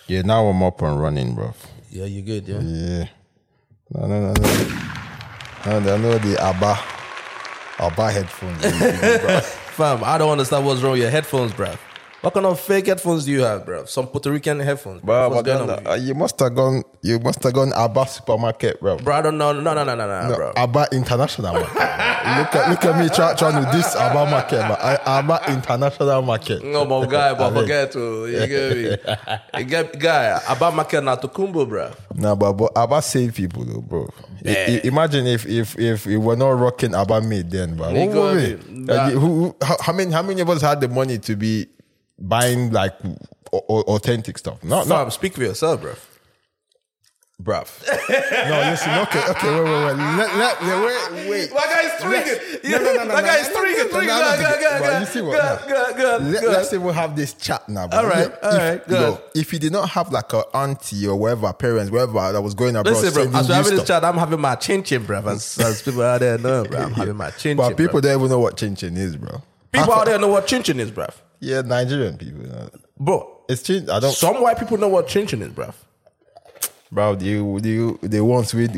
Yeah, now I'm up and running, bro. Yeah, you good, yeah? Yeah. No. No, I know the Abba headphones. Bro. Fam, I don't understand what's wrong with your headphones, bruv. What kind of fake headphones do you have, bruv? Some Puerto Rican headphones, bruv. What's going on with you? You must have gone Abba supermarket, bro. Bro, I don't know. No, bro. Abba International Market. look at me trying to diss Abba Market, man. Abba International Market. No, my guy, but forget to. You get me? You get guy, Abba Market na Tukumbo, bruv. Nah, but Abba save people though, bro. Yeah. Imagine if we were not rocking Abba made then, bro. How many of us had the money to be buying like authentic stuff? No. Speak for yourself, bruv. Bruv. No, listen. Okay. Wait. My guy's tweaking. No. My guy's tweaking. You see what? Good. Let's say we'll have this chat now. Bro. All right. Good. If you did not have like an auntie or whatever, parents, whatever that was going abroad, listen, bro. As we're having this chat, I'm having my chin, bruv. As people out there know, bro. I'm having my chin. But people don't even know what chin is, bro. People out there know what chin is, bruv. Yeah, Nigerian people. Bro, it's chin. I don't. Some white people know what chin is, bruv. Bro, they once we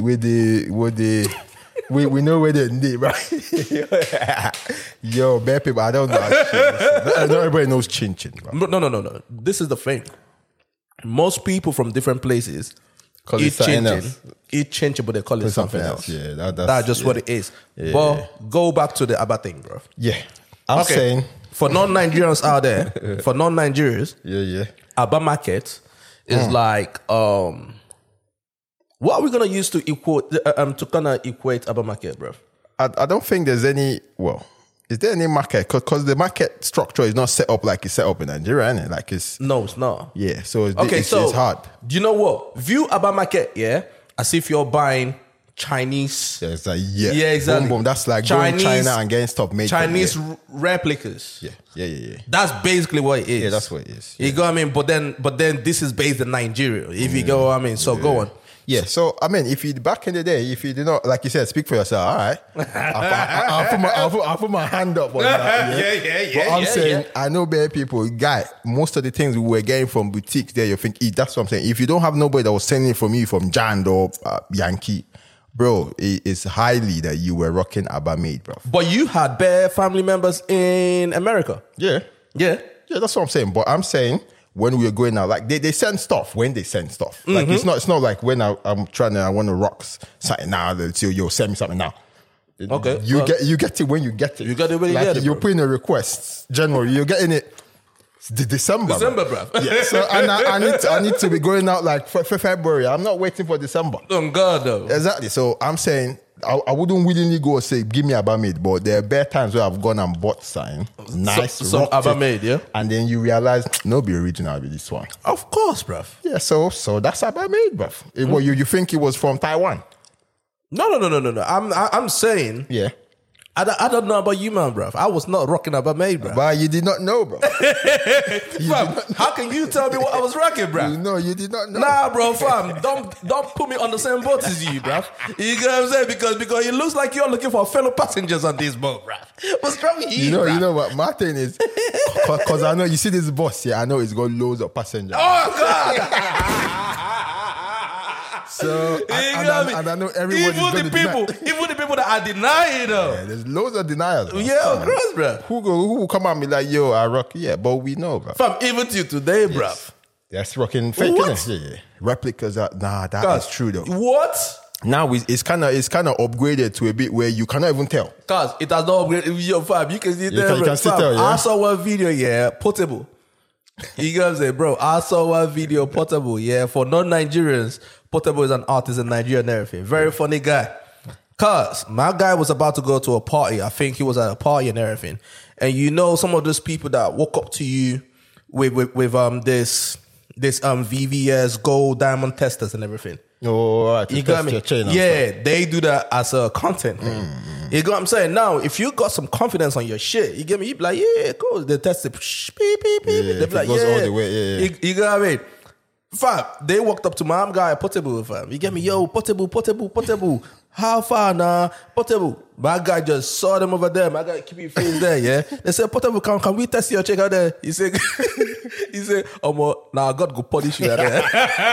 know where they need, right? Yo, bad people, I don't know. Not everybody knows chin, bro. No. This is the thing. Most people from different places eat chin, but they call it something else. Yeah, that's just what it is. Yeah. But go back to the Abba thing, bro. Yeah, I'm saying for non-Nigerians out there, for non-Nigerians, Abba Market is like what are we gonna use to kind of equate Abba Market, bro? I don't think there's any. Well, is there any market? Because the market structure is not set up like it's set up in Nigeria, isn't it? Like it's not. Yeah, so it's hard. Do you know what? View Abba Market, as if you're buying Chinese. Yeah, it's like exactly. Boom. That's like Chinese, going China and getting stuff made. Chinese replicas. Yeah. That's basically what it is. Yeah, that's what it is. You go what I mean? But then this is based in Nigeria. If you go what I mean. So go on. Yeah, so I mean, if you back in the day, if you did not, like you said, speak for yourself. All right, I'll put my hand up on that. Yeah. But I'm saying, I know bad people. Guy, most of the things we were getting from boutiques there, you think, that's what I'm saying. If you don't have nobody that was sending it from you from Jand or Yankee, bro, it's highly that you were rocking Abba made, bro. But you had bare family members in America. Yeah, that's what I'm saying. But I'm saying, when we were going out, like they send stuff when they send stuff. Like it's not like when I want to rock something now. So you'll send me something now. Okay, you get it when you get it. You get it when you like get it. You're putting a request. Generally, you're getting it. December, bro. Yeah. So I need to be going out like for February. I'm not waiting for December. Oh God, though. Exactly. So I'm saying, I wouldn't willingly go and say, give me Abba made, but there are bare times where I've gone and bought something nice, some Abba made, yeah. And then you realize, no, be original with this one. Of course, bruv. Yeah, so that's Abba made, bruv. Well, you think it was from Taiwan? No. I'm saying, yeah. I don't know about you, man, bruv. I was not rocking Abba made, bruv. But you did not know, bro. Fam, how can you tell me what I was rocking, bruv? No, you did not know. Nah, bro, fam. Don't put me on the same boat as you, bruv. You get what I'm saying? Because it looks like you're looking for fellow passengers on this boat, bruv. What's wrong with you, bruv? You know what? My thing is, because I know, you see this bus here, I know it's got loads of passengers. Oh, God! So, and I know everyone even the people that are denying, though. Yeah, there's loads of deniers. Bro. Yeah, of course, bro. Who will come at me like, yo, I rock? Yeah, but we know, bro. Fam, even to today, bro. Yes. That's rocking fake, innit? Yeah. Replicas are, that is true, though. What? Now it's kind of upgraded to a bit where you cannot even tell. Cause it has not upgraded. Yo, fam, you can see there. You can still tell, yeah? I saw one video, portable. You guys say, bro, I saw one video, portable, for non-Nigerians. Portable is an artist in Nigeria and everything. Very funny guy. Cause my guy was about to go to a party. I think he was at a party and everything. And you know some of those people that walk up to you with this VVS gold diamond testers and everything. Oh, right. You got me? They do that as a content thing. You got what I'm saying? Now, if you got some confidence on your shit, you get me? You be like, yeah, cool. They test it. Beep, beep, beep. Yeah, they be like, goes all the way. Yeah. You got what I mean? Fam, they walked up to my guy, portable, fam. You get me? Yo, portable. how far now? Portable. My guy just saw them over there. My guy keep his face there, yeah. They said, Portable, can we test your check out there? He said, oh, now God go punish you out there.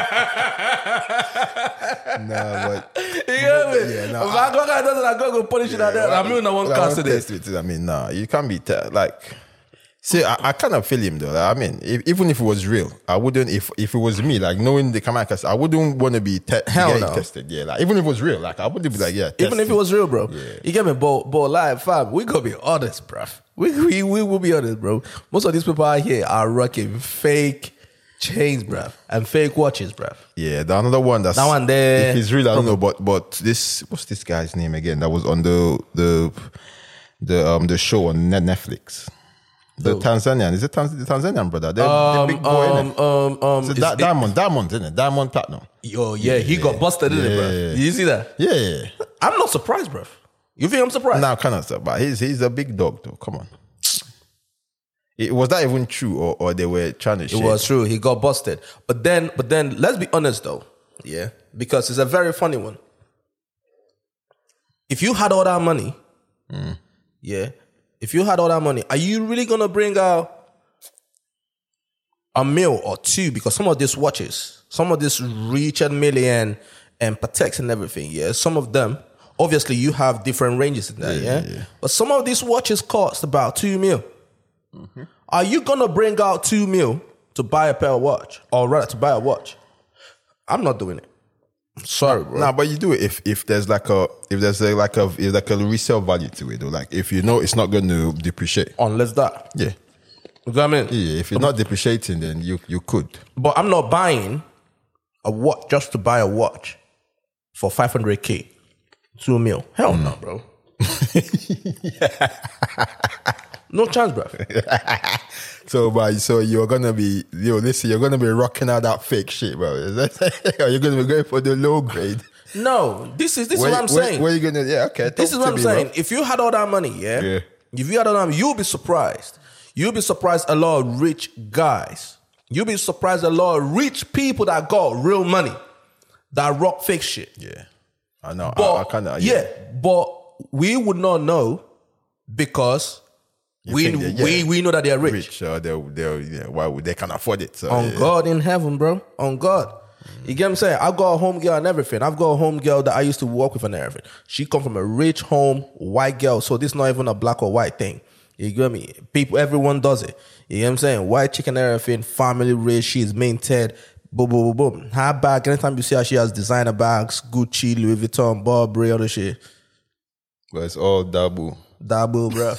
Nah, but You get me? yeah, no, my God doesn't go punish you out there. I'm doing one cast today. I mean, nah, you can't be like. See, I kind of feel him though. Like, I mean, even if it was real, I wouldn't. If it was me, like knowing the camera, I wouldn't want to be getting tested. Yeah, like even if it was real, like I wouldn't be like, yeah. Even if it was real, bro. Yeah. You get me, but live, fam. We gonna be honest, bro. We will be honest, bro. Most of these people out here are rocking fake chains, bro, and fake watches, bro. Yeah, the another one that one there. If it's real, I don't know, but this, what's this guy's name again? That was on the show on Netflix. The Tanzanian, is it the Tanzanian brother? The big boy, innit? Diamond, isn't it? Diamond Platinum. Yo, yeah, he got busted, didn't it, bro? Did you see that? Yeah. I'm not surprised, bro. You think I'm surprised? Nah, kind of stuff, but he's a big dog, though. Come on. Was that even true, or they were trying to shake? It was true. He got busted. But then, let's be honest, though. Yeah, because it's a very funny one. If you had all that money, yeah. If you had all that money, are you really going to bring out a mil or two? Because some of these watches, some of this Richard Mille and Pateks and everything, yeah, some of them, obviously you have different ranges in there, yeah? But some of these watches cost about 2 mil. Mm-hmm. Are you going to bring out 2 mil to buy a pair of watch? Or rather, to buy a watch? I'm not doing it. Sorry, bro. Nah, but you do it if there's like a resale value to it, though. Like if you know it's not going to depreciate. Unless that. Yeah. You know what I mean? Yeah, if you're not depreciating, then you could. But I'm not buying a watch just to buy a watch for 500K, 2 mil. Hell no, bro. No chance, bro. So you're gonna be, listen, you're gonna be rocking out that fake shit, bro. Or you're gonna be going for the low grade. No, this is what I'm saying. Where you gonna? Yeah, okay. This is what I'm saying. Bro. If you had all that money, yeah. If you had all that money, you'll be surprised. You'll be surprised a lot of rich guys. You'll be surprised a lot of rich people that got real money that rock fake shit. Yeah, I know. But, I kind of but we would not know because. We know that they are rich. So why would they can afford it? So, on God in heaven, bro. On God. You get what I'm saying? I've got a home girl and everything. I've got a home girl that I used to work with and everything. She come from a rich home, white girl. So this is not even a black or white thing. You get me? People, everyone does it. You get what I'm saying? White chicken and everything, family rich, she's maintained. Boom, boom, boom, boom. Her bag, anytime you see her, she has designer bags, Gucci, Louis Vuitton, Burberry, all the shit. But it's all double. Double, bro.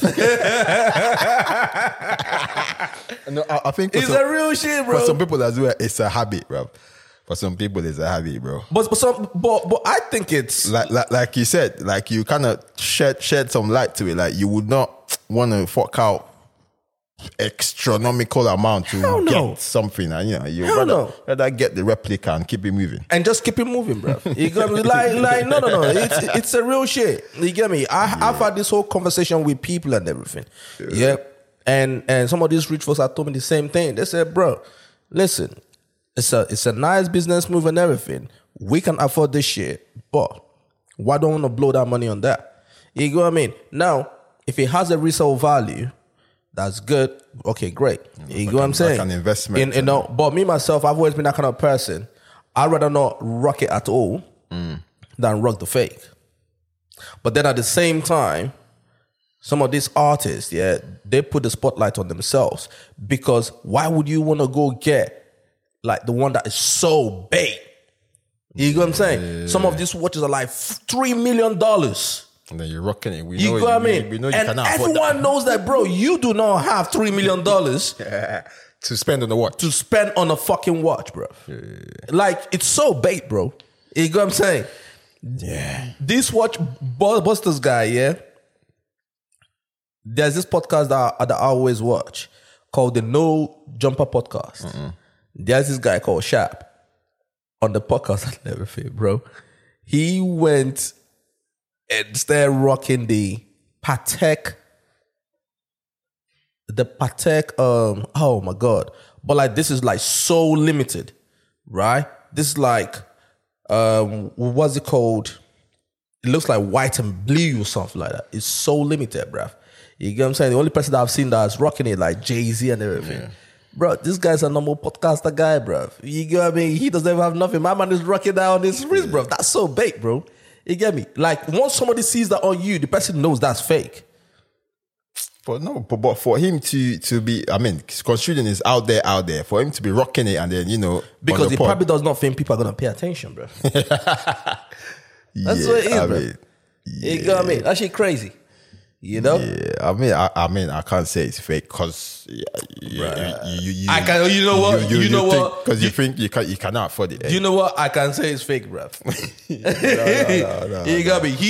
No, I think it's a real shit, bro. For some people as well, it's a habit, bro. For some people, it's a habit, bro. But I think it's like you said, like you kind of shed some light to it. Like you would not want to fork out astronomical amount to get something, and you rather get the replica and keep it moving. And just keep it moving, bro. You get me? Like no. It's a real shit. You get me? I've had this whole conversation with people and everything. Yeah. And some of these rich folks have told me the same thing. They said, bro, listen, it's a nice business move and everything. We can afford this shit, but why don't want to blow that money on that? You know what I mean? Now, if it has a resale value, that's good. Okay, great. You know what I'm saying? Like an investment. But me, myself, I've always been that kind of person. I'd rather not rock it at all than rock the fake. But then at the same time, some of these artists, they put the spotlight on themselves. Because why would you want to go get like the one that is so big? You know what I'm saying? Yeah. Some of these watches are like $3 million. And then you're rocking it. You know what I mean? We know you and cannot afford that. Everyone knows that, bro. You do not have $3 million to spend on a watch. To spend on a fucking watch, bro. Yeah. Like, it's so bait, bro. You know what I'm saying? Yeah. This watch busters guy, there's this podcast that I always watch called the No Jumper Podcast. Mm-mm. There's this guy called Sharp on the podcast and everything, bro. He went and started rocking the Patek. Oh my God. But like, this is like so limited, right? This is like, what's it called? it looks like white and blue or something like that. It's so limited, bruv. You get what I'm saying? The only person that I've seen that's rocking it like Jay-Z and everything. Yeah. Bro, this guy's a normal podcaster guy, bruv. You get what I mean? He doesn't even have nothing. My man is rocking that on his wrist, bruv. That's so bait, bro. You get me? Like, once somebody sees that on you, the person knows that's fake. But no, but for him to be, I mean, considering is out there, for him to be rocking it and then, you know. Because he probably does not think people are going to pay attention, bro. That's what it is, bro. You know what I mean? That shit crazy. You know? Yeah, I mean, I can't say it's fake because you know what? You know what? Because you think you cannot afford it. Do you know what? I can say it's fake, bro. No, you got me.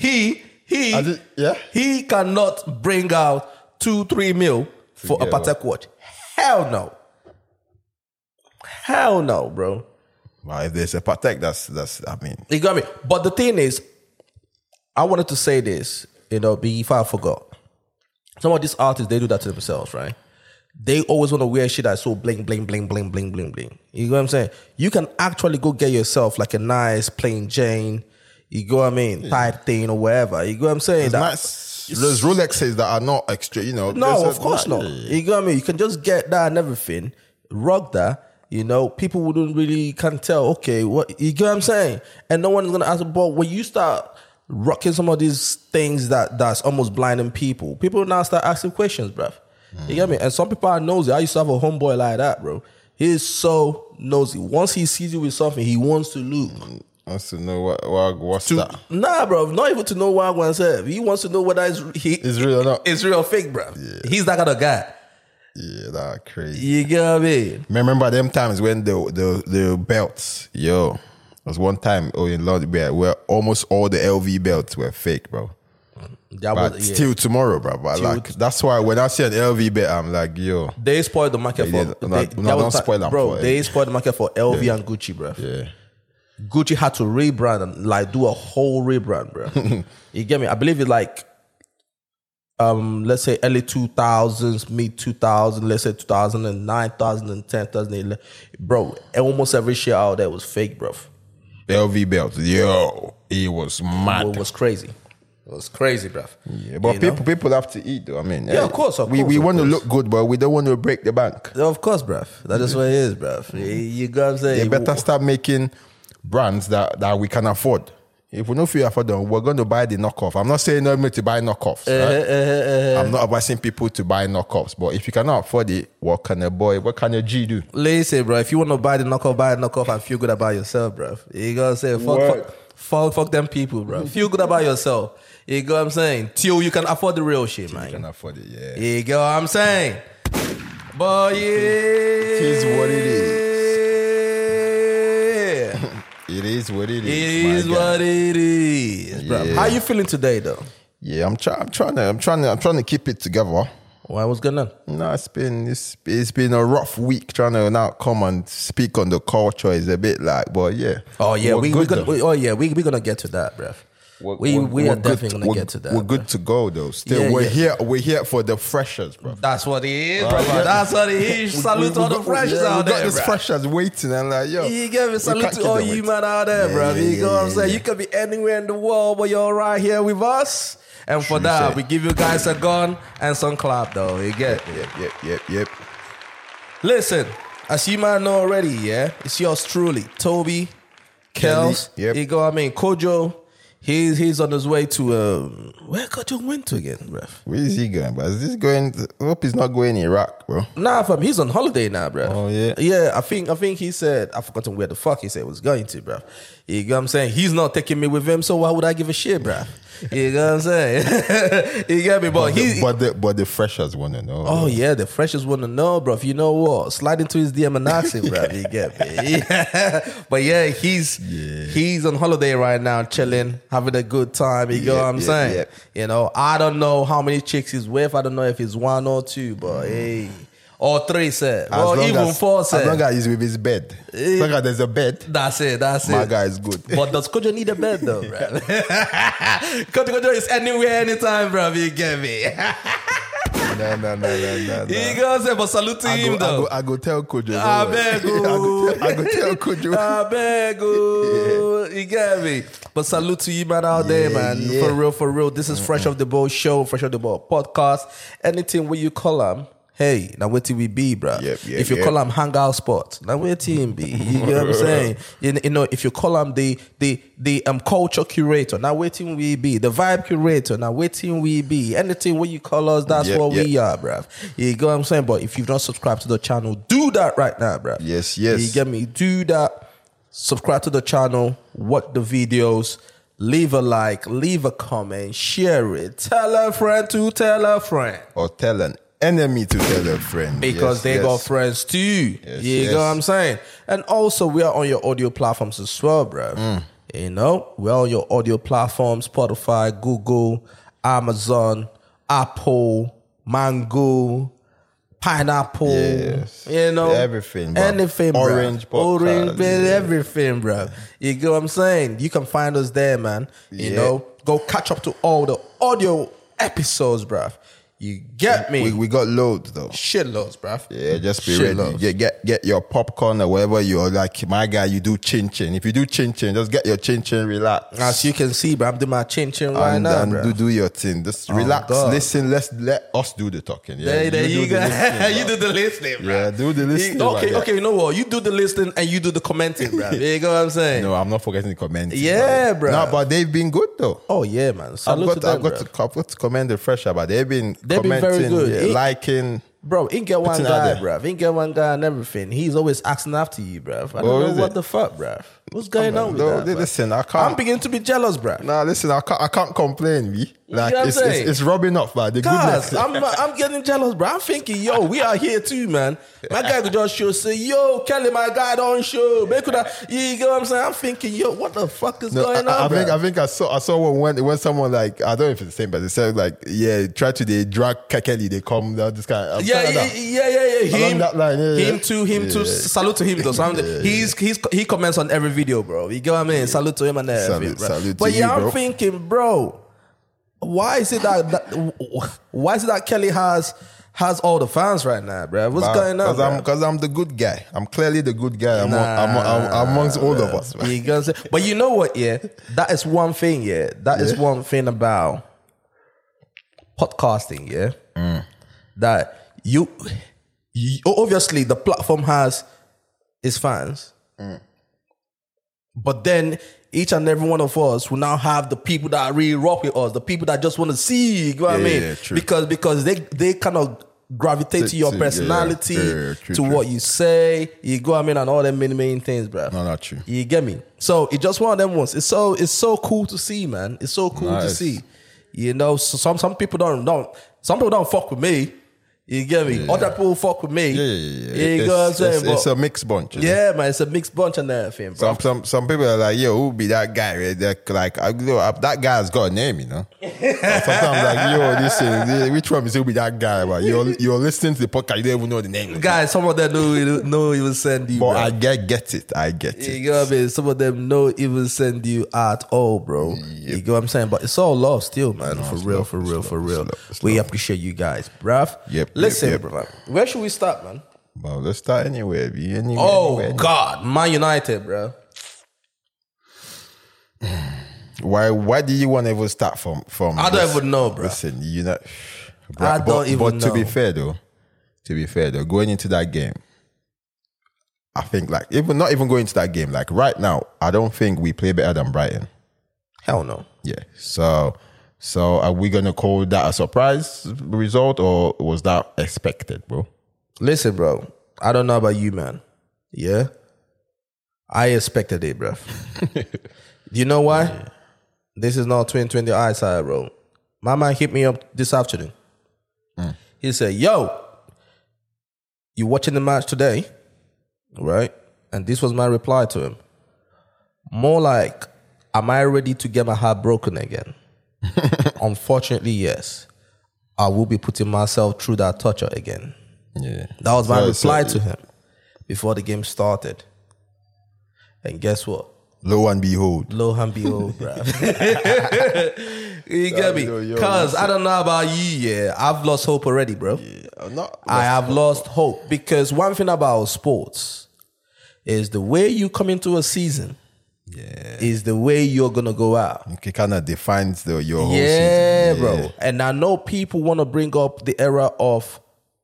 He cannot bring out 2-3 mil for a Patek watch. Hell no, bro. Well, if there's a Patek, that's I mean, you got me. But the thing is, I wanted to say this. You know, before I forgot. Some of these artists, they do that to themselves, right? They always want to wear shit that's so bling, bling, bling, bling, bling, bling, bling. You know what I'm saying? You can actually go get yourself like a nice plain Jane, you go what I mean, type thing or whatever. You go what I'm saying? There's Rolexes that are not extra, you know. No, of course not. You go what I mean? You can just get that and everything, rock that. You know, people wouldn't really can tell, okay, what you get what I'm saying? And no one's gonna ask, but when you start rocking some of these things that's almost blinding people now start asking questions, bruv. You get me? And some people are nosy. I used to have a homeboy like that, bro. He is so nosy. Once he sees you with something, he wants to look. Wants to know what's that? Nah, bro. Not even to know what I want to say. He wants to know whether it's real or not. It's real or fake, bro. Yeah. He's that kind of guy. Yeah, that's crazy. You get what I mean? Remember them times when the belts, yo. There was one time in London where almost all the LV belts were fake, bro. Still tomorrow, bro. But that's why when I see an LV belt, I'm like, yo. They spoiled the market don't spoil them, bro. They spoiled the market for LV and Gucci, bro. Yeah. Gucci had to rebrand and like do a whole rebrand, bro. You get me? I believe it's like, let's say early 2000s, mid 2000s, let's say 2009, 2010, 2011. Bro, almost every shit out there was fake, bro. LV belts, yo, it was mad. It was crazy. It was crazy, bruv. Yeah, but people have to eat, though. I mean, yeah, of course. We want to look good, but we don't want to break the bank. Yeah, of course, bruv. That is what it is, bruv. You got to say, they better start making brands that we can afford. If we know if we afford them, we're going to buy the knockoff. I'm not saying not to buy knockoffs. Right? I'm not advising people to buy knockoffs. But if you cannot afford it, what can a G do? Listen, bro, if you want to buy a knockoff and feel good about yourself, bro. You got to say, fuck them people, bro. Feel good about yourself. You know what I'm saying? Till you can afford the real shit, man. You can afford it, yeah. You know what I'm saying? But yeah. It is what it is. It is what it is. It is what it is, bro. Yeah. How you feeling today, though? Yeah, I'm trying to keep it together. Why? What's going on? No, it's been a rough week trying to now come and speak on the culture. Is a bit like, but yeah. Oh yeah, we're gonna get to that, bro. We are definitely gonna get to that. We're good to go though. Still, we're here for the freshers, bro. That's what it is, bro. That's what it is. Salute to all the freshers out there. We got these freshers waiting and like, yo. You get me? Salute to all you man out there, bro. You know what I'm saying? You could be anywhere in the world, but you're right here with us. And for that, we give you guys a gun and some clap, though. You get it? Yep. Listen, as you might know already, yeah, it's yours truly, Toby, Kels. Yep. You go, I mean, Kojo. He's on his way to where Kojo went to again, bruv? Where is he going, bro? Is this going? I hope he's not going Iraq, bro. Nah, fam, he's on holiday now, bruv. Oh yeah, yeah. I think he said I forgot where the fuck he said he was going to, bruv. You know what I'm saying? He's not taking me with him, so why would I give a shit, bruv? You know what I'm saying? You get me, but the freshers want to know. Oh yeah, the freshers want to know, bro. You know what? Slide into his DM and ask him, bro. You get me? Yeah. But yeah, he's on holiday right now, chilling, having a good time. You know what I'm saying? Yep. You know, I don't know how many chicks he's with. I don't know if it's 1 or 2, but hey. Or 3 said. Or even 4 said. As long as he's with his bed. As long as there's a bed. That's it. My guy is good. But does Kojo need a bed though, bro? Kojo is anywhere, anytime, bro. You get me? He goes there, but salute to him though. I go tell Kojo. I beg you. I go tell Kojo. I beg you. You get me? But salute to you, man, out there, man. Yeah. For real. This is Fresh Off the Boat show, Fresh Off the Boat podcast. Anything where you call them, hey, now where till we be, bro? If you call them hangout spot, now where till be? You know what I'm saying? You know, if you call them the culture curator, now where till we be? The vibe curator, now where till we be? Anything where you call us, that's what we are, bro. You know what I'm saying? But if you've not subscribed to the channel, do that right now, bro. Yes. You get me? Do that. Subscribe to the channel, watch the videos, leave a like, leave a comment, share it, tell a friend to tell a friend. Or tell an enemy to tell a friend. Because they got friends too. You know what I'm saying? And also, we are on your audio platforms as well, bro. You know, we're on your audio platforms, Spotify, Google, Amazon, Apple, Mango, Pineapple, you know, everything, bro. Anything, Orange, everything, bro. You get what I'm saying? You can find us there, man. You know, go catch up to all the audio episodes, bro. You get me? We got loads though. Shitloads, bruv. Yeah, just be ready. Get your popcorn or whatever you're like. My guy, you do chin chin. If you do chin chin, just get your chin chin, relax. As you can see, bro, I'm doing my chin chin right now, and do your thing. Just relax, listen. Let us do the talking. Yeah, there you go. You do the listening, bro. Yeah, do the listening. Okay, you know what? You do the listening and you do the commenting, bro. You know what I'm saying? No, I'm not forgetting the commenting. Yeah, bro. No, but they've been good though. Oh yeah, man. Salute I've got to commend the Fresher, but they've been very good. Liking. Bro, ain't get one guy, bruv. Ain't get one guy and everything. He's always asking after you, bruv. I don't know what the fuck, bruv. What's going on with that, bruv? Listen, I can't. I'm beginning to be jealous, bruv. Nah, listen, I can't complain, me. Like it's rubbing off, man. The goodness. I'm getting jealous, bro. I'm thinking, yo, we are here too, man. My guy could just show, say, yo, Kelly, my guy don't show. You get what I'm saying? I'm thinking, yo, what the fuck is going on? I think I saw when someone like, I don't know if it's the same, but they said like, yeah, try to they drag Kelly, they come down this kind of yeah. Along that line, him too. Salute to him though. He comments on every video, bro. You get what I mean? Salute to him and everything, bro. Salute but to you, bro. I'm thinking, bro, why is it that Kelly has all the fans right now, bro? What's going on? Because I'm the good guy. I'm clearly the good guy amongst all of us. You gonna say, but you know what? Yeah, that is one thing. Yeah, that is one thing about podcasting. Yeah, that you obviously the platform has its fans, but then each and every one of us will now have the people that really rock with us, the people that just want to see, you know what I mean? Yeah, true. Because they kind of gravitate to your personality, to what you say, you go what I mean, and all them many things, bro. No, not true. You get me? So it's just one of them ones. It's so cool to see, man. It's so cool to see. You know, so some people don't fuck with me. You get me? Other people fuck with me. Yeah. You know what I'm saying? It's a mixed bunch. Yeah, man, it's a mixed bunch and everything, bro. Some people are like, yo, who be that guy? Right? They're like, that guy's got a name, you know? Sometimes like, yo, listen, which one is who be that guy? But you're listening to the podcast, you don't even know the name. Guys, some of them know he will send you, but bro. I get it. You know what I mean? Some of them know he will send you at all, bro. Yep. You know what I'm saying? But it's all love still, man. For real. We appreciate you guys, bruv. Yep. Listen, bro. Where should we start, man? Well, let's start anywhere. God, Man United, bro. Why do you want to even start from? I don't even know, bro. Listen, you know, I don't even know. But to be fair though, going into that game, I think like not even going into that game, like right now, I don't think we play better than Brighton. Hell no. Yeah. So are we gonna call that a surprise result or was that expected, bro? Listen, bro. I don't know about you, man. Yeah, I expected it, bro. You know why? Yeah. This is not 2020 eyesight, bro. My man hit me up this afternoon. He said, "Yo, you watching the match today, right?" And this was my reply to him. More like, am I ready to get my heart broken again? Unfortunately, yes. I will be putting myself through that torture again. Yeah. That was my reply to him before the game started. And guess what? Lo and behold, bro. You get me? Cause I don't know about you, yeah. I've lost hope already, bro. I have lost hope because one thing about sports is the way you come into a season is the way you're gonna go out. It kind of defines your whole season. Bro. And I know people want to bring up the era of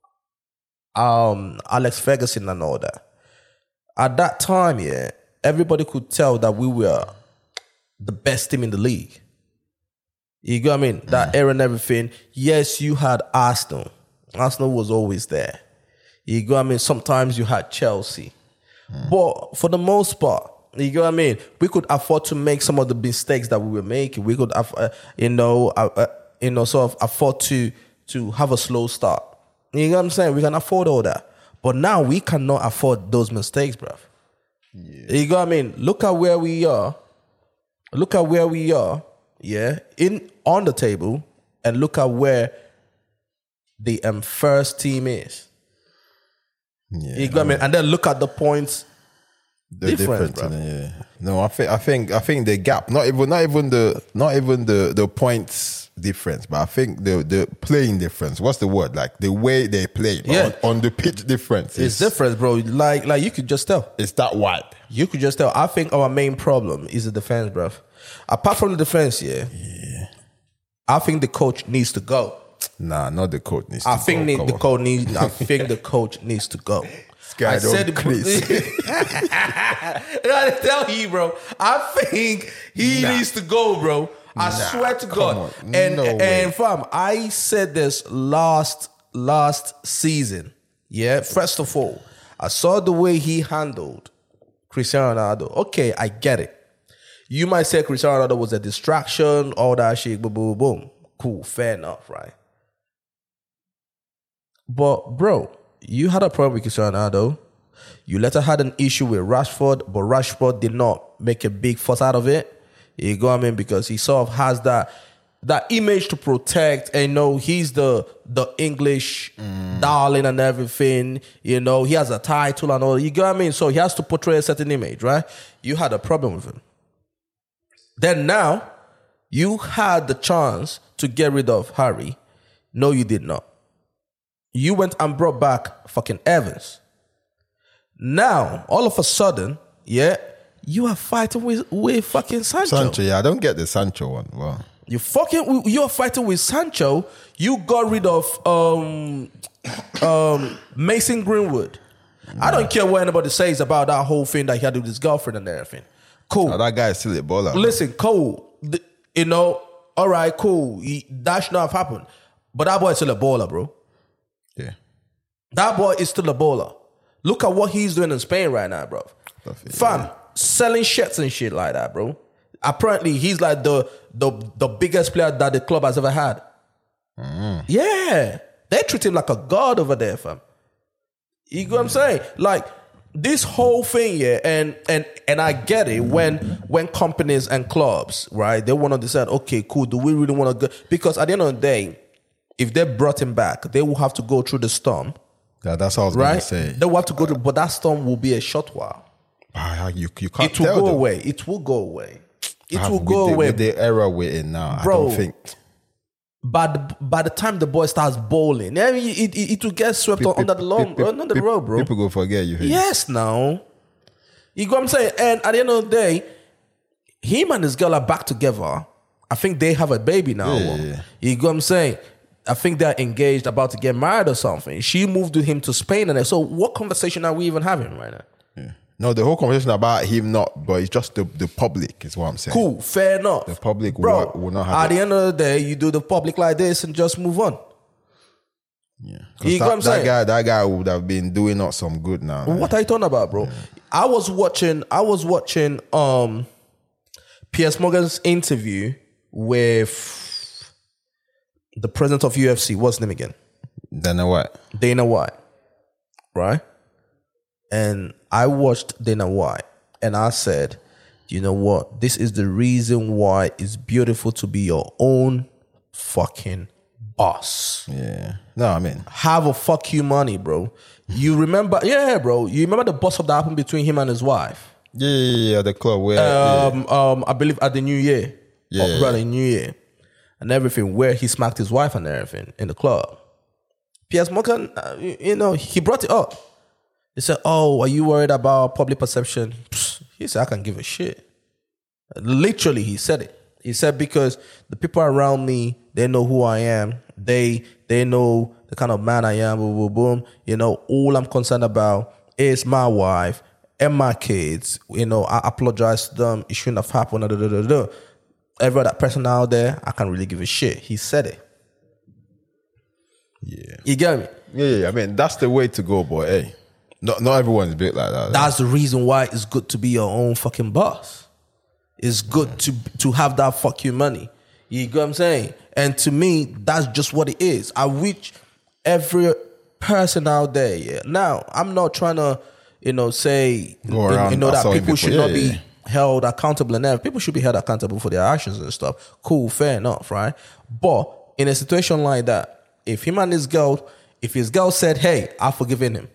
Alex Ferguson and all that. At that time, everybody could tell that we were the best team in the league. You get what I mean? That era and everything. Yes, you had Arsenal. Arsenal was always there. You get what I mean? Sometimes you had Chelsea. But for the most part, you get what I mean? We could afford to make some of the mistakes that we were making. We could, sort of afford to have a slow start. You know what I'm saying? We can afford all that. But now we cannot afford those mistakes, bruv. Yeah. You know what I mean? Look at where we are. Look at where we are, on the table, and look at where the first team is. Yeah, you know what I mean? And then look at the points. The difference, No, I think the gap, not even the points difference, but I think the playing difference. What's the word? Like the way they play on the pitch difference. It's different, bro. Like you could just tell. It's that wide. You could just tell. I think our main problem is the defense, bro. Apart from the defense, I think the coach needs to go. Nah, not the coach needs to go. I think the coach needs to go. I said it, please. I tell you, bro. I think he needs to go, bro. I swear to God. And fam, I said this last season. Yeah. First of all, I saw the way he handled Cristiano Ronaldo. Okay, I get it. You might say Cristiano Ronaldo was a distraction, all that shit, boom, boom, boom. Cool, fair enough, right? But bro, you had a problem with Cristiano Ronaldo. You later had an issue with Rashford, but Rashford did not make a big fuss out of it. You go, I mean, because he sort of has that image to protect, and he's the English darling and everything. He has a title and all. You go, I mean, so he has to portray a certain image, right? You had a problem with him. Then now you had the chance to get rid of Harry. No, you did not. You went and brought back fucking Evans. Now, all of a sudden, you are fighting with fucking Sancho. I don't get the Sancho one. Wow. You're fighting with Sancho. You got rid of Mason Greenwood. I don't care what anybody says about that whole thing that he had with his girlfriend and everything. Cool. Oh, that guy is still a baller. Listen, cool. All right, cool. That should not have happened. But that boy is still a baller, bro. Yeah. That boy is still a baller. Look at what he's doing in Spain right now, bro. Fam, selling shirts and shit like that, bro. Apparently, he's like the biggest player that the club has ever had. Yeah. They treat him like a god over there, fam. You know what I'm saying? Like, this whole thing, and I get it when companies and clubs, right, they want to decide, okay, cool, do we really want to go? Because at the end of the day, if they brought him back, they will have to go through the storm. Yeah, that's what I was going to say. They will have to go through, but that storm will be a short while. You can't tell. It will go away. It will go away. It will go away. With the era we're in now, bro, I don't think. But by the time the boy starts bowling, I mean, it will get swept under the road, bro. People go forget you. Yes, now. You know what I'm saying? And at the end of the day, him and his girl are back together. I think they have a baby now. Yeah. You know what I'm saying? I think they're engaged, about to get married or something. She moved with him to Spain. And so what conversation are we even having right now? Yeah. No, the whole conversation about him not, but it's just the public is what I'm saying. Cool, fair enough. The public will not have at the end of the day, you do the public like this and just move on. Yeah. That guy would have been doing not some good now. What are you talking about, bro? Yeah. I was watching Piers Morgan's interview with the president of UFC. What's his name again? Dana White. Right? And I watched Dana White and I said, you know what? This is the reason why it's beautiful to be your own fucking boss. Yeah. No, I mean, have a fuck you money, bro. You remember, bro. You remember the bust up that happened between him and his wife? Yeah, the club where I believe at the New Year. Yeah. Right, the New Year. and everything, where he smacked his wife and everything in the club. Piers Morgan, he brought it up. He said, "Oh, are you worried about public perception?" He said, "I can give a shit." Literally, he said it. He said, because the people around me, they know who I am. They know the kind of man I am. Boom, boom, boom. You know, all I'm concerned about is my wife and my kids. You know, I apologize to them. It shouldn't have happened. Every other person out there, I can't really give a shit. He said it. Yeah. You get me? Yeah. I mean, that's the way to go, boy. Hey, not everyone's built like that. That's the reason why it's good to be your own fucking boss. It's good to have that fucking money. You get what I'm saying? And to me, that's just what it is. I wish every person out there, yeah. Now, I'm not trying to, say, go around that people should not be yeah. held accountable and everything. People should be held accountable for their actions and stuff. Cool, fair enough, right? But in a situation like that, if him and his girl, if his girl said, "Hey, I've forgiven him,"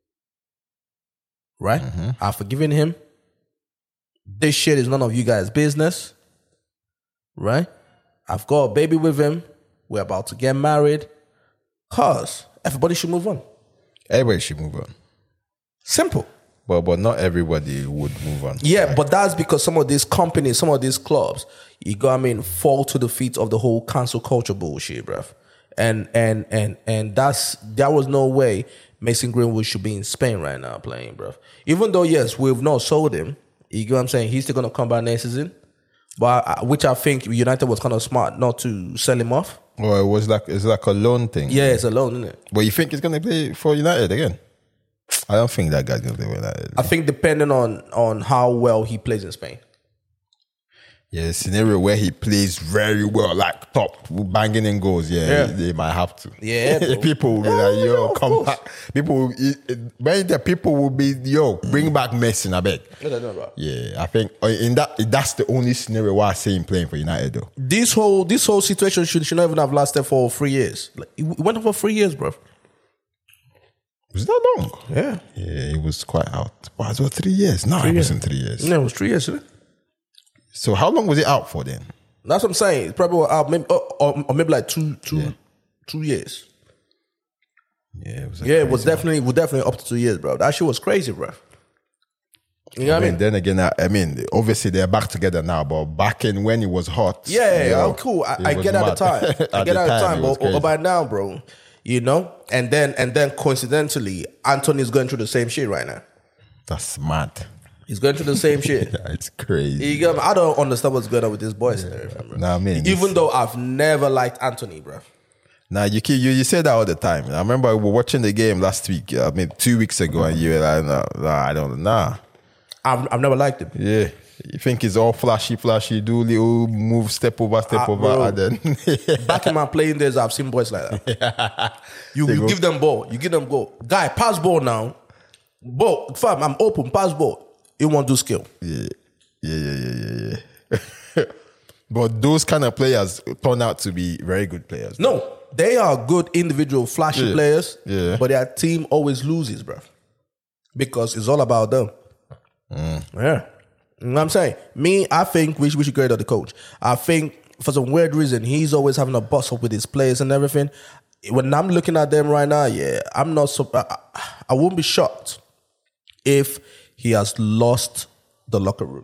right? Mm-hmm. I've forgiven him. This shit is none of you guys' business, right? I've got a baby with him. We're about to get married. Cause everybody should move on. Everybody should move on. Simple. But not everybody would move on. Yeah, right? but that's because some of these companies, some of these clubs, fall to the feet of the whole cancel culture bullshit, bruv. And there was no way Mason Greenwood should be in Spain right now playing, bruv. Even though, yes, we've not sold him. You get what I'm saying? He's still going to come back next season. But which I think United was kind of smart not to sell him off. Well, it's like a loan thing. Yeah, it's a loan, isn't it? But you think he's going to play for United again? I don't think that guy's going to play for United. I think depending on how well he plays in Spain. Yeah, a scenario where he plays very well, like top, banging in goals. Yeah. They might have to. Yeah, people will be like, come back. People will be, bring back Messi, I beg. Yeah, I think that's the only scenario why I see him playing for United, though. This whole situation should not even have lasted for 3 years. Like, it went on for 3 years, bro. Was that long? Yeah. Yeah, it was quite out. Wow, it was 3 years. No, it wasn't 3 years. No, it was 3 years, isn't it? So how long was it out for then? That's what I'm saying. It's probably out maybe, or maybe like 2 years. Yeah, it was definitely up to 2 years, bro. That shit was crazy, bro. You know what I mean? Then again, obviously they're back together now, but back in when it was hot. Cool. I get at the time. I get at the time, but by now, bro, and then coincidentally, Anthony's going through the same shit right now. That's mad. He's going through the same shit. Yeah, it's crazy. I don't understand what's going on with this boys. Even though I've never liked Anthony, bro. Now you say that all the time. I remember we were watching the game last week. 2 weeks ago, and you were like, "Nah, I don't know." I've never liked him. Yeah, you think it's all flashy, do little move, step over, bro, and then back in my playing days, I've seen boys like that. You give them ball, you give them goal. Guy, pass ball now. Ball, fam, I'm open. Pass ball. It won't do skill. Yeah. But those kind of players turn out to be very good players. No, they are good individual flashy players. Yeah. But their team always loses, bro. Because it's all about them. Yeah. You know what I'm saying? I think we should grade out the coach. I think for some weird reason, he's always having a bust up with his players and everything. When I'm looking at them right now, I'm not so... I won't be shocked if he has lost the locker room.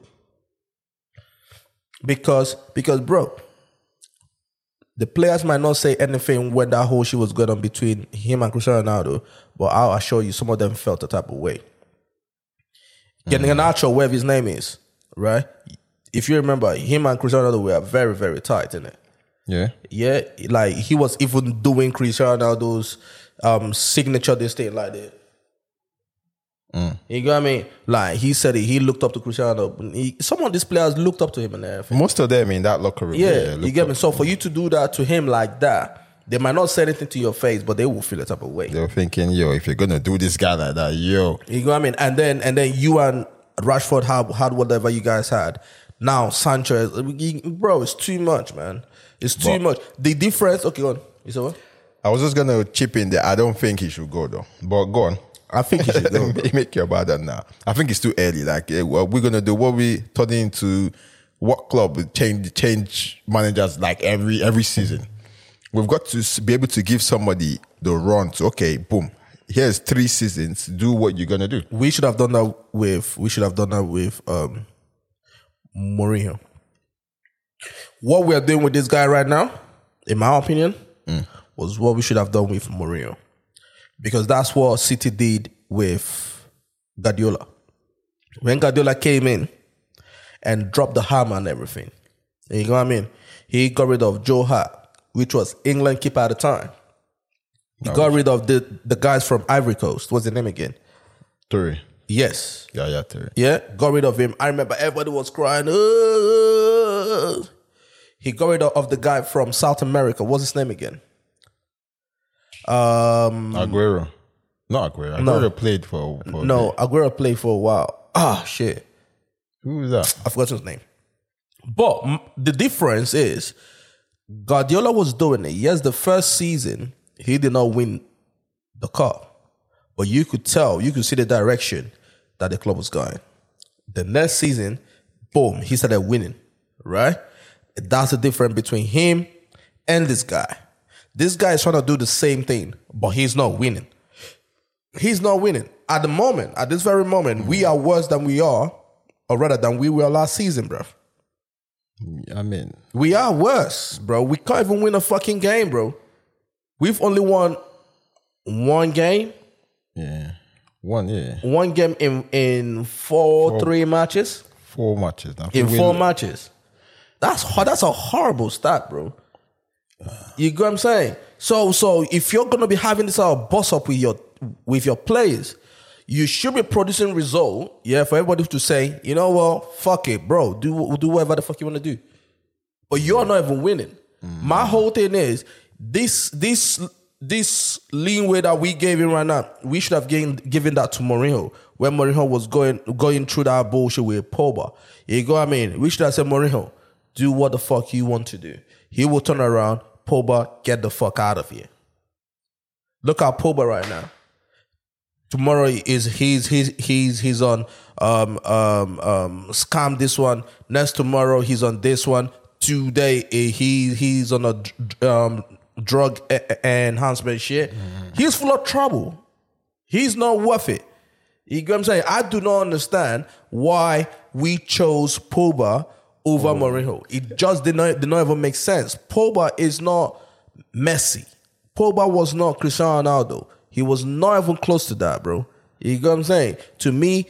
Because bro, the players might not say anything when that whole shit was going on between him and Cristiano Ronaldo, but I'll assure you some of them felt the type of way. Getting an Garnacho, whatever his name is, right? If you remember, him and Cristiano Ronaldo were very, very tight, innit? Yeah. Yeah, like he was even doing Cristiano Ronaldo's signature this thing like that. You know what I mean? Like he said he looked up to Cristiano. Some of these players looked up to him and everything. Most of them in that locker room. Yeah, you get me? So for you to do that to him like that, they might not say anything to your face, but they will feel a type of way. They're thinking, if you're gonna do this guy like that, You know what I mean? And then you and Rashford had whatever you guys had. Now Sanchez, bro, it's too much, man. It's too much. The difference. Okay, go on. You said what? I was just gonna chip in there. I don't think he should go though. But go on. I think he should go. Make you about that now. I think it's too early. Like, we're gonna do what we turning into what club would change managers like every season? We've got to be able to give somebody the run to, okay, boom, here's 3 seasons, do what you're gonna do. We should have done that with Mourinho. What we are doing with this guy right now, in my opinion, was what we should have done with Mourinho. Because that's what City did with Guardiola. When Guardiola came in and dropped the hammer and everything, you know what I mean? He got rid of Joe Hart, which was England keeper at the time. He got rid of the guys from Ivory Coast. What's the name again? Toure. Yes. Yeah, Toure. Yeah, got rid of him. I remember everybody was crying. He got rid of the guy from South America. What's his name again? Aguero. Not Aguero. Aguero played for Aguero played for a while. Ah, shit. Who was that? I forgot his name. But the difference is Guardiola was doing it. Yes, the first season, he did not win the cup. But you could tell, you could see the direction that the club was going. The next season, boom, he started winning, right? That's the difference between him and this guy. This guy is trying to do the same thing, but he's not winning. He's not winning. At the moment, at this very moment, we are worse than we are, or rather than we were last season, bro. I mean, we are worse, bro. We can't even win a fucking game, bro. We've only won one game. Yeah. One game in 3 matches. 4 matches. Now. In 4 matches. That's a horrible stat, bro. You get what I'm saying? So if you're gonna be having this boss up with your players, you should be producing result, for everybody to say, you know what, fuck it, bro. Do whatever the fuck you want to do. But you're not even winning. My whole thing is this leeway that we gave him right now, we should have given that to Mourinho when Mourinho was going through that bullshit with Pogba. You go, I mean, we should have said, Mourinho, do what the fuck you want to do. He will turn around, Pogba, get the fuck out of here. Look at Pogba right now. Tomorrow he's on scam this one. Next tomorrow he's on this one. Today he's on a drug enhancement shit. He's full of trouble. He's not worth it. You get what I'm saying? I do not understand why we chose Pogba over Mourinho. It just did not even make sense. Pogba is not Messi. Pogba was not Cristiano Ronaldo. He was not even close to that, bro. You get what I'm saying? To me,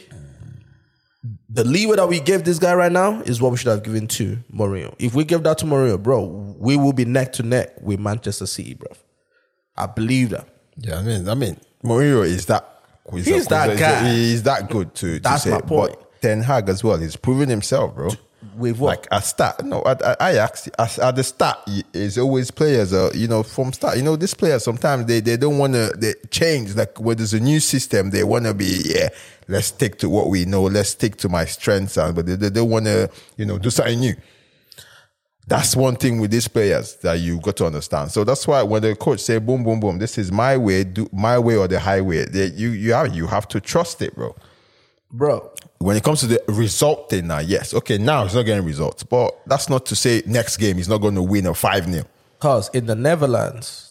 the leeway that we gave this guy right now is what we should have given to Mourinho. If we give that to Mourinho, bro, we will be neck to neck with Manchester City, bro. I believe that. Yeah, I mean, Mourinho is that. He's that guy. He's that good to That's say. my point. But Ten Hag as well. He's proven himself, bro. With what? Like at Ajax, at the start, it's always players, from start. These players, sometimes they don't want to change. Like when there's a new system, they want to be, let's stick to what we know. Let's stick to my strengths. But they don't want to, do something new. That's one thing with these players that you've got to understand. So that's why when the coach say, boom, boom, boom, this is my way, do my way or the highway, you have to trust it, bro. Bro. When it comes to the result thing now, yes. Okay, now he's not getting results. But that's not to say next game he's not going to win a 5-0. Because in the Netherlands,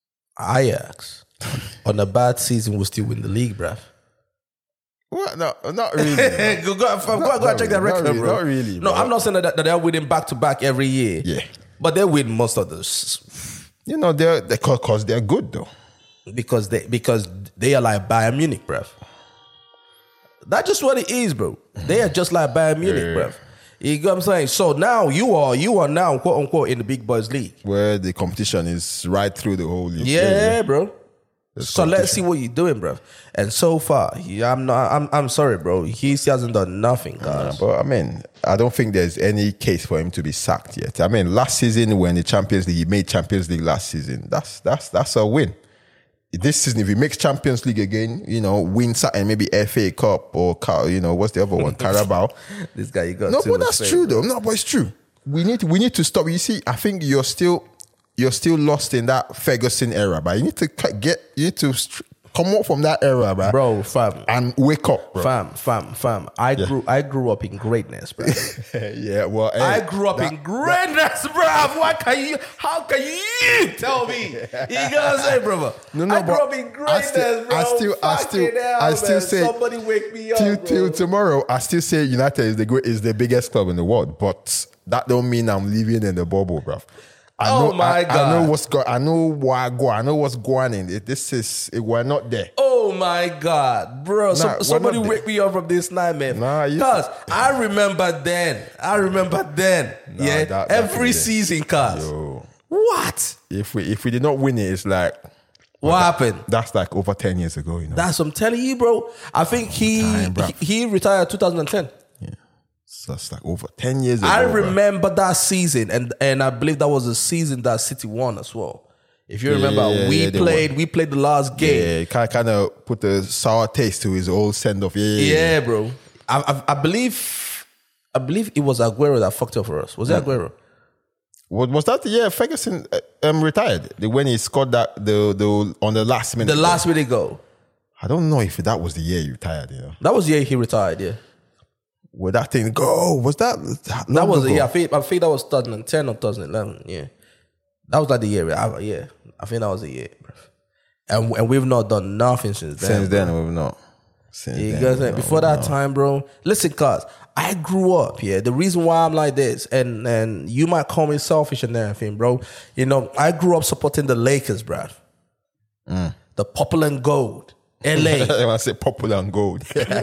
Ajax, on a bad season, will still win the league, bruv. What? No, not really. go and check that record, bro. Not really, bro. No, I'm not saying that they're winning back-to-back every year. Yeah. But they win most of those. Because they're good, though. Because they are like Bayern Munich, bruv. That's just what it is, bro. They are just like Bayern Munich, bruv. You get what I'm saying? So now you are now, quote unquote, in the big boys league. Where the competition is right through the whole league. Yeah, bro. So let's see what you're doing, bro. And so far, I'm sorry, bro. He hasn't done nothing, guys. But I mean, I don't think there's any case for him to be sacked yet. I mean, last season when the Champions League, he made Champions League last season. That's a win. This season, if he makes Champions League again, wins and maybe FA Cup or what's the other one, Carabao. This guy, you got no, but that's true though. No, but it's true. We need to stop. You see, I think you're still lost in that Ferguson era, but you need to Come out from that era, bro, fam, and wake up, bro. Fam. I grew up in greatness, bro. Yeah, well, hey, I grew up in greatness, bro. How can you tell me? You know what I'm saying, brother? No, I grew up in greatness, bro. I still say, somebody wake me up, till tomorrow. I still say United is the biggest club in the world, but that don't mean I'm living in the bubble, bro. I know what's going on in it. We're not there. Oh my God, bro! Somebody wake me up from this nightmare. Cause I remember then. Every season, cause what? If we did not win it, it's like what happened? That's like over 10 years ago. You know. That's what I'm telling you, bro. I think he retired 2010. So that's like over 10 years ago. I remember that season, and I believe that was the season that City won as well. If you remember, we played the last game. Yeah, kind of put the sour taste to his old send off. Yeah, bro. I believe it was Aguero that fucked up for us. Was it Aguero? Was that the year Ferguson retired? When he scored that the on the last minute. The last minute goal. I don't know if that was the year he retired. You know, that was the year he retired. Yeah. Where that thing go? Was that? That was I think that was 2010 or 2011. Yeah, that was like the year. Yeah, I think that was the year, bro. And we've not done nothing since then. Since then, we've not. Before that time, bro. Listen, cuz I grew up. Yeah, the reason why I'm like this, and you might call me selfish and everything, bro. You know, I grew up supporting the Lakers, bro. The purple and gold. LA. I said purple and gold.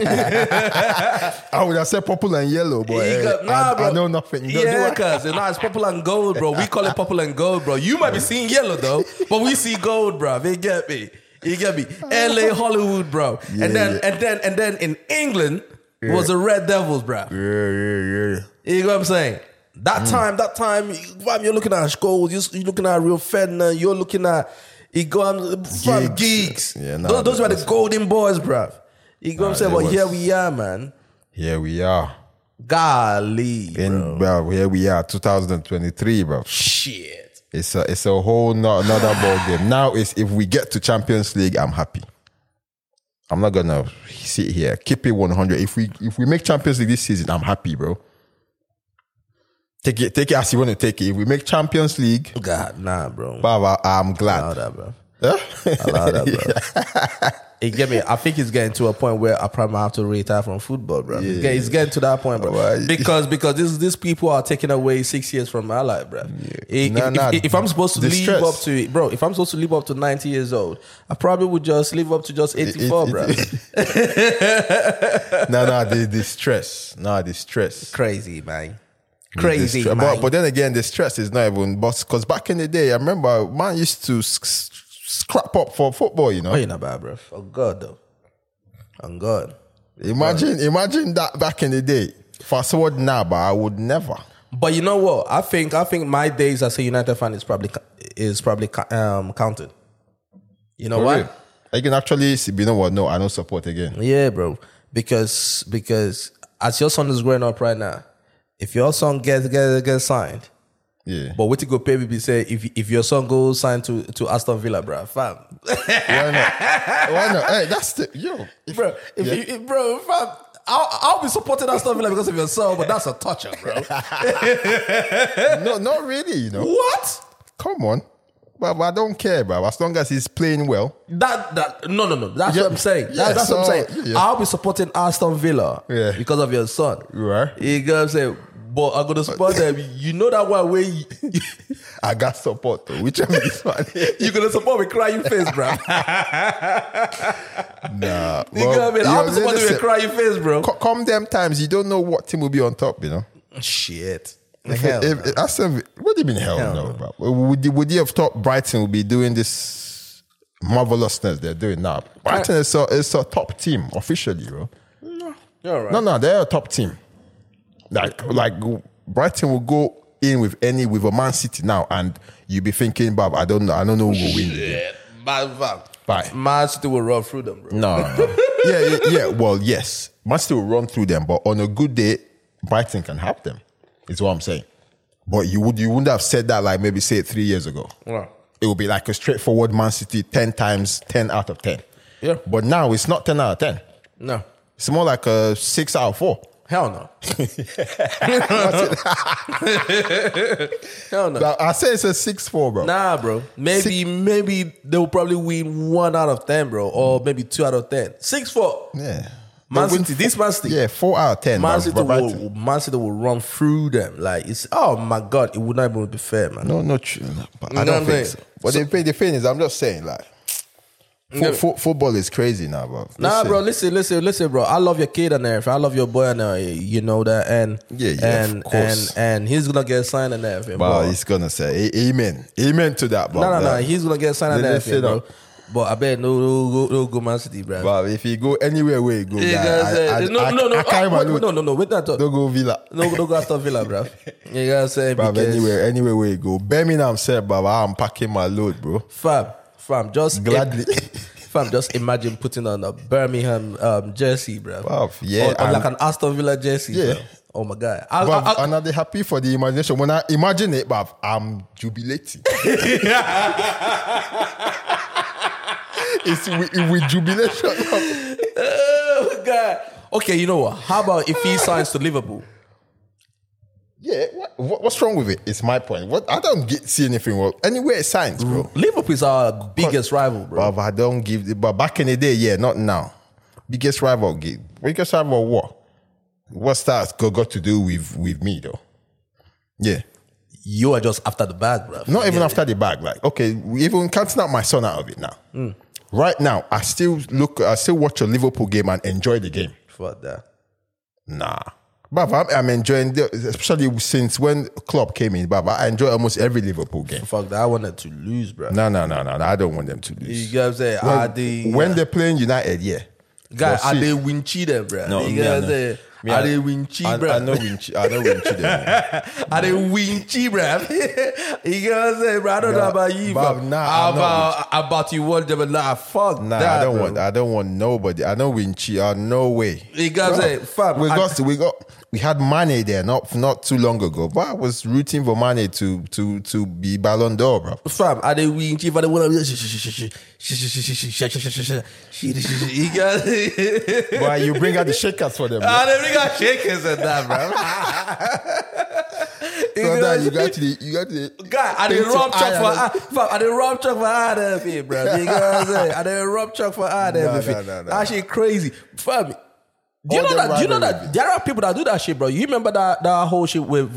I would have said purple and yellow, boy. I know nothing. Cuz it's purple and gold, bro. We call it purple and gold, bro. You might be seeing yellow though, but we see gold, bro. You get me? LA, Hollywood, bro. And then in England was the Red Devils, bro. Yeah. You know what I'm saying? That time, you're looking at Scholes, you're looking at Rio Ferdinand, you're looking at from Geeks. Yeah, those were the golden boys, bruv. You know what I'm saying? But here we are, man. Here we are. Golly, bro. Here we are, 2023, bro. Shit. It's a whole another ball game. Now, if we get to Champions League, I'm happy. I'm not gonna sit here. Keep it 100. If we make Champions League this season, I'm happy, bro. Take it as you want to take it. If we make Champions League, God, nah, bro. Baba, I'm glad. Allow that, bro. Allow that, bro. It get me. I think it's getting to a point where I probably have to retire from football, bro. Yeah. It's getting to that point, bro. Right. Because these people are taking away 6 years from my life, bro. Yeah. If I'm supposed to live up to, bro, if I'm supposed to live up to 90 years old, I probably would just live up to just 84, bro. The stress. Crazy, man. Crazy, man. But then again, the stress is not even. Because back in the day, I remember man used to scrap up for football. You know, you're not bad, bro. Oh God, though. On God. Imagine that back in the day. Fast forward now, but I would never. But you know what? I think my days as a United fan is probably counted. You know why? I can actually see. You know what? No, I don't support again. Yeah, bro. Because as your son is growing up right now. If your son gets signed, yeah. But what you go pay me say if your son goes signed to Aston Villa, bro, fam. Why not? Hey, that's the bro. Bro, fam. I'll be supporting Aston Villa because of your son, but that's a toucher, bro. No, not really. You know what? Come on. But I don't care, bro. As long as he's playing well. No. That's what I'm saying. That's what I'm saying. Yeah. I'll be supporting Aston Villa because of your son. Right. You know what I'm saying? But I'm going to support them. You know that one way. I got support, though. Which one is one? You're going to support me crying face, bro. Nah. You know what I mean? I'll be supporting you with crying face, bro. Come them times, you don't know what team will be on top, you know? Shit. What do you mean hell no, bro? Would you have thought Brighton would be doing this marvelousness they're doing now? Brighton is a top team officially, bro. No, you're right. No, they're a top team. Like Brighton will go in with a Man City now, and you be thinking, Bob, I don't know who will win. Shit, Man City will run through them, bro. No. Yeah. Well, yes, Man City will run through them, but on a good day, Brighton can have them. Is what I'm saying. But you wouldn't have said that like maybe say it 3 years ago. Yeah. It would be like a straightforward Man City 10 times 10 out of 10. Yeah. But now it's not 10 out of 10. No. It's more like a 6 out of 4. Hell no. Hell no. I say it's a 6-4, bro. Nah, bro. Maybe they'll probably win 1 out of 10, bro, or maybe 2 out of 10. 6-4. Yeah. Man City, this Man City. Yeah, 4 out of 10. Man City will run through them. Like, it's, oh my God, it would not even be fair, man. No, true. But I don't think so. But the thing is, I'm just saying, like, football is crazy now, bro. Listen, bro. I love your kid and everything. I love your boy and you know that. And of course. And he's gonna get signed and everything, bro. He's gonna say amen to that, bro. No. He's gonna get signed and everything, bro. But I bet no go Man City, bro. But if you go anywhere where you go, no. Wait that talk. Don't go Villa. No, don't go after Villa, bro. You gotta say, bro, anywhere where you go. Birmingham said, bro, I'm packing my load, bro. Fam, just gladly. Fam, just imagine putting on a Birmingham jersey, bro. Wow, yeah, or like an Aston Villa jersey, yeah. Bro. Oh my God. And are they happy for the imagination? When I imagine it, bruv, I'm jubilating. It's with jubilation. Oh God. Okay, you know what? How about if he signs to Liverpool? Yeah, what's wrong with it? It's my point. I don't see anything wrong. Anywhere it signs, bro. Liverpool is our biggest rival, bro. But I don't give. But back in the day, yeah, not now. Biggest rival what? What's that got to do with me though? Yeah. You are just after the bag, bro. Not even after the bag. Like, okay, we even can't out my son out of it now. Right now, I still watch a Liverpool game and enjoy the game. Fuck that. Nah. But I'm enjoying, especially since when Klopp came in, but I enjoy almost every Liverpool game. Fuck that. I wanted to lose, bro. No. I don't want them to lose. You guys say, when they're playing United, yeah. Guys, are they Winchy them, bro? No, you guys say, are they Winchy, bro? I know Winchy them. Are they Winchy, bro? You guys say, bro, I don't know about you, but about you want them a lot. Fuck that, I don't want nobody. I know Winchy. No way. You guys say, fam. We had Mane there not too long ago, but I was rooting for Mane to be Ballon d'Or, bro. Fam, are they Winchy? But they want to. But you bring out the shakers for them. They bring out shakers and that, bro. So that you got to guy, I didn't rub chuck for everything, bro. You guys say, I didn't rub chuck for everything. That shit crazy, fam. Do you know that there are people that do that shit, bro? You remember that whole shit with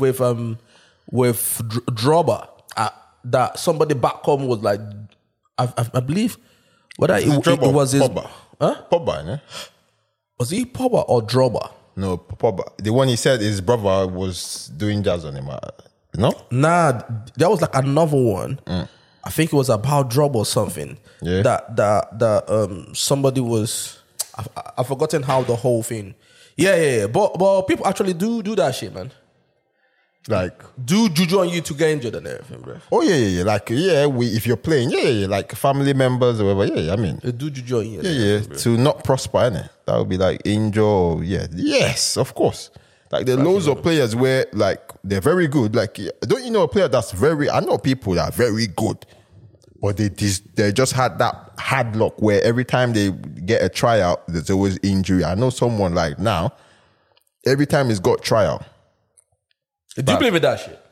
Drogba? That somebody back home was like, I believe, whether it was his Pogba. Huh? Pogba, ne? Was he Pogba or Drogba? No, Pogba. The one he said his brother was doing jazz on him. No? Nah, there was like another one. I think it was about Drogba or something. Yeah. That somebody was. I've forgotten how the whole thing. Yeah. But people actually do that shit, man. Like do juju on you to get injured and everything, bro. Oh yeah. Like if you're playing, like family members or whatever. Yeah, I mean, do juju on you. Yeah. To not prosper, innit? That would be like injure. Or, yes, of course. Like there are loads of players where like they're very good. Like don't you know a player that's very? I know people that are very good. But they just had that hard luck where every time they get a tryout, there's always injury. I know someone like now, every time he's got tryout. Do you believe in that shit?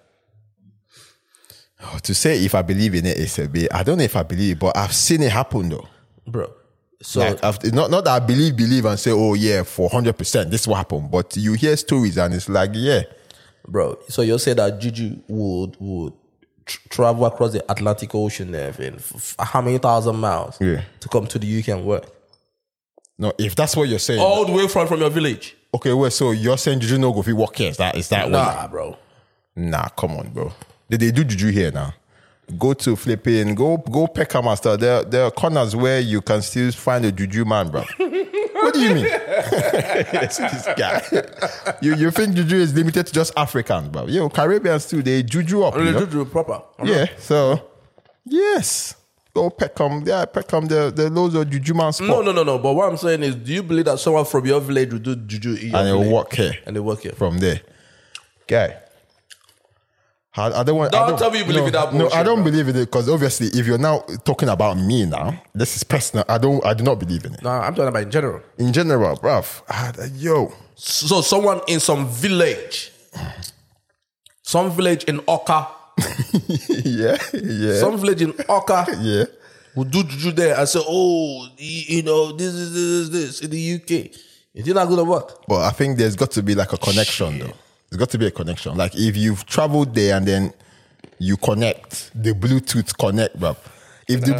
To say if I believe in it is a bit, I don't know if I believe, but I've seen it happen though. Bro. So like not that I believe and say, oh yeah, for 100%, this will happen. But you hear stories and it's like, yeah. Bro, so you'll say that Juju would travel across the Atlantic Ocean there, how many thousand miles to come to the UK and work? No, if that's what you're saying. All the way from your village. Okay, well, so you're saying Juju no go fi work here? Is that nah, way? Bro. Nah, come on, bro. They do Juju here now. Go to flipping, go Peckham Master. There are corners where you can still find a Juju man, bro. What do you mean? This guy. You think Juju is limited to just Africans, bro? Yo, Caribbeans too, they Juju up. They Juju proper. Yeah, so, yes. Go Peckham. Yeah, Peckham, the loads of Juju man spot. No. But what I'm saying is, do you believe that someone from your village will do Juju in your and village? They work here. And they work here. From there. Guy. I don't want. Don't tell me you believe in that bullshit. No, I don't bro. believe in it because obviously, if you're now talking about me now, this is personal. I do not believe in it. No, I'm talking about in general. In general, bruv, yo. So someone in some village in Oka, yeah. some village in Oka, Yeah. will do juju there and say, oh, you know, this in the UK. Is it not going to work? But I think there's got to be like a connection, though. There's got to be a connection. Like if you've traveled there and then you connect, the Bluetooth connect, bruv. If the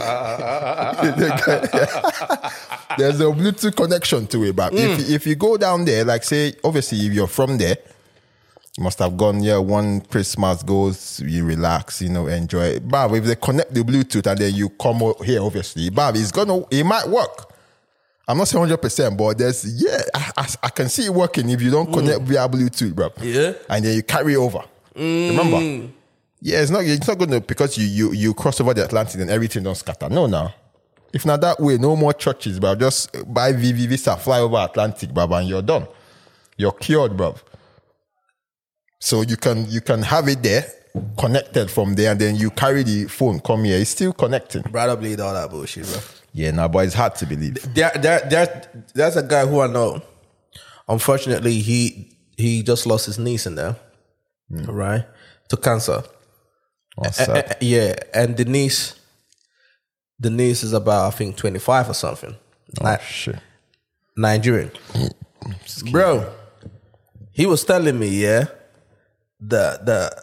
there's a Bluetooth connection to it, bruv. If you go down there, like say, obviously if you're from there, you must have gone, one Christmas goes, you relax, enjoy it. Bruv, if they connect the Bluetooth and then you come here, obviously, bruv, it might work. I'm not saying 100%, but I can see it working if you don't connect via Bluetooth, bro. Yeah. And then you carry over. Remember? Yeah, it's not going to, because you cross over the Atlantic and everything don't scatter. No. If not that way, no more churches, bro. Just buy VV Visa, fly over Atlantic, bro, and you're done. You're cured, bro. So you can have it there, connected from there, and then you carry the phone, come here. It's still connecting. Brother believe all that bullshit, bro. Yeah, but it's hard to believe. There's a guy who I know. Unfortunately, he just lost his niece in there, right, to cancer. Oh, sad. Yeah, and the niece is about, I think, 25 or something. Oh, shit. Nigerian. Bro, he was telling me, that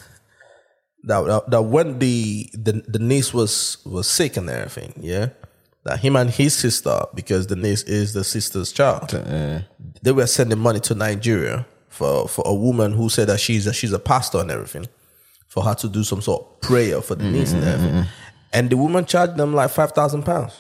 when the niece was sick and everything, that him and his sister, because the niece is the sister's child, they were sending money to Nigeria for a woman who said that she's a pastor and everything, for her to do some sort of prayer for the niece and everything. And the woman charged them like £5,000.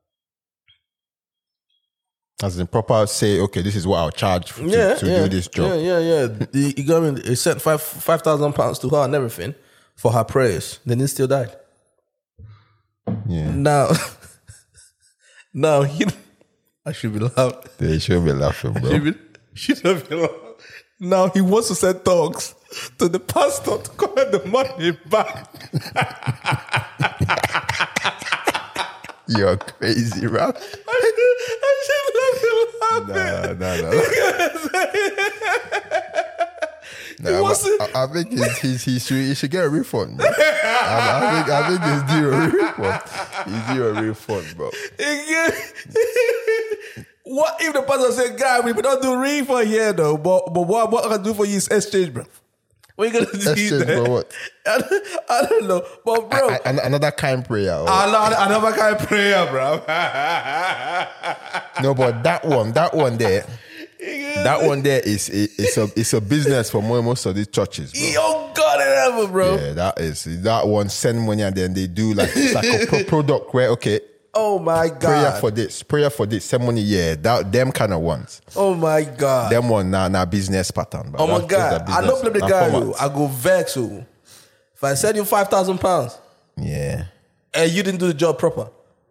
As in proper say, okay, this is what I'll charge to do this job. Yeah. He got me. He sent £5,000 to her and everything for her prayers. Then he still died. Yeah. Now I should be laughing. They should be laughing, bro. Should be laughing. Now he wants to send talks to the pastor to collect the money back. You're crazy, bro. I should have been laughing. I think he should get a refund, bro. I think he's due a refund. He's due a refund, bro. What if the pastor said, "Guy, we don't do refund here, though. But what I can do for you is exchange, bro. What are you gonna do? Exchange for what? I don't know, but bro, another kind prayer. Another kind of prayer, bro. No, but that one there. That one there is a business for most of these churches, bro. Yo, God in heaven, bro. Yeah, that one send money and then they do like it's like a product where oh my God, prayer for this, send money, them kind of ones. Oh my God, them one now business pattern. Bro. Oh my God, I don't blame the guy. I go vex you. If I send you £5,000, and you didn't do the job proper,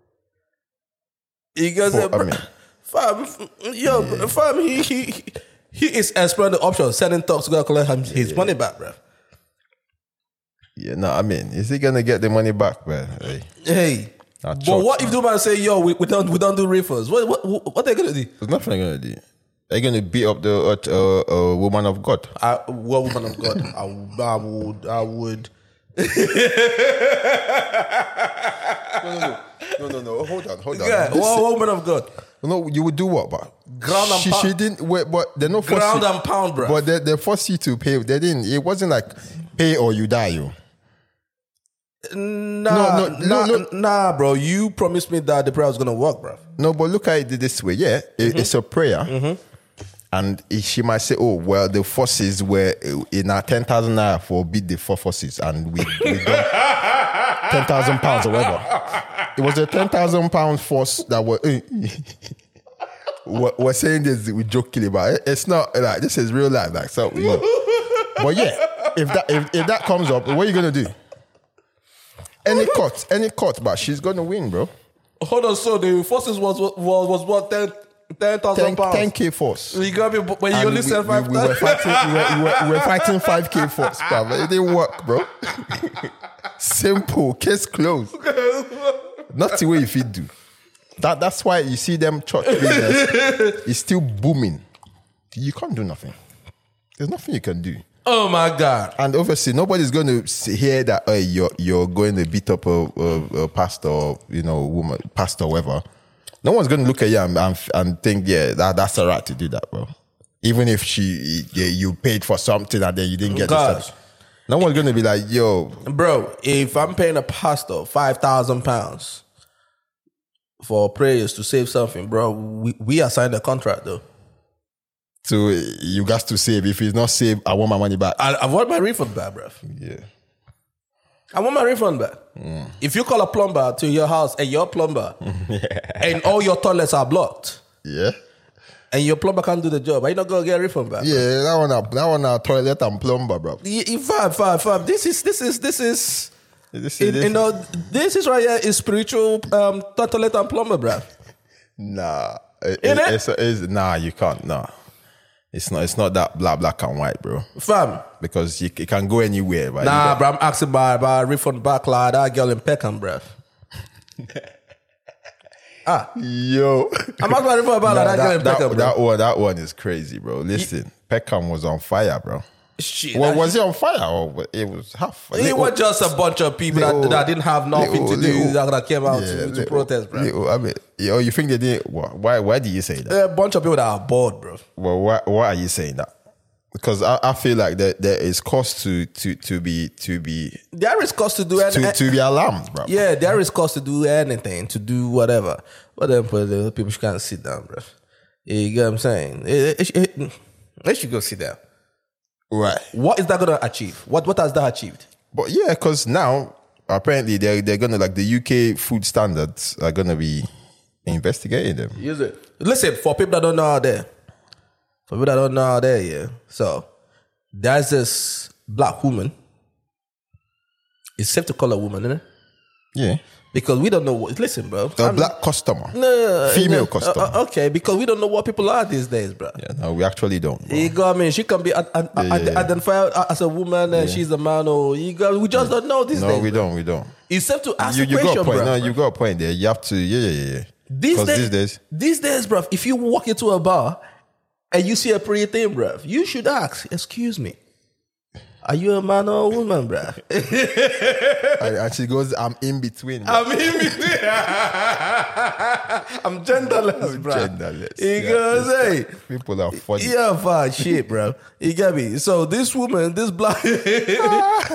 you guys fam, he is exploring the option, sending talks to go collect his money back, bro. Yeah, no, I mean, is he gonna get the money back, bro? Hey. But what if the man say, yo, we don't do refunds? What they gonna do? There's nothing they're gonna do. They're gonna beat up the woman of God. What woman of God? I would. No. Hold on. Yeah, what woman of God? No, you would do what, but ground and pound. She didn't wait, but they're not ground and pound, bro. But they forced you to pay. They didn't. It wasn't like pay or you die, you. Nah, bro. You promised me that the prayer was gonna work, bro. No, but look at it this way. Yeah, it's a prayer, and she might say, "Oh, well, the forces were in our 10,000 naira for beat the 4 forces, and we done £10,000 or whatever." It was a £10,000 force that we're saying this with jokingly, but it's not like this is real life, like so. But yeah, if that comes up, what are you gonna do? Any cut, but she's gonna win, bro. Hold on, so the forces was what 10 10,000 pounds. 10K force. You got me, but you only sell 5,000. We were fighting 5K force, bro. It didn't work, bro. Simple. Case closed. Nothing way if you do. That's why you see them church business is still booming. You can't do nothing. There's nothing you can do. Oh my God! And obviously, nobody's going to hear that you're going to beat up a pastor, or, woman, pastor, whatever. No one's going to look at you and think, that's a right to do that, bro. Even if you paid for something and then you didn't get it. No one's going to be like, yo, bro. If I'm paying a pastor £5,000 for prayers to save something, bro, we are signed a contract though. So you got to save. If it's not saved, I want my money back. I want my refund back, bro. Yeah. I want my refund back. If you call a plumber to your house and your plumber and all your toilets are blocked, and your plumber can't do the job, are you not gonna get a refund back? Yeah, that one a toilet and plumber, bro. Fam. This is right here is spiritual toilet and plumber, bro. Nah, you can't. Nah. It's not that black and white, bro. Fam. Because it can go anywhere. Bro. Nah, bro, I'm asking about refund back like that girl in Peckham, bro. Yo. I'm asking about refund back like that girl in Peckham, bro. That one is crazy, bro. Listen, Peckham was on fire, bro. Shit. Was he on fire or it was half? It was just a bunch of people that didn't have nothing to do that came out to protest, bro. I mean, you think they did? Why do you say that? A bunch of people that are bored, bro. Well, why are you saying that? Because I feel like there is cause to be there is cause to do anything to be alarmed, bro. Yeah, there is cause to do anything, to do whatever. But then the people can't sit down, bro. You get what I'm saying? They should go sit down. Right. What is that going to achieve? What has that achieved? But yeah, because now apparently they're gonna, like, the UK food standards are gonna be investigating them. Use it. Listen, for people that don't know out there, yeah. So there's this black woman. It's safe to call her woman, isn't it? Yeah. Because we don't know what. Listen, bro. A black customer. Female customer. Okay, because we don't know what people are these days, bro. Yeah, no, we actually don't. Bro. You got me. She can be identified as a woman and she's a man, or we just don't know these days. No, we don't. It's safe to ask you a question, got a point. bro. No, you got a point there. You have to, yeah. These days, bro, if you walk into a bar and you see a pretty thing, bro, you should ask, excuse me, are you a man or a woman, bro? And she goes, I'm in between. Bro. I'm in between. I'm genderless, bro. Genderless. You gotta say. People are funny. Yeah, fine shit, bro. You get me? So this woman, this black... yeah.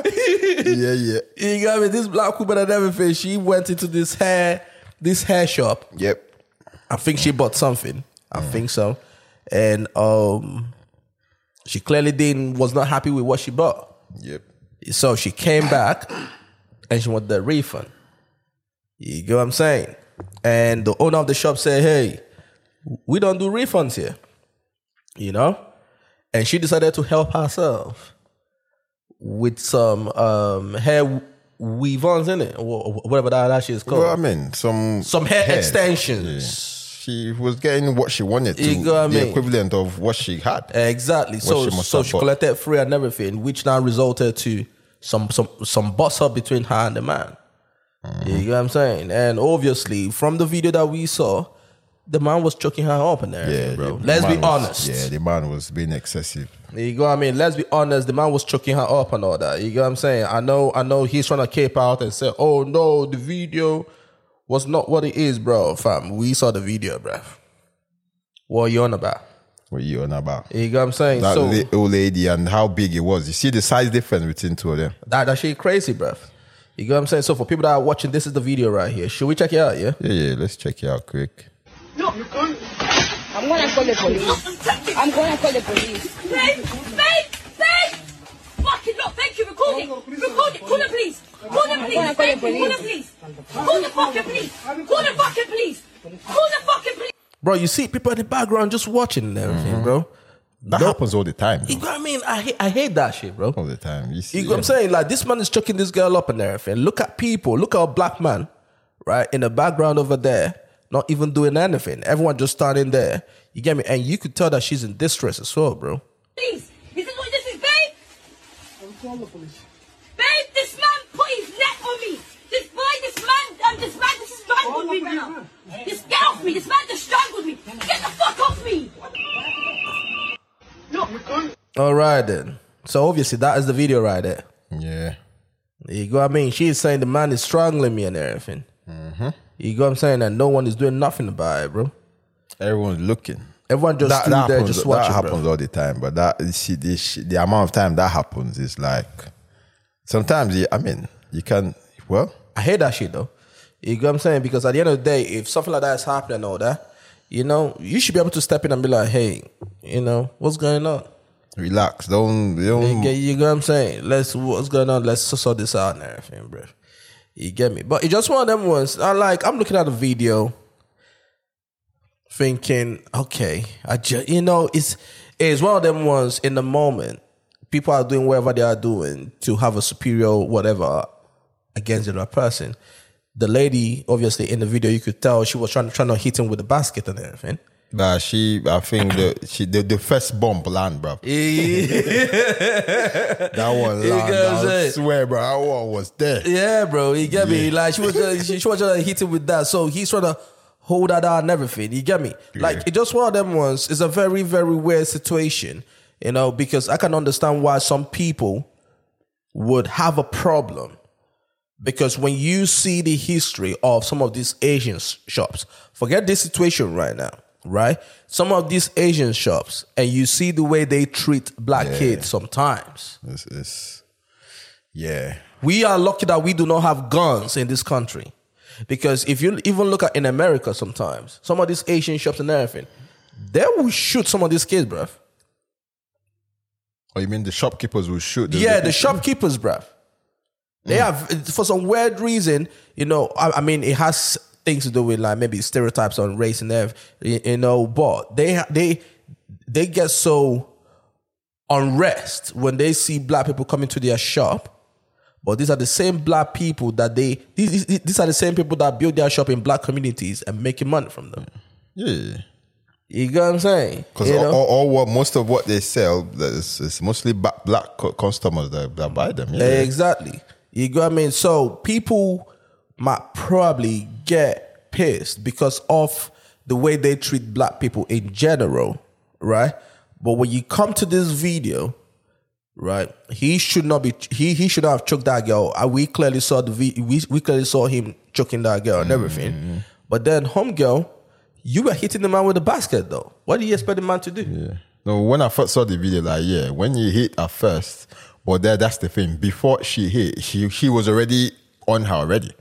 You got me? This black woman and everything, she went into this hair shop. Yep. I think she bought something. I think so. And she clearly was not happy with what she bought. Yep. So she came back and she wanted the refund. You get what I'm saying? And the owner of the shop said, hey, we don't do refunds here. You know? And she decided to help herself with some hair weave-ons in it, or whatever that shit is called. Well, I mean, some hair extensions. Yeah. She was getting what she wanted to, the equivalent of what she had. Exactly. So she collected free and everything, which now resulted to some bust up between her and the man. Mm-hmm. You know what I'm saying? And obviously, from the video that we saw, the man was choking her up and everything, bro. Let's be honest. Yeah, the man was being excessive. You know what I mean? Let's be honest. The man was choking her up and all that. You know what I'm saying? I know he's trying to cape out and say, oh no, the video was not what it is, bro. Fam, we saw the video, bro. What are you on about? What are you on about? You know what I'm saying? That old lady and how big it was. You see the size difference between two of them. That shit crazy, bro. You know what I'm saying? So for people that are watching, this is the video right here. Should we check it out, yeah? Yeah, let's check it out quick. No, you can't. I'm going to call the police. I'm going to call the police. Babe! Fucking look, thank you, record it. Call the police. Call the police. Call the fucking police. Bro, you see people in the background just watching and everything, bro. That happens all the time. You know what I mean? I hate that shit, bro. All the time. You know what I'm saying? Like, this man is choking this girl up and everything. Look at a black man, right, in the background over there, not even doing anything. Everyone just standing there. You get me? And you could tell that she's in distress as well, bro. Please, this is what this is, babe. I'm calling the police. Babe, this man put his neck on me. This man strangled me, man. Just get off me. This man just strangled me. Get the fuck off me. Look. All right, then. So obviously that is the video right there. Yeah. You go what I mean? She's saying the man is strangling me and everything. You go what I'm saying? That no one is doing nothing about it, bro. Everyone's looking. Everyone just stood there just watching, That happens all the time. But the amount of time that happens is like... Sometimes, you can... Well... I hate that shit, though. You get what I'm saying? Because at the end of the day, if something like that is happening and all that, you should be able to step in and be like, hey, what's going on? Relax. Don't... You get what I'm saying? What's going on? Let's sort this out and everything, bro. You get me? But it's just one of them ones. I'm looking at the video thinking, okay, it's one of them ones in the moment. People are doing whatever they are doing to have a superior whatever against the other person. The lady, obviously, in the video, you could tell she was trying to hit him with a basket and everything. But I think the first bomb land, bro. That one land, I swear, bro, that one was there. Yeah, bro, you get me? Like, she was trying to hit him with that, so he's trying to hold that down and everything, you get me? Like, it just one of them ones. It's a very, very weird situation, because I can understand why some people would have a problem. Because when you see the history of some of these Asian shops, forget this situation right now, right? Some of these Asian shops, and you see the way they treat black kids sometimes. Yeah. We are lucky that we do not have guns in this country. Because if you even look at in America sometimes, some of these Asian shops and everything, they will shoot some of these kids, bruv. Oh, you mean the shopkeepers will shoot? The shopkeepers, bruv. They have, for some weird reason, it has things to do with like maybe stereotypes on race and everything, but they get so unrest when they see black people coming to their shop. But these are the same black people that these are the same people that build their shop in black communities and making money from them. Yeah. You get what I'm saying? Because most of what they sell is mostly black customers that buy them. Yeah. Exactly. You get what I mean? So people might probably get pissed because of the way they treat black people in general, right? But when you come to this video, right, he should not be. He should have choked that girl. We clearly saw we clearly saw him choking that girl and everything. But then, homegirl, you were hitting the man with a basket, though. What do you expect the man to do? Yeah. No, when I first saw the video, when you hit at first. But that's the thing. Before she hit, she was already on her already.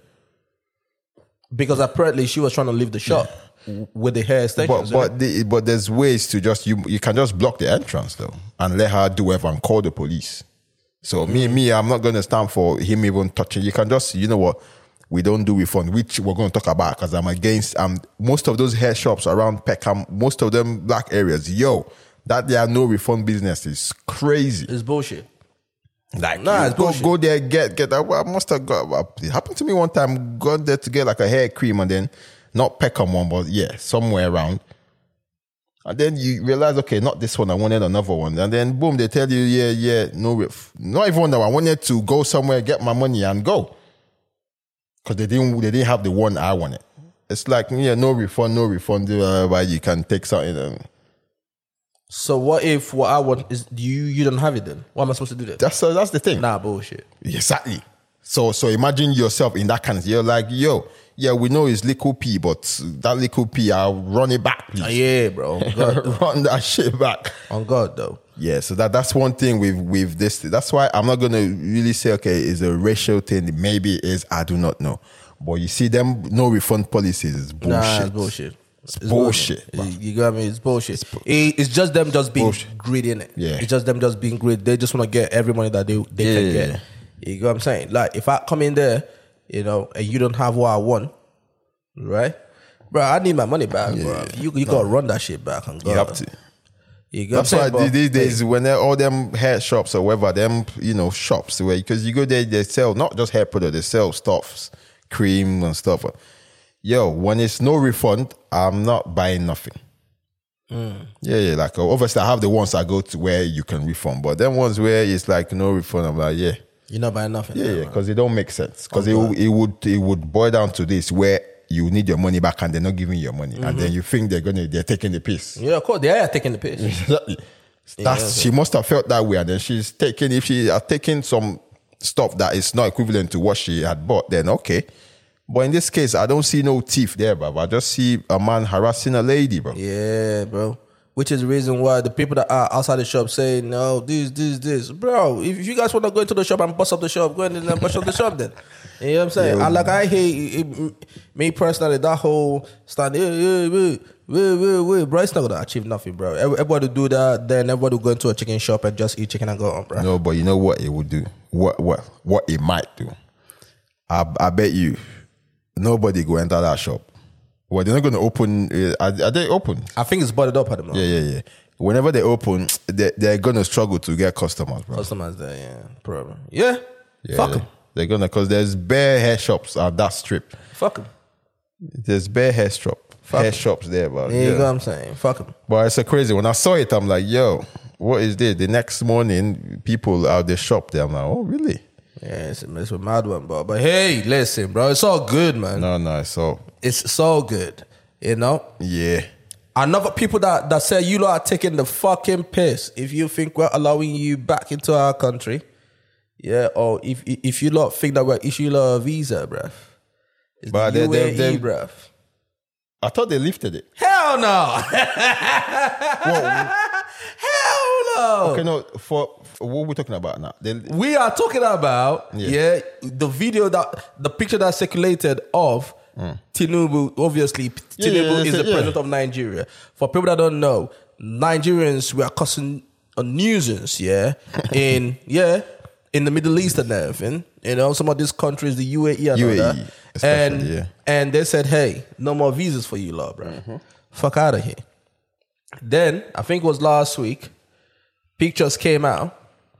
Because apparently she was trying to leave the shop with the hair extensions. But there's ways to just you can just block the entrance though and let her do whatever and call the police. So me, I'm not going to stand for him even touching. You can just, we don't do refund, which we're going to talk about because I'm against most of those hair shops around Peckham, most of them black areas. That there are no refund business is crazy. It's bullshit. Like, go there, get that. I must have got, it happened to me one time, got there to get like a hair cream and then, not Peckham one, but somewhere around. And then you realize, okay, not this one, I wanted another one. And then boom, they tell you, not even that one. I wanted to go somewhere, get my money and go. Because they didn't have the one I wanted. It's like, no refund, but you can take something. So what if what I want is you don't have it then? What am I supposed to do then? That's the thing. Nah, bullshit. Exactly. So imagine yourself in that kind of, you're like, we know it's little P, but that little P, I'll run it back, please. Yeah, bro. Run that shit back. On God, though. Yeah, so that's one thing with this. That's why I'm not going to really say, okay, it's a racial thing. Maybe it is, I do not know. But you see them, no refund policies is bullshit. Nah, it's bullshit. It's bullshit. You got me? It's bullshit. It's just them just being greedy, innit? Yeah. It's just them just being greedy. They just want to get every money that they can get. You know what I'm saying? Like, if I come in there, and you don't have what I want, right? Bro, I need my money back, bro. You got to run that shit back. On God. You have to. You know That's why these days, when all them hair shops or whatever, them, shops, because you go there, they sell not just hair product, they sell stuffs, cream and stuff. yo, when it's no refund, I'm not buying nothing. Yeah, like obviously I have the ones I go to where you can refund, but then ones where it's like no refund, I'm like, yeah. You're not buying nothing. Yeah, because it don't make sense. Because it would boil down to this where you need your money back and they're not giving you your money. And then you think they're taking the piss. Yeah, of course. They are taking the piss. She must have felt that way, and then she's taking, if she had taken some stuff that is not equivalent to what she had bought, then okay. But in this case, I don't see no thief there, bro. I just see a man harassing a lady, bro. Yeah, bro. Which is the reason why the people that are outside the shop say, no, this. Bro, if you guys want to go into the shop and bust up the shop, go in and bust up the shop then. You know what I'm saying? Yeah. I hate, me personally, that whole stand, wait, bro, it's not going to achieve nothing, bro. Everybody do that, then everybody will go into a chicken shop and just eat chicken and go on, bro. No, but you know what it would do? What it might do? I bet you nobody go enter that shop. Well, they're not going to open. Are they open? I think it's boarded up at the moment. Yeah. Whenever they open, they're going to struggle to get customers, bro. Customers there, yeah. Problem. Yeah. Fuck them. They're going to, because there's bare hair shops at that strip. Fuck them. There's bare hair shops there, bro. You know what I'm saying? Fuck them. But it's so crazy. When I saw it, I'm like, yo, what is this? The next morning, people out the shop there, I'm like, oh, really? Yeah, it's a mad one, bro. But hey, listen, bro, it's all good, man. No, It's so good, you know? Yeah. Another people that say you lot are taking the fucking piss if you think we're allowing you back into our country. Yeah, or if you lot think that we're issuing a visa, bruv. It's But the they- UAE, bruv. I thought they lifted it. Hell no. Hell no. Okay, no, for what we're talking about now. We are talking about the picture that circulated of Tinubu. Obviously, Tinubu is the president of Nigeria. For people that don't know, Nigerians were causing a nuisance, in the Middle East and everything. You know, some of these countries, the UAE and all that. And they said, hey, no more visas for you, lot, bro. Fuck out of here. Then, I think it was last week, pictures came out,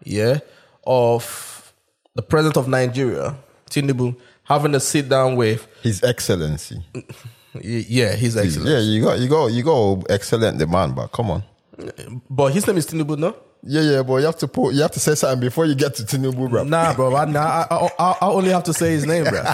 of the president of Nigeria, Tinubu, having a sit down with His Excellency. His Excellency. Yeah, you go excellent the man, but come on. But his name is Tinubu, no? Yeah, but you have to say something before you get to Tinubu, bro. Nah, bro. I only have to say his name, bro.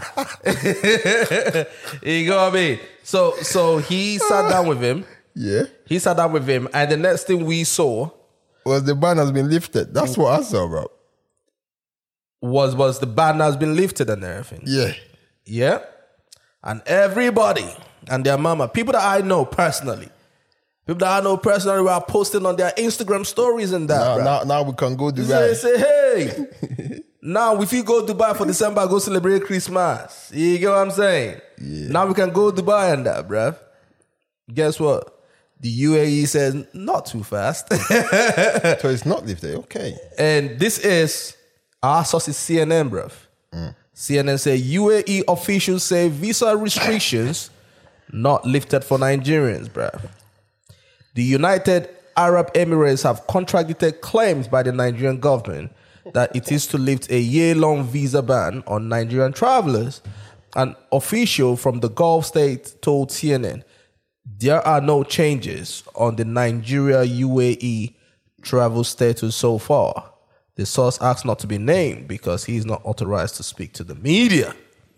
You know what I mean? So he sat down with him. Yeah. He sat down with him, and the next thing we saw Was the ban has been lifted. That's what I saw, bro. was the ban has been lifted and everything. Yeah. Yeah. And everybody and their mama, people that I know personally, were posting on their Instagram stories and that. Now we can go Dubai. Say, hey, now if you go Dubai for December, go celebrate Christmas. You get what I'm saying? Yeah. Now we can go Dubai and that, bruv. Guess what? The UAE says not too fast. So it's not lifted. Okay. And this is our source is CNN, bruv. CNN say UAE officials say visa restrictions not lifted for Nigerians, bruv. The United Arab Emirates have contradicted claims by the Nigerian government that it is to lift a year-long visa ban on Nigerian travelers. An official from the Gulf state told CNN, there are no changes on the Nigeria-UAE travel status so far. The source asked not to be named because he is not authorized to speak to the media.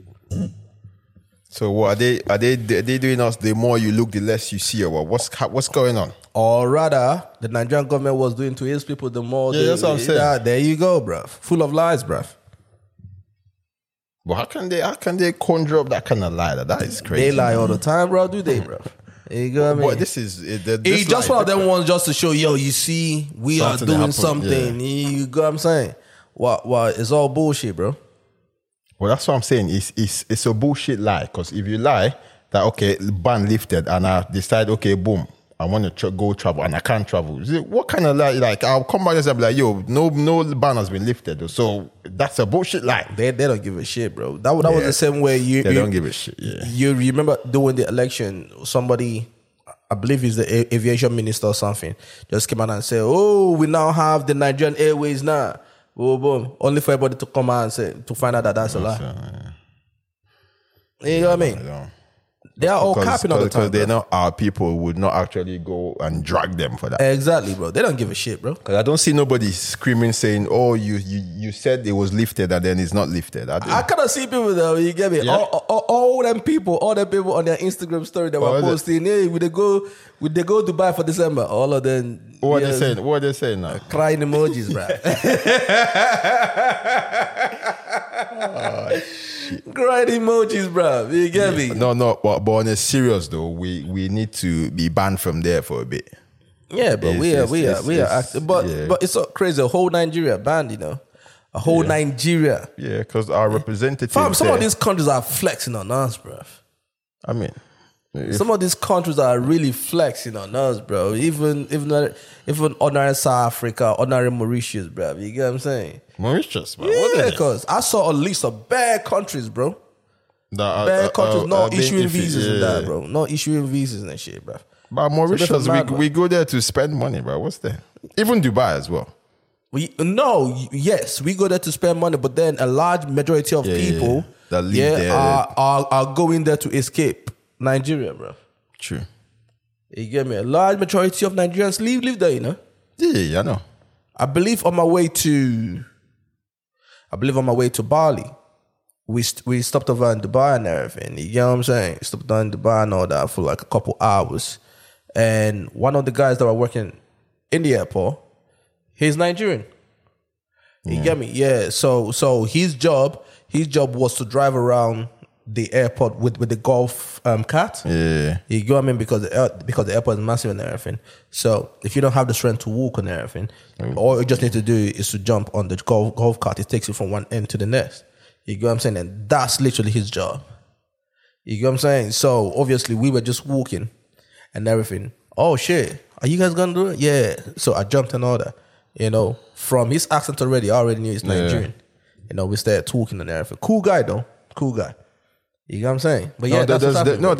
So what are they doing us? The more you look, the less you see. Or what's going on? Or rather, the Nigerian government was doing to his people the more. Yeah, that's what I'm saying. There you go, bruv. Full of lies, bruv. But how can they conjure up that kind of lie? That is crazy. They lie all the time, bro. Do they, bruv? You know what I mean? But this is It's just one of them ones just to show, yo, you see, we Something are doing happened, something. You know what I'm saying? Well, it's all bullshit, bro. Well, that's what I'm saying. It's a bullshit lie. Because if you lie that okay, ban lifted, and I decide okay, boom, I want to go travel and I can't travel. What kind of lie? Like I'll come back and be like, yo, no ban has been lifted. So that's a bullshit lie. They don't give a shit, bro. That was the same way they don't give a shit. Yeah. You remember during the election, somebody, I believe he's the aviation minister or something, just came out and said, oh, we now have the Nigerian Airways now. Boom, boom. Only for everybody to come out and say, to find out that that's a lie. You know what I mean? They are all capping all the time. Because they know our people would not actually go and drag them for that. Exactly, bro. They don't give a shit, bro. Because I don't see nobody screaming saying, "Oh, you said it was lifted and then it's not lifted." I kind of see people though. You get me? Yeah. All them people on their Instagram story that were posting, "Hey, would they go Dubai for December?" All of them. What are they saying? What are they saying now? Crying emojis, bro. Crying emojis, bro. You get me? No. But on a serious though, we need to be banned from there for a bit. Yeah, but we are active. But it's so crazy. A whole Nigeria banned, you know. A whole Nigeria. Yeah, because our representatives. Some of these countries are flexing on us, bro. I mean, some of these countries are really flexing on us, bro. Even ordinary South Africa, ordinary Mauritius, bro. You get what I'm saying? Mauritius, bro. Yeah, because I saw a list of bad countries, bro. Bad countries not issuing visas and that, bro. Not issuing visas and shit, bro. But Mauritius, we go there to spend money, bro. What's that? Even Dubai as well. Yes, we go there to spend money, but then a large majority of people that live there are going there to escape Nigeria, bro. True. You get me? A large majority of Nigerians live there, you know? Yeah, I know. I believe on my way to Bali, we stopped over in Dubai and everything. You get what I'm saying? Stopped over in Dubai and all that for like a couple hours. And one of the guys that were working in the airport, he's Nigerian. You get me? Yeah. So his job was to drive around the airport with the golf cart. Yeah. You get what I mean? Because the airport is massive and everything. So if you don't have the strength to walk and everything, all you just need to do is to jump on the golf cart. It takes you from one end to the next. You get what I'm saying? And that's literally his job. You get what I'm saying? So obviously we were just walking and everything. Oh shit, are you guys gonna do it? Yeah. So I jumped in order. You know, from his accent already, I already knew he's Nigerian. You know, we started talking and everything. Cool guy though. Cool guy. You know what I'm saying? But yeah, there's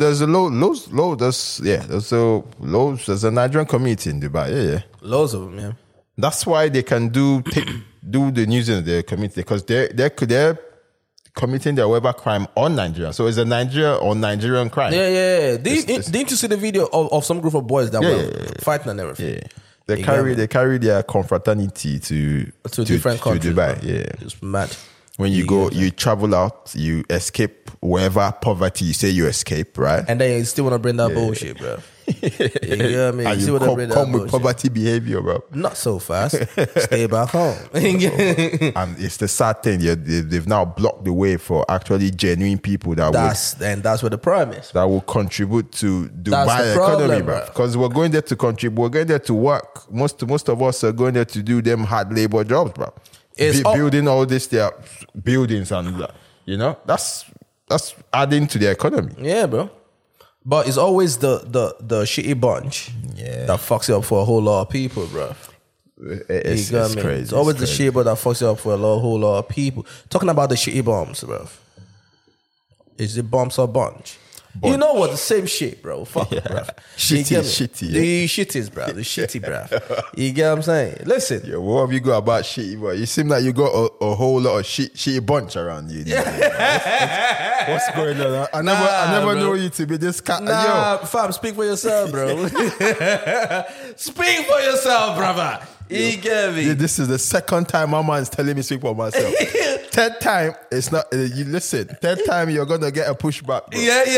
a Nigerian community in Dubai. Yeah. Loads of them, yeah. That's why they can do the news in their community, because they're committing their whatever crime on Nigeria. So it's a Nigerian crime. Yeah. Didn't you see the video of some group of boys that were fighting and everything? Yeah. They carry their confraternity to different countries. Dubai. Bro. Yeah. It's mad. When you go, you travel out, you escape wherever poverty you say you escape, right? And then you still want to bring that bullshit, bro. You know what I mean? And you come with poverty behavior, bro. Not so fast. Stay back home. And it's the sad thing. They've now blocked the way for actually genuine people that's where the problem is. That will contribute to Dubai economy, bro. Because we're going there to contribute. We're going there to work. Most of us are going there to do them hard labor jobs, bro. Building all this, their buildings and that's adding to the economy. Yeah, bro. But it's always the shitty bunch that fucks it up for a whole lot of people, bro. It's crazy. It's always the shitty bunch that fucks it up for whole lot of people. Talking about the shitty bombs, bro. Is it bombs or bunch? You know what? The same shit, bro. Fuck it, bro. Shitty. The shitties, bro. The shitty, bro. You get what I'm saying? Listen. Yeah, what have you got about shitty, bro? You seem like you got a whole lot of shitty bunch around you. What's going on? I never know you to be this cat. Fam, speak for yourself, bro. Speak for yourself, brother. You get me? This is the second time my man's telling me speak for myself. Third time, it's not. You listen. Third time, you're gonna get a pushback. Bro. Yeah.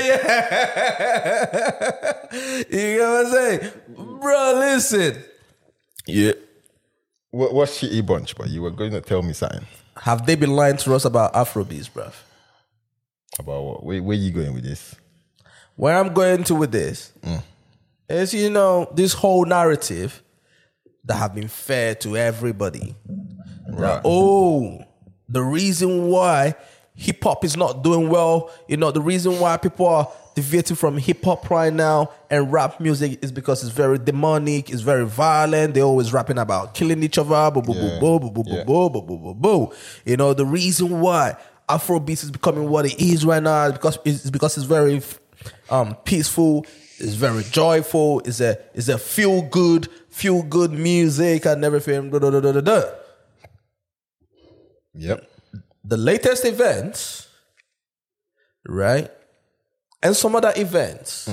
You know what I'm saying, bro? Listen. Yeah. What's shitty bunch? But you were going to tell me something. Have they been lying to us about Afrobeats, bro? About what? Where you going with this? Where I'm going to with this is, this whole narrative that have been fair to everybody. Right. That, the reason why hip hop is not doing well, the reason why people are deviating from hip hop right now and rap music is because it's very demonic, it's very violent. They're always rapping about killing each other. The reason why Afrobeats is becoming what it is right now is because it's very peaceful. It's very joyful. It's a feel good music and everything. Yep. The latest events, right, and some other events,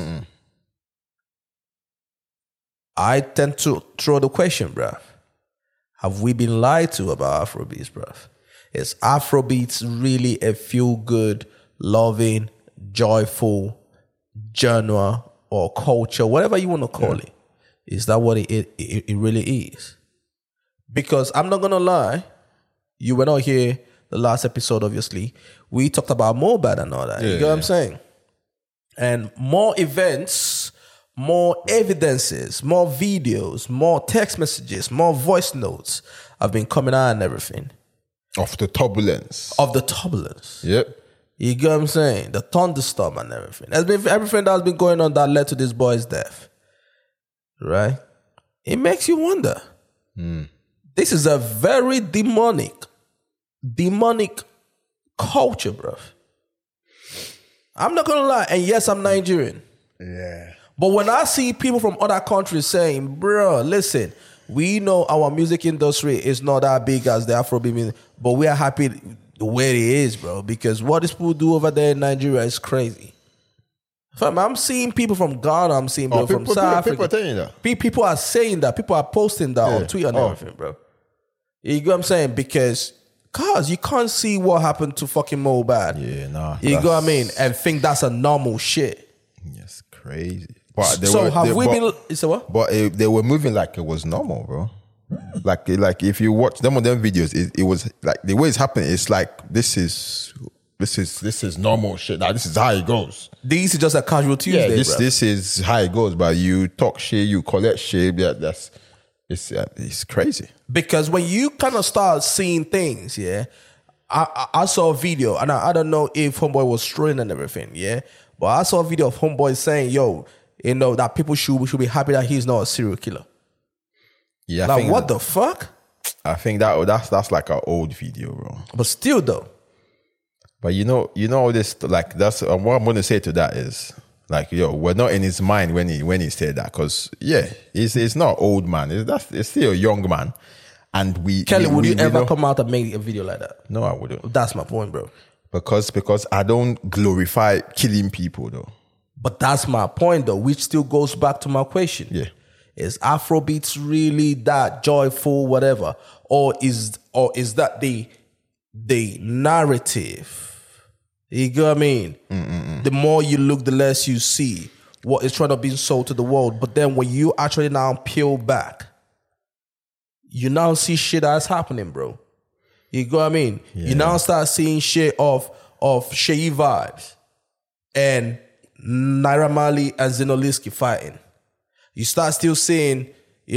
I tend to throw the question, bruv. Have we been lied to about Afrobeats, bruv? Is Afrobeats really a feel-good, loving, joyful genre or culture, whatever you want to call it? Is that what it really is? Because I'm not going to lie, you were not here the last episode, obviously. We talked about Mohbad and all that. You know what I'm saying? And more events, more evidences, more videos, more text messages, more voice notes have been coming out and everything. Of the turbulence. Yep. You get what I'm saying? The thunderstorm and everything. Everything that's been going on that led to this boy's death. Right? It makes you wonder. This is a very demonic culture, bruv. I'm not gonna lie, and yes, I'm Nigerian. Yeah. But when I see people from other countries saying, bro, listen, we know our music industry is not that big as the Afrobeat music, but we are happy the way it is, bro, because what these people do over there in Nigeria is crazy. Fam, I'm seeing people from Ghana, I'm seeing people from South Africa. People are saying that. People are saying that. People are posting that on Twitter and everything, bro. You get what I'm saying? Because you can't see what happened to fucking Mohbad. Yeah, nah. You get what I mean? And think that's a normal shit. Yes, crazy. But they were moving like it was normal, bro. Like if you watch some of them videos, it was like the way it's happening. It's like this is normal shit. Like, this is how it goes. This is just a casual Tuesday. Yeah, this is how it goes. But you talk shit, you collect shit. Yeah, it's crazy. Because when you kind of start seeing things, I saw a video, and I don't know if Homeboy was strolling and everything, but I saw a video of Homeboy saying, "Yo, you know that people should be happy that he's not a serial killer." Yeah, like what the fuck? I think that's like an old video, bro. But still, though. But you know this, like, that's what I'm gonna say to that is, like, yo, we're not in his mind when he said that, because it's not old man. It's still a young man, and Kelly, would you ever come out and make a video like that? No, I wouldn't. That's my point, bro. Because I don't glorify killing people, though. But that's my point, though, which still goes back to my question. Yeah, is Afrobeats really that joyful, whatever, or is that the narrative? You get what I mean? The more you look, the less you see what is trying to be sold to the world. But then when you actually now peel back, you now see shit that's happening, bro. You get what I mean? Yeah. You now start seeing shit of Sheyi Vibes and Naira Marley and Zinoliski fighting. You start still seeing,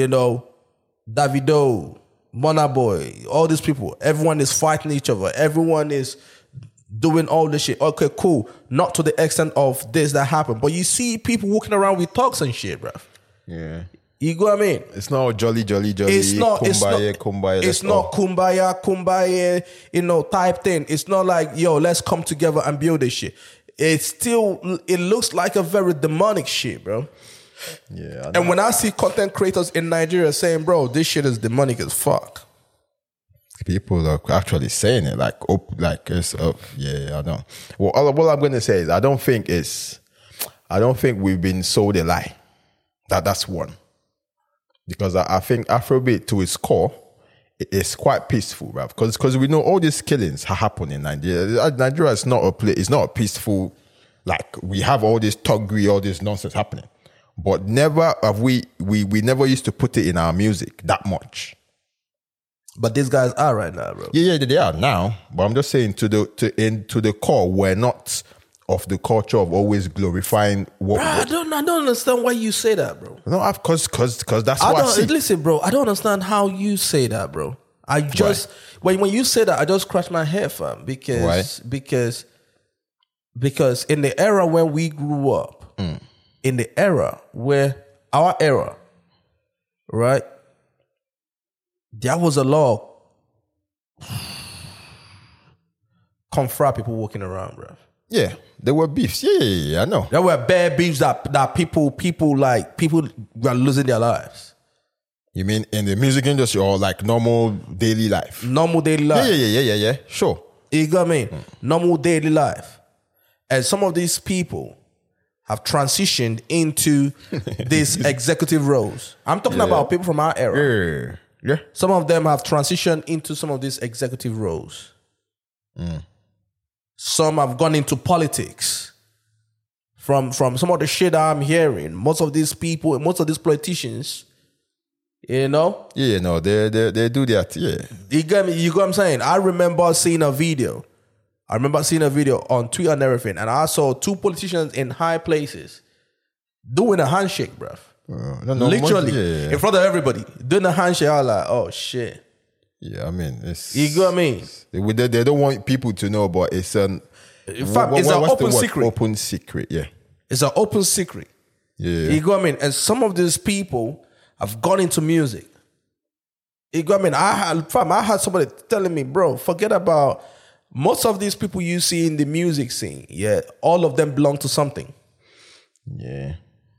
Davido, Burna Boy, all these people. Everyone is fighting each other. Everyone is doing all this shit. Okay, cool. Not to the extent of this that happened, but you see people walking around with talks and shit, bruv. Yeah. You go what I mean? It's not jolly. It's not kumbaya. It's not kumbaya, type thing. It's not like, yo, let's come together and build this shit. It looks like a very demonic shit, bro. Yeah. And when I see content creators in Nigeria saying, bro, this shit is demonic as fuck. People are actually saying it like it's up. Yeah, I don't. Well, all I'm going to say is I don't think we've been sold a lie. That's one. Because I think Afrobeat to its core is quite peaceful, right? Because we know all these killings are happening in Nigeria. Nigeria is not a place. It's not a peaceful. Like, we have all this thuggery, all this nonsense happening, but never have we never used to put it in our music that much. But these guys are right now, bro. Yeah, they are now. But I'm just saying to the core, we're not of the culture of always glorifying what. Bro, I don't understand why you say that, bro. No, because that's what I see. Listen, bro, I don't understand how you say that, bro. I just when you say that, I just scratch my head, fam. Because in the era when we grew up, in the era where our era, right? There was a lot of confra people walking around, bro. Yeah, there were beefs. Yeah, I know. There were bad beefs that people were losing their lives. You mean in the music industry or like normal daily life? Normal daily life. Yeah. Sure. You got what I mean? Normal daily life. And some of these people have transitioned into these executive roles. I'm talking about people from our era. Yeah. Some of them have transitioned into some of these executive roles. Some have gone into politics. From some of the shit I'm hearing, most of these people, most of these politicians, you know? Yeah, no, they do that, yeah. You get me? You get what I'm saying? I remember seeing a video on Twitter and everything, and I saw two politicians in high places doing a handshake, bruv. Literally, in front of everybody, doing a handshake. I was like, oh, shit. Yeah, I mean, it's... You get what I mean? They don't want people to know, but it's an... In fact, it's an open secret. Open secret, yeah. It's an open secret. Yeah. You get what I mean? And some of these people have gone into music. You get what I mean? I had somebody telling me, bro, forget about most of these people you see in the music scene. Yeah, all of them belong to something. Yeah.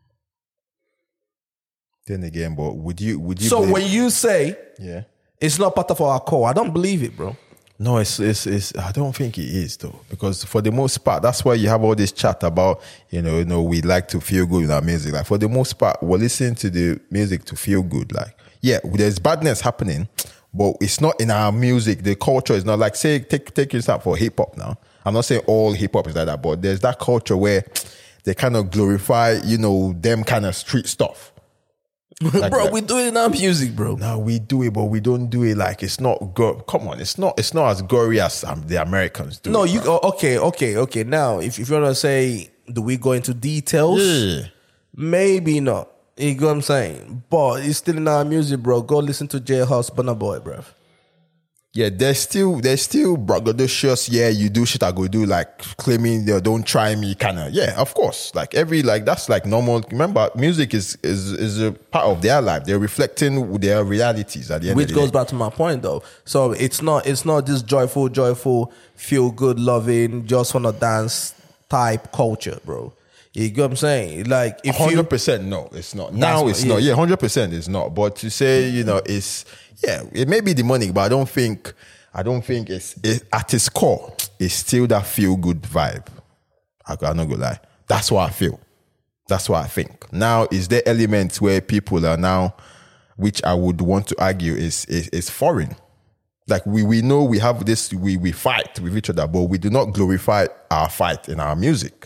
Then again, but would you? So believe, when you say, yeah, it's not part of our core, I don't believe it, bro. No, it's. I don't think it is though, because for the most part, that's why you have all this chat about, we like to feel good with our music. Like for the most part, we're listening to the music to feel good. Like, yeah, there's badness happening, but it's not in our music. The culture is not like, say, take yourself for hip hop now. I'm not saying all hip hop is like that, but there's that culture where they kind of glorify, them kind of street stuff. Like, bro, we do it in our music, bro. No, we do it, but we don't do it like it's not. Come on, it's not as gory as the Americans do. No, okay. Now, if you want to say, do we go into details? Yeah. Maybe not. You know what I'm saying? But it's still in our music, bro. Go listen to J House, Burna Boy, bro. Yeah, there's still braggadocious. Yeah, you do shit I go do, like claiming don't try me, kind of. Yeah, of course. Like that's like normal. Remember, music is a part of their life. They're reflecting their realities at the end. Which goes back to my point, though. So it's not this joyful, feel good, loving, just wanna dance type culture, bro. You get what I'm saying? Like, if 100%, no, it's not. Now it's not. Yeah, 100% it's not. But to say, it's. Yeah, it may be the money, but I don't think it's at its core. It's still that feel good vibe. I'm not gonna lie. That's what I feel. That's what I think. Now, is there elements where people are now, which I would want to argue is foreign. Like we know we have this, we fight with each other, but we do not glorify our fight in our music.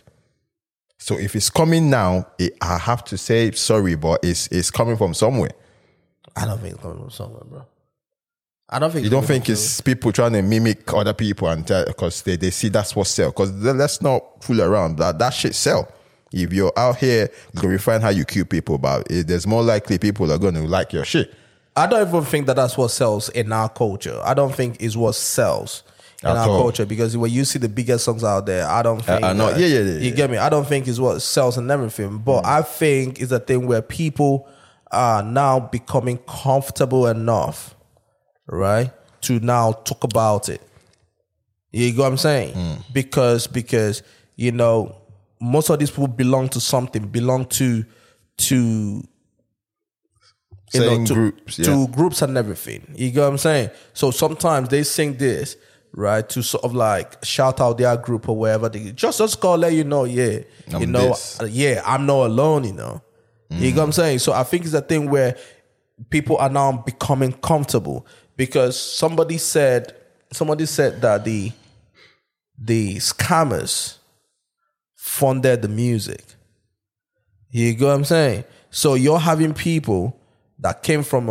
So if it's coming now, I have to say sorry, but it's coming from somewhere. I don't think it's coming from somewhere, bro. I don't think you don't think it's people trying to mimic other people and because they see that's what sell. Because let's not fool around. That shit sell. If you're out here glorifying how you kill people, but there's more likely people are going to like your shit. I don't even think that's what sells in our culture. I don't think it's what sells in our culture, because when you see the biggest songs out there, I don't think you get me. I don't think it's what sells and everything, but I think it's a thing where people are now becoming comfortable enough, right, to now talk about it. You get what I'm saying? Because most of these people belong to something, belong to groups, to groups and everything. You get what I'm saying? So sometimes they sing this, right, to sort of like shout out their group or wherever they just call, let you know, I'm not alone, You know what I'm saying? So I think it's a thing where people are now becoming comfortable, because somebody said that the scammers funded the music. You get what I'm saying? So you're having people that came from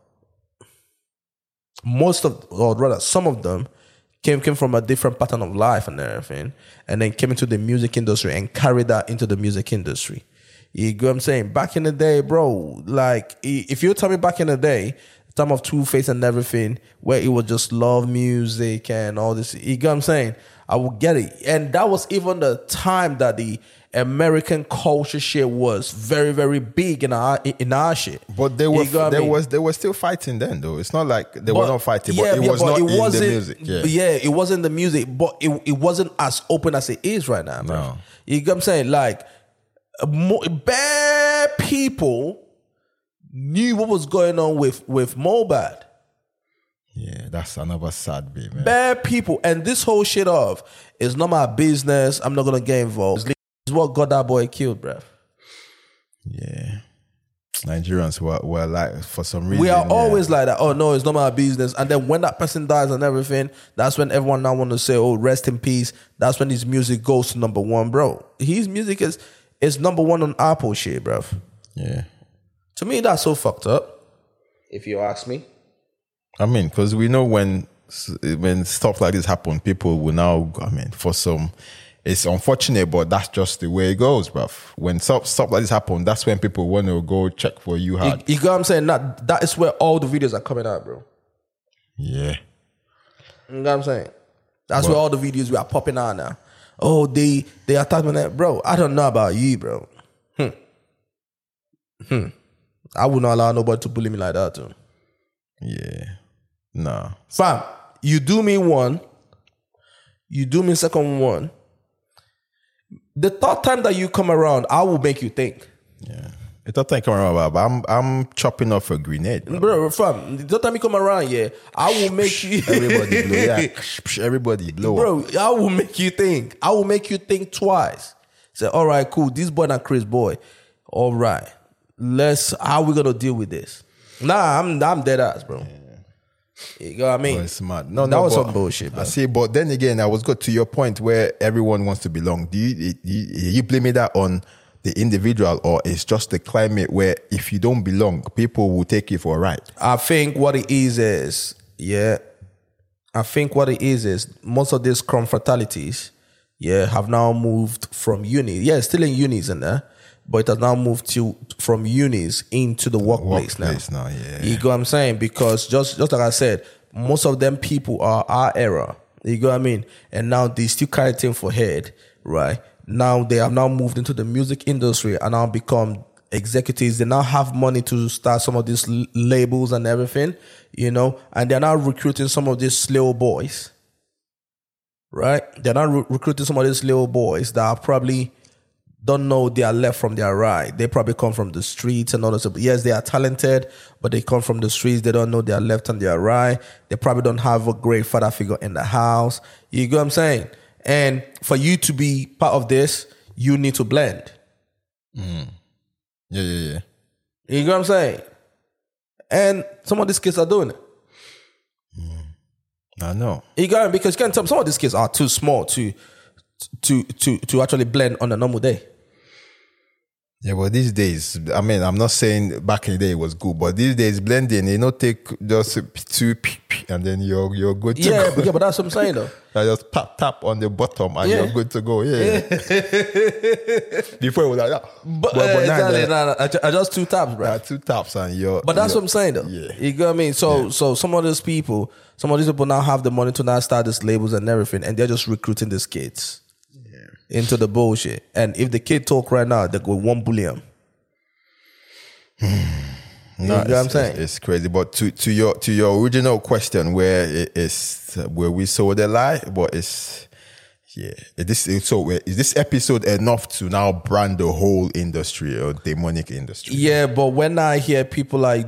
some of them came from a different pattern of life and everything, and then came into the music industry and carried that into the music industry. You get what I'm saying? Back in the day, bro, like, if you tell me back in the day, time of Two-Face and everything, where it was just love music and all this, you get what I'm saying? I would get it. And that was even the time that the American culture shit was very, very big in our shit. But they were still fighting then, though. It's not like they were not fighting, but it was not in the music. Yeah, it wasn't the music, but it wasn't as open as it is right now, bro. No. You get what I'm saying? Like, bad people knew what was going on with Mobad. Yeah, that's another sad bit, man. Bad people. And this whole shit of, it's not my business, I'm not going to get involved. It's what got that boy killed, bruv. Yeah. Nigerians were like, for some reason. We are always like that. Oh, no, it's not my business. And then when that person dies and everything, that's when everyone now want to say, oh, rest in peace. That's when his music goes to number one, bro. His music is number one on Apple shit, bruv. Yeah. To me, that's so fucked up, if you ask me. I mean, because we know when stuff like this happen, people will now, I mean, for some, it's unfortunate, but that's just the way it goes, bruv. When stuff like this happen, that's when people want to go check for you hard. You know what I'm saying? That is where all the videos are coming out, bro. Yeah. You know what I'm saying? That's where all the videos we are popping out now. Oh, they attacked me. Bro, I don't know about you, bro. I would not allow nobody to bully me like that, too. Yeah. Nah. Fam, you do me one, you do me second one. The third time that you come around, I will make you think. Yeah. The third time you come around, but I'm chopping off a grenade. Bro, fam, the third time you come around, yeah, I will make you... Everybody blow. Yeah. Everybody blow. Bro, I will make you think. I will make you think twice. Say, all right, cool, this boy not Chris boy. All right, how we gonna deal with this? Nah, I'm dead ass, bro. Yeah. You know what I mean? Well, it's mad. That was some bullshit, bro. I see, but then again, I was good to your point where everyone wants to belong. Do you blame that on the individual, or it's just the climate where if you don't belong, people will take you for a ride? I think what it is most of these confraternalities, have now moved from uni. Yeah, still in unis in there, but it has now moved from unis into the workplace now. Yeah. You go what I'm saying? Because just like I said, most of them people are our era. You go what I mean? And now they still carry thing for head, right? Now they have now moved into the music industry and now become executives. They now have money to start some of these labels and everything, and they're now recruiting some of these little boys, right? They're now recruiting some of these little boys that are probably don't know their left from their right. They probably come from the streets and all that stuff. Yes, they are talented, but they come from the streets. They don't know their left and their right. They probably don't have a great father figure in the house. You get what I'm saying? And for you to be part of this, you need to blend. Yeah. You get what I'm saying? And some of these kids are doing it. I know. You got it, because you can tell some of these kids are too small to actually blend on a normal day. Yeah, but these days, I mean, I'm not saying back in the day it was good, but these days blending, take just two and then you're good to go. Yeah, but that's what I'm saying though. I just tap on the bottom and you're good to go. Yeah. Before it was like that. But exactly, I just two taps, bro. 2 taps and you're. But that's what I'm saying though. Yeah. You get what I mean? So some of these people now have the money to now start these labels and everything, and they're just recruiting these kids into the bullshit. And if the kid talk right now, they go one bully him. No, you know what I'm saying? It's crazy. But to your original question, where we saw the lie, but is this episode enough to now brand the whole industry or demonic industry? Yeah, but when I hear people like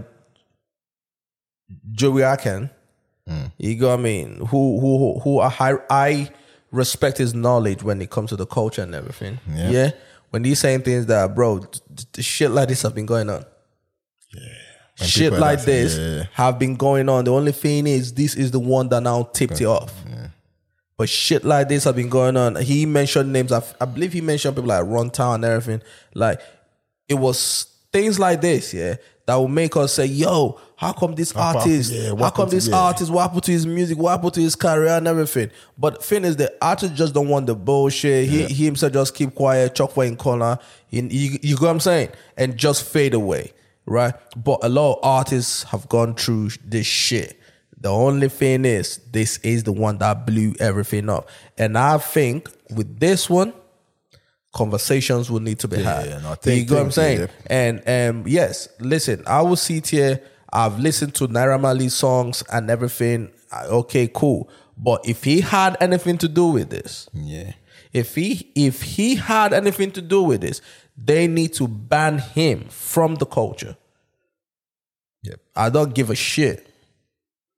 Joey Aken, you know what I mean, who are I respect his knowledge when it comes to the culture and everything. Yeah. When he's saying things that, bro, the shit like this have been going on. Yeah. Shit like this have been going on. The only thing is, this is the one that now tipped it off. Yeah. But shit like this have been going on. He mentioned names. I believe he mentioned people like Runtown and everything. Like, it was things like this, that will make us say, yo, how come this artist, what happened to his music, what happened to his career and everything? But the thing is, the artist just don't want the bullshit. He himself just keep quiet, chalk for in corner, you get what I'm saying? And just fade away, right? But a lot of artists have gone through this shit. The only thing is, this is the one that blew everything up. And I think with this one, conversations will need to be had. You get what I'm saying? And yes, listen, I will sit here. I've listened to Naira Marley's songs and everything. Okay, cool. But if he had anything to do with this, if he had anything to do with this, they need to ban him from the culture. I don't give a shit.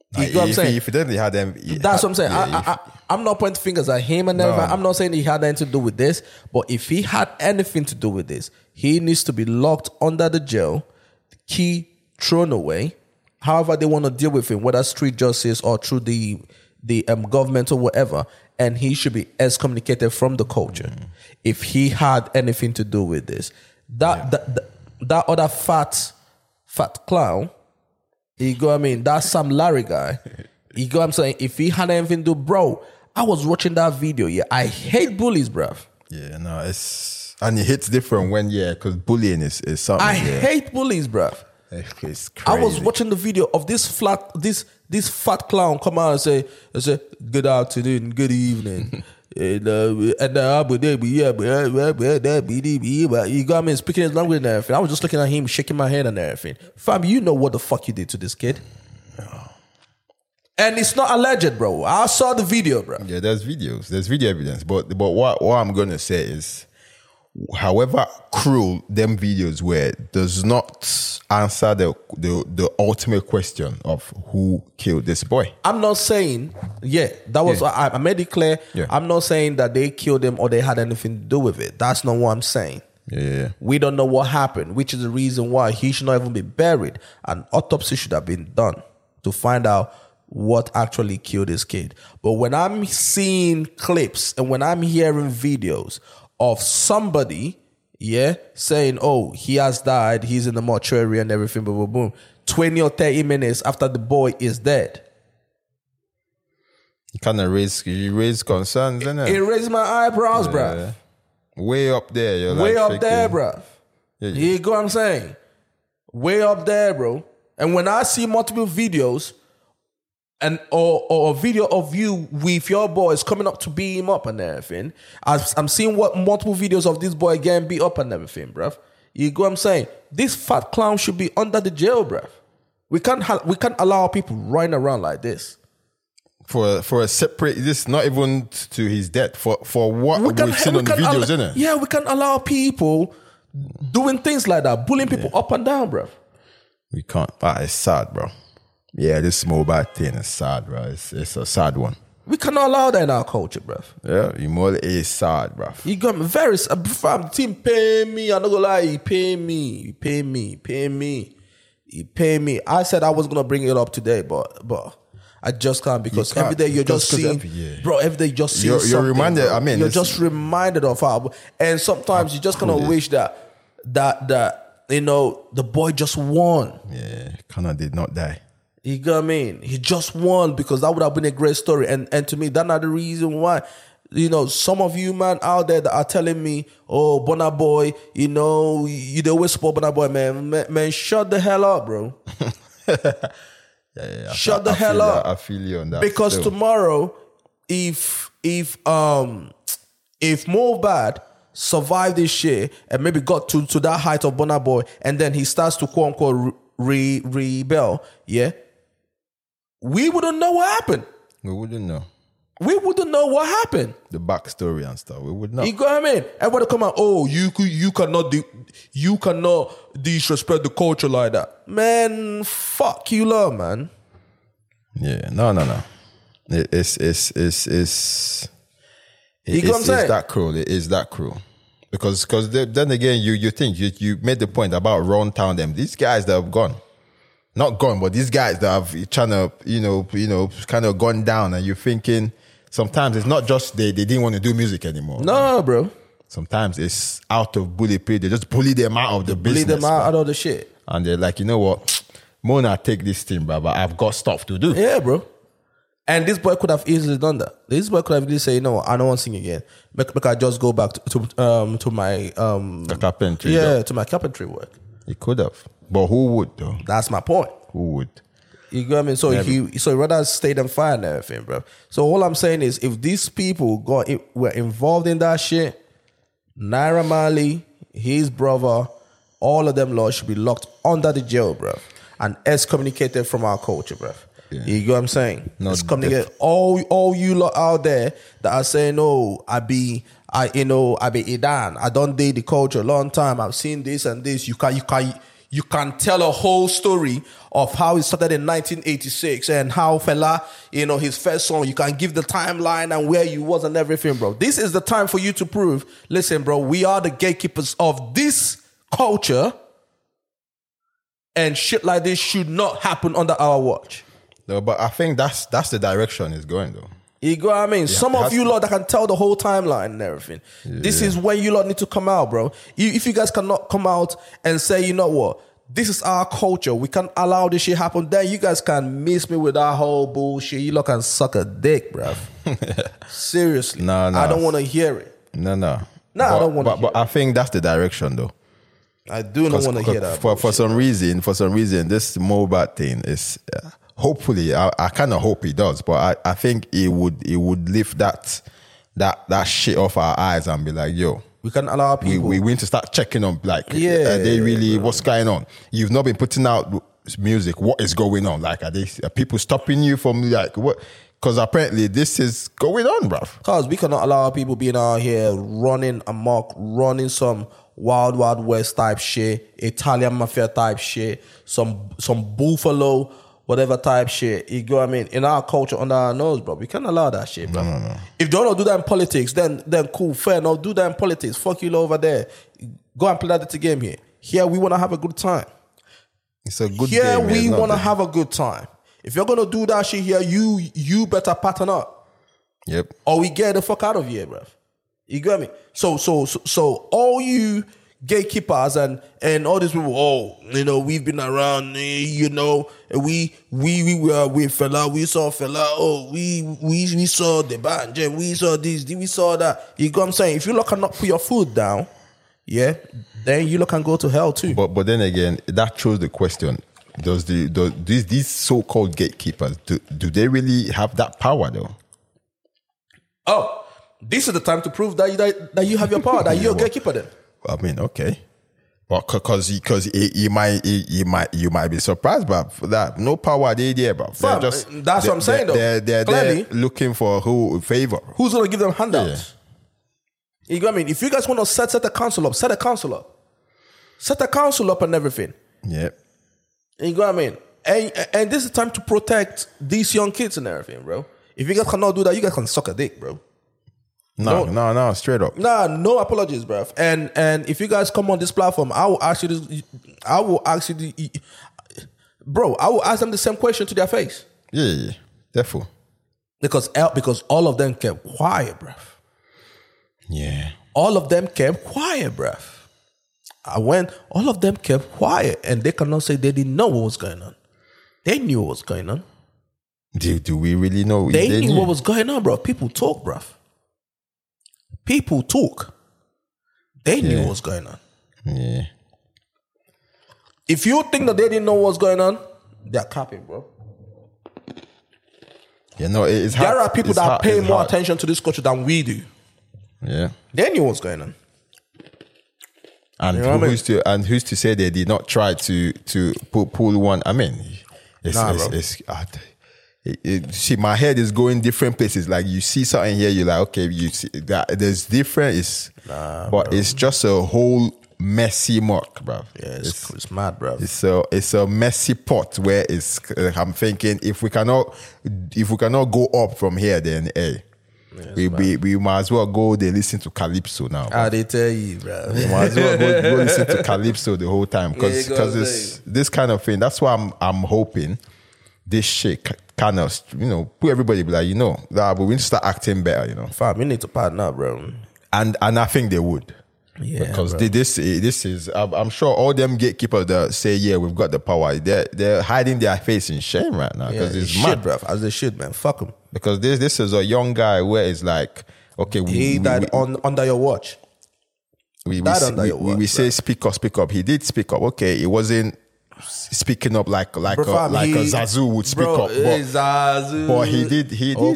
You know what I'm saying? If he didn't, he had them. That's what I'm saying. I'm not pointing fingers at him and everything. I'm not saying he had anything to do with this, but if he had anything to do with this, he needs to be locked under the jail, key thrown away. However they want to deal with him, whether street justice or through the government or whatever, and he should be excommunicated from the culture if he had anything to do with this. That other fat clown, you go, I mean, that Sam Larry guy, you go, I'm saying, if he had anything to do, bro, I was watching that video, yeah, I hate bullies, bruv. Yeah, no, and it hits different when, because bullying is something. I hate bullies, bruv. It's crazy. I was watching the video of this fat clown come out and say, good afternoon, good evening. You got me speaking his language and everything. I was just looking at him, shaking my head and everything. Fam, you know what the fuck you did to this kid. And it's not alleged, bro. I saw the video, bro. Yeah, there's video evidence. But what I'm gonna say is, however cruel them videos were, does not answer the ultimate question of who killed this boy. I'm not saying, that was, I made it clear. Yeah. I'm not saying that they killed him or they had anything to do with it. That's not what I'm saying. Yeah. We don't know what happened, which is the reason why he should not even be buried. An autopsy should have been done to find out what actually killed this kid. But when I'm seeing clips and when I'm hearing videos of somebody, saying, oh, he has died, he's in the mortuary and everything, boom, boom, boom, 20 or 30 minutes after the boy is dead. You kind of raise concerns, innit? It raised my eyebrows, bruv. Way up there. You're way like up there, bruv. You go what I'm saying? Way up there, bro. And when I see multiple videos and or a video of you with your boys coming up to beat him up and everything, I'm seeing multiple videos of this boy getting beat up and everything, bruv. You go what I'm saying? This fat clown should be under the jail, bruv. We can't allow people running around like this. For a separate, this not even to his death, for what we've seen on the videos, innit? Yeah, we can't allow people doing things like that, bullying people up and down, bruv. We can't. It's sad, bro. Yeah, this mobile thing is sad, bro. It's a sad one. We cannot allow that in our culture, bruv. Yeah, Imola is sad, bruv. You got me very sad. The team pay me. I'm not gonna lie, he pay me. I said I was gonna bring it up today, but I just can't because every day you're just seeing, bro. Every day you just see something. You're reminded. Bro. I mean, you're just reminded of how, and sometimes you just kind of wish that you know the boy just won. Yeah, Connor did not die. You know what I mean? He just won because that would have been a great story. And to me, that's not the reason why. You know, some of you, man, out there that are telling me, oh, Burna Boy, you know, you always support Burna Boy, man, shut the hell up, bro. Shut the hell up. I feel you on that. Because still, tomorrow, if Mohbad survived this shit and maybe got to that height of Burna Boy, and then he starts to quote unquote rebel, we wouldn't know what happened. We wouldn't know. We wouldn't know what happened. The backstory and stuff. We would know. You know what I mean? Everybody come out, oh, you cannot disrespect the culture like that. Man, fuck you, love, man. Yeah, no. It's that cruel. It is that cruel. Because then again, you think you made the point about Ron Town them. These guys that have gone. Not gone, but these guys that have trying to, kind of gone down, and you're thinking sometimes it's not just they didn't want to do music anymore. No, bro. Sometimes it's out of bully play. They just bully them out of the business. Bully them out of the shit. And they're like, you know what? Mona, take this thing, bro, but I've got stuff to do. Yeah, bro. And this boy could have easily done that. This boy could have easily said, you know, I don't want to sing again. Make I just go back to my carpentry. Yeah, to my carpentry work. He could have. But who would though? That's my point. Who would? You get what I mean? So he rather stayed and fired and everything, bro. So all I'm saying is, if these people were involved in that shit, Naira Marley, his brother, all of them laws should be locked under the jail, bro, and excommunicated from our culture, bro. Yeah. You get what I'm saying? Excommunicate all you lot out there that are saying, "Oh, I be Idan. I don't date the culture a long time. I've seen this and this. You you can tell a whole story of how it started in 1986 and how Fela, his first song, you can give the timeline and where you was and everything, bro. This is the time for you to prove, listen, bro, we are the gatekeepers of this culture and shit like this should not happen under our watch. No, but I think that's the direction it's going, though. You go what I mean? Yeah, Some of you lot that can tell the whole timeline and everything. Yeah. This is when you lot need to come out, bro. If you guys cannot come out and say, you know what, this is our culture, we can't allow this shit happen, then you guys can miss me with that whole bullshit. You lot can suck a dick, bro. Seriously. No. I don't want to hear it. No. I don't want to hear But I think that's the direction, though. I do not want to hear that. For some reason, this Mobat thing is... hopefully, I kind of hope he does, but I think it would lift that shit off our eyes and be like, yo, we can allow people. We need to start checking on, like, are they really, what's going on? You've not been putting out music. What is going on? Like, are people stopping you from, like, what? Because apparently this is going on, bruv. Because we cannot allow people being out here running amok, running some Wild Wild West type shit, Italian mafia type shit, some Buffalo whatever type shit, you go what I mean? In our culture, under our nose, bro. We can't allow that shit, bro. No. If they don't do that in politics, then cool, fair enough. Do that in politics. Fuck you over there. Go and play that game here. Here, we want to have a good time. It's a good game. Here, we want to have a good time. If you're going to do that shit here, you better pattern up. Yep. Or we get the fuck out of here, bro. You get me? So all you gatekeepers and all these people, we've been around, we were with Fela, we saw Fela, we saw the band, we saw this, we saw that. You know what I'm saying? If you look cannot put your foot down, then you look can go to hell too. But then again, that shows the question. Does these so-called gatekeepers, do they really have that power though? Oh, this is the time to prove that you have your power, that you're a gatekeeper then. I mean, okay, but because you might be surprised, but for that no power they there, bro. That's what I'm saying, though. They're looking for favor. Who's gonna give them handouts? Yeah. You know what I mean? If you guys want to set a council up, set a council up and everything. Yeah. You know what I mean? And this is time to protect these young kids and everything, bro. If you guys cannot do that, you guys can suck a dick, bro. No, straight up. No apologies, bro. And if you guys come on this platform, I will ask them the same question to their face. Yeah, definitely. Because all of them kept quiet, bro. Yeah. All of them kept quiet, bro. All of them kept quiet, and they cannot say they didn't know what was going on. They knew what was going on. Do we really know? They knew what was going on, bro. People talk, bro. People talk. They knew what was going on. Yeah. If you think that they didn't know what was going on, they're capping, bro. Yeah, no, it's hard. There are people that pay more attention to this culture than we do. Yeah. They knew what's going on. And who's to say they did not try to pull one? I mean, see, my head is going different places. Like you see something here, you're like, okay, you see that there's different. But it's just a whole messy muck, bro. Yeah, it's mad, bro. It's a messy pot where it's. I'm thinking if we cannot go up from here, then hey. We might as well go they listen to Calypso now. They tell you, bro. We might as well go listen to Calypso the whole time because it's this kind of thing. That's why I'm hoping this shit kind of put everybody be like but we need to start acting better. Fam, we need to partner up, bro. And I think they would. Yeah, because this is I'm sure all them gatekeepers that say we've got the power, they're hiding their face in shame right now because it's mad, bro. As they should, man. Fuck them. Because this is a young guy where it's like, okay, he died under your watch. We say speak up. He did speak up. Okay, he wasn't speaking up like a Zazu would speak up. But he did.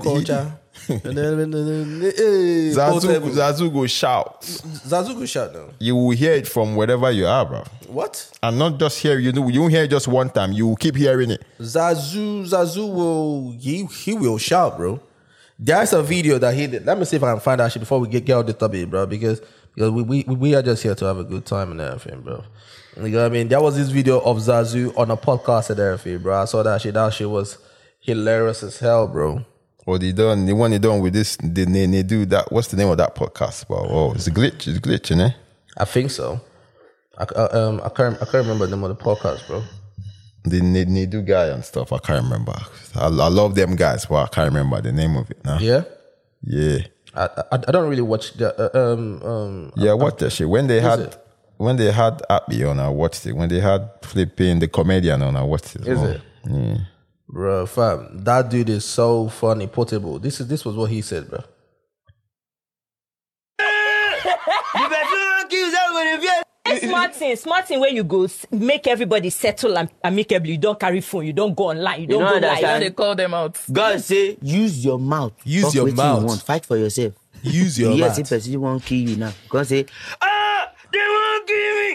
Zazu go shout. Zazu go shout now. You will hear it from wherever you are, bro. What? And not just hear. You won't hear it just one time. You will keep hearing it. Zazu will he will shout, bro. There's a video that he did. Let me see if I can find that shit before we get out the topic, bro. Because Because we are just here to have a good time and everything, bro. You know what I mean? There was this video of Zazu on a podcast and everything, bro. I saw that shit. That shit was hilarious as hell, bro. Well, the one they done with this, they do that. What's the name of that podcast? Well, it's glitching, eh? I think so. I can't remember the name of the podcast, bro. The Nedu guy and stuff. I can't remember. I love them guys, but I can't remember the name of it now. Yeah. Yeah. I don't really watch the Yeah, I watched that shit when they had Appy on. I watched it when they had flipping the comedian on. I watched it. Is it? Yeah. Bro, fam, that dude is so funny. Portable. This was what he said, bro. Smart thing where you go make everybody settle and amicably. You don't carry phone, you don't go online, you don't go live. They call them out. God say, use your mouth. Use your mouth. You want. Fight for yourself. Use your mouth. Yes, if person won't kill you now. God say, they won't kill me.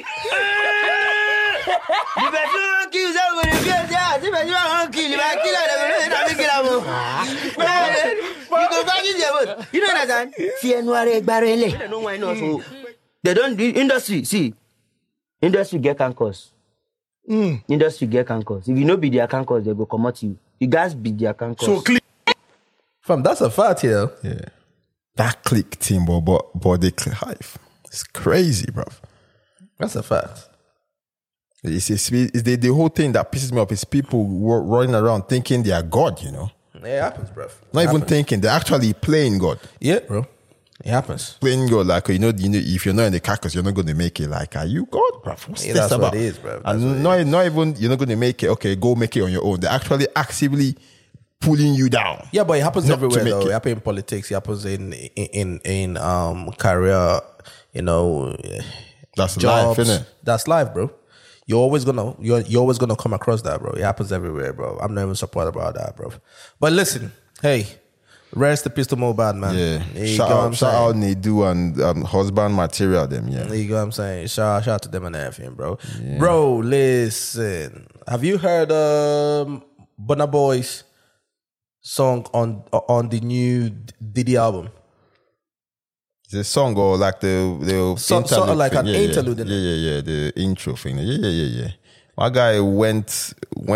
The person won't kill somebody. The person won't kill you. I kill them. You go back in your vote. You know what I'm saying? Fear no barele. They don't why not so. They don't do industry. See, industry get cancers. Industry get cancers. If you know be their cancers, they go come at you. You guys be their cancers. So clean. Fam, that's a fact here. Yeah. That click team, but they click hive. It's crazy, bro. That's a fact. It's the whole thing that pisses me off is people running around thinking they are God, you know? It happens, bro. Not even thinking, they're actually playing God. Yeah, bro. It happens. Playing God, like, you know, if you're not in the carcass, you're not going to make it. Like, are you God, bro? What's this that's about? what it is, bro. And not even, you're not going to make it, okay, go make it on your own. They're actually actively pulling you down. Yeah, but it happens Not to everywhere, make though. it. It happens in politics. It happens in career, you know, That's jobs. life, innit? That's life, bro. You're always gonna come across that, bro. It happens everywhere, bro. I'm not even surprised about that, bro. But listen, hey, rest the pistol more bad, man. Yeah. Shout out Nedu and husband material them, yeah. You know what I'm saying? Shout out to them and everything, bro. Yeah. Bro, listen. Have you heard Burna Boy's song on the new Diddy album? It's a song or like the sort of like thing. an interlude. Yeah, the intro thing. Yeah. My guy went.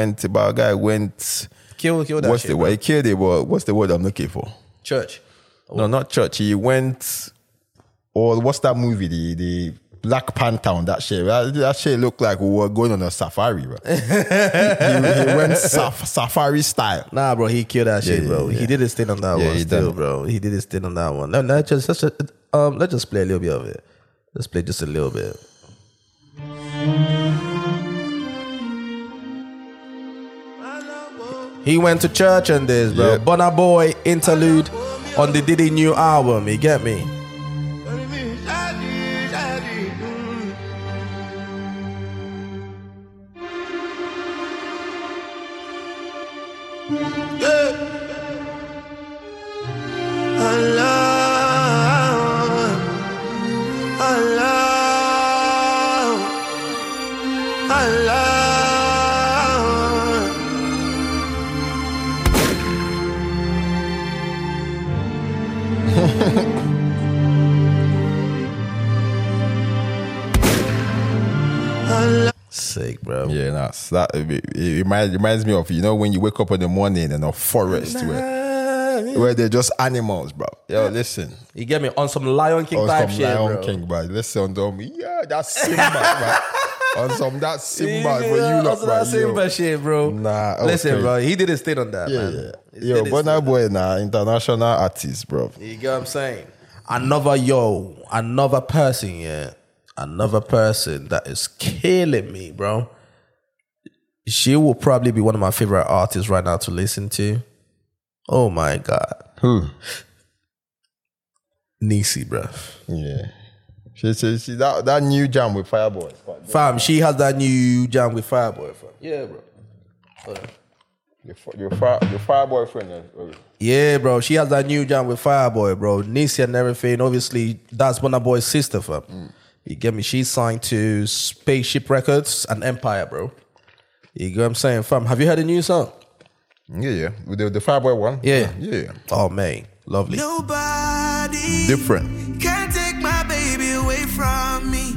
Kill that what's shit, the bro. word? He killed it, but what's the word I'm looking for? Church. No, not church. He went, or what's that movie? The Black Panther on that shit. That shit looked like we were going on a safari, bro. he went safari style. Nah, bro, he killed that shit, bro. Yeah. He did his thing on that one he still, done. bro. He did his thing on that one. No, let's just play a little bit of it. Let's play just a little bit. He went to church and this, bro. Yep. Burna Boy interlude on the Diddy new album. You get me? Sick, bro. Yeah, it reminds me of, you know, when you wake up in the morning in a forest where they're just animals, bro. Yo, listen. You get me? On some Lion King type shit, Lion bro. King, bro. Listen to me. Yeah, that's Simba, bro. On some that Simba for you, lot, bro. That Simba shit, bro. Nah, okay. Listen, bro. He did his thing on that, man. Yeah. Yo, Burna Boy, international artist, bro. You get what I'm saying? Another person, yeah. Another person that is killing me, bro. She will probably be one of my favorite artists right now to listen to. Oh my God. Who? Nisi, bro. Yeah. She that new jam with Fireboy. Fam, she has that new jam with Fireboy, fam. Yeah, bro. Hold on. Your Fireboy friend. Yeah, bro. She has that new jam with Fireboy, bro. Nisi and everything. Obviously, that's Burna Boy's sister, fam. You get me? She's signed to Spaceship Records and Empire, bro. You get what I'm saying, fam? Have you heard the new song? Yeah. With the Fireboy one? Yeah. Yeah. Oh, man. Lovely. Nobody Different. can take my baby away from me.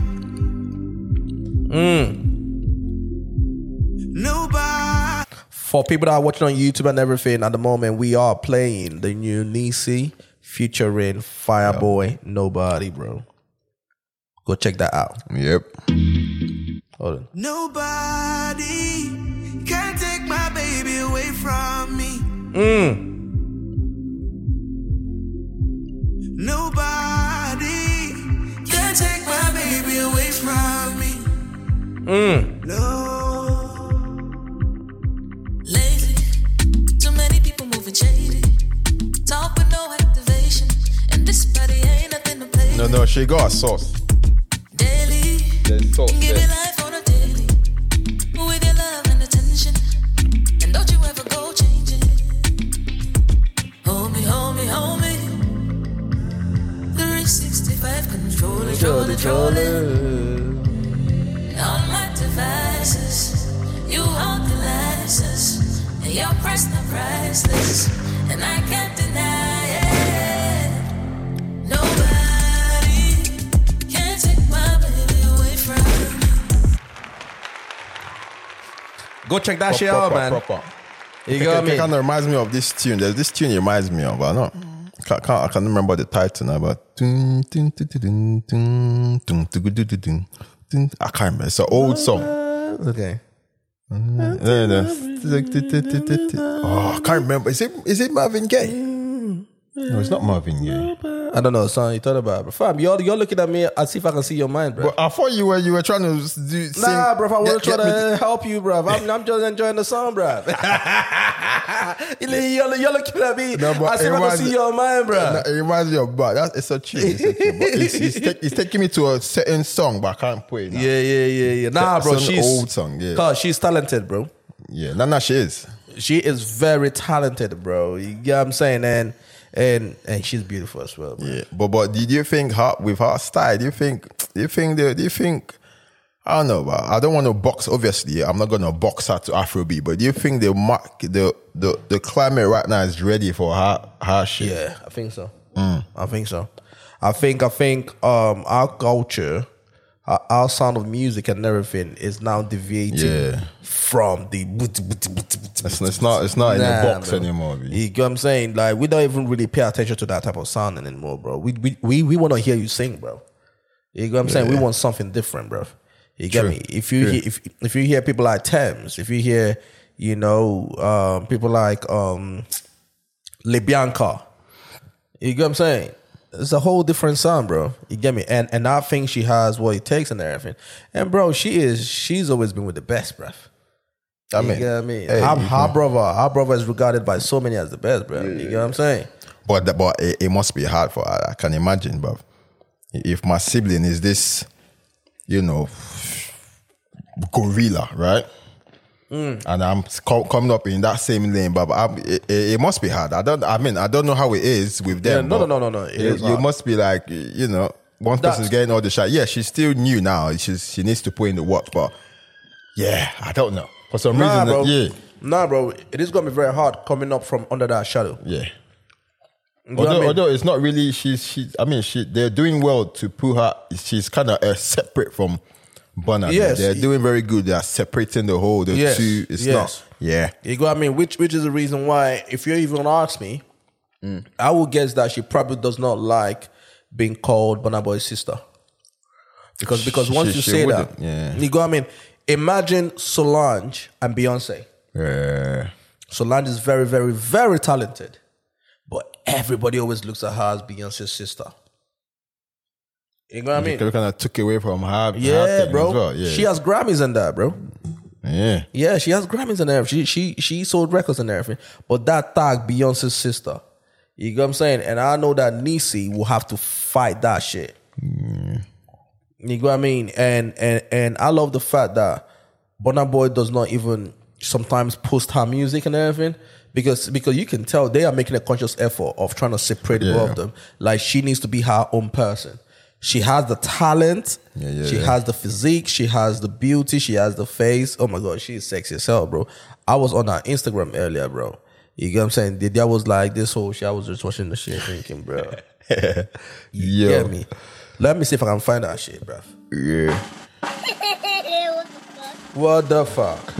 Nobody. For people that are watching on YouTube and everything, at the moment we are playing the new Nisi featuring Fireboy. Nobody, bro. Go check that out. Yep. Hold on. Nobody can take my baby away from me. Nobody can take my baby away from me. No. Lately, too many people moving shady. Talk with no activation. And this body ain't nothing to play. No, she got a sauce. Daily, There's sauce give there. me life on a daily. With your love and attention. And don't you ever go changing. Hold me, hold me, hold me. 365 controlling. All my devices. You hold the license. And your price not priceless. And I can't deny it. Nobody can take my baby away from me. Go check that shit out, man. You got me. It kind of reminds me of this tune. There's this tune it reminds me of, but I can't remember the title now, but I can't remember. It's an old song. Okay. Oh, I can't remember. Is it Marvin Gaye? No, it's not Marvin Gaye. I don't know, son. You thought about it, bro. Fam, you're looking at me as if I can see your mind, bro. But I thought you were trying to do. Nah, bro. I want to try to help you, bro. I'm just enjoying the song, bro. You're looking at me as if I can see your mind, bro. No, it reminds me of, but it's a tune. It's taking me to a certain song, but I can't play it now. Yeah. Nah, bro. It's an She's old song. Yeah, cause she's talented, bro. yeah. Nah, she is. She is very talented, bro. You get what I'm saying? And she's beautiful as well, bro. Yeah, but did you think with her style? Do you think? I don't know, but I don't want to box. Obviously, I'm not gonna box her to Afrobeat. But do you think the climate right now is ready for her shit? Yeah, I think so. I think so. I think our culture, our sound of music and everything is now deviating from the. It's not in the box anymore. You get what I'm saying? Like, we don't even really pay attention to that type of sound anymore, bro. We want to hear you sing, bro. You get what I'm saying? We want something different, bro. You get me? If you hear people like Thames, if you hear people like LeBianca, you get what I'm saying? It's a whole different sound, bro. You get me? And I think she has what it takes and everything. And bro, she's always been with the best, bro. You get what I mean? Hey, her brother is regarded by so many as the best, bro. You get what I'm saying? But it must be hard for her. I can imagine, bro. If my sibling is this, gorilla, right? And I'm coming up in that same lane, but it must be hard. I don't know how it is with them. No. It is you hard. must be like, one person's getting all the shot. Yeah, she's still new now. She needs to put in the work, but yeah, I don't know. For some reason, bro. yeah. Nah, bro. It is gonna be very hard coming up from under that shadow. Yeah. You know what I mean? Although it's not really, they're doing well to put her. She's kind of separate from Burna. Yes. They're doing very good. They are separating the two. It's not. Yeah. You know what I mean? Which is the reason why, if you even ask me, I would guess that she probably does not like being called Burna Boy's sister. Because once you say that, you know what I mean? Imagine Solange and Beyonce. Yeah. Solange is very, very, very talented. But everybody always looks at her as Beyonce's sister. You know what I mean? They kind of took away from her. Yeah, her bro. as well. Yeah. She has Grammys and that, bro. Yeah. Yeah, she has Grammys and everything. She sold records and everything. But that tag, Beyonce's sister. You know what I'm saying? And I know that Nisi will have to fight that shit. You know what I mean? And I love the fact that Burna Boy does not even sometimes post her music and everything. Because you can tell they are making a conscious effort of trying to separate the both of them. Like, she needs to be her own person. She has the talent. She has the physique. She has the beauty. She has the face. Oh my God, she's sexy as hell, bro. I was on her Instagram earlier, bro. You get what I'm saying? That was like this whole shit. I was just watching the shit thinking, bro. You get me? Let me see if I can find that shit, bruv. Yeah. What the fuck?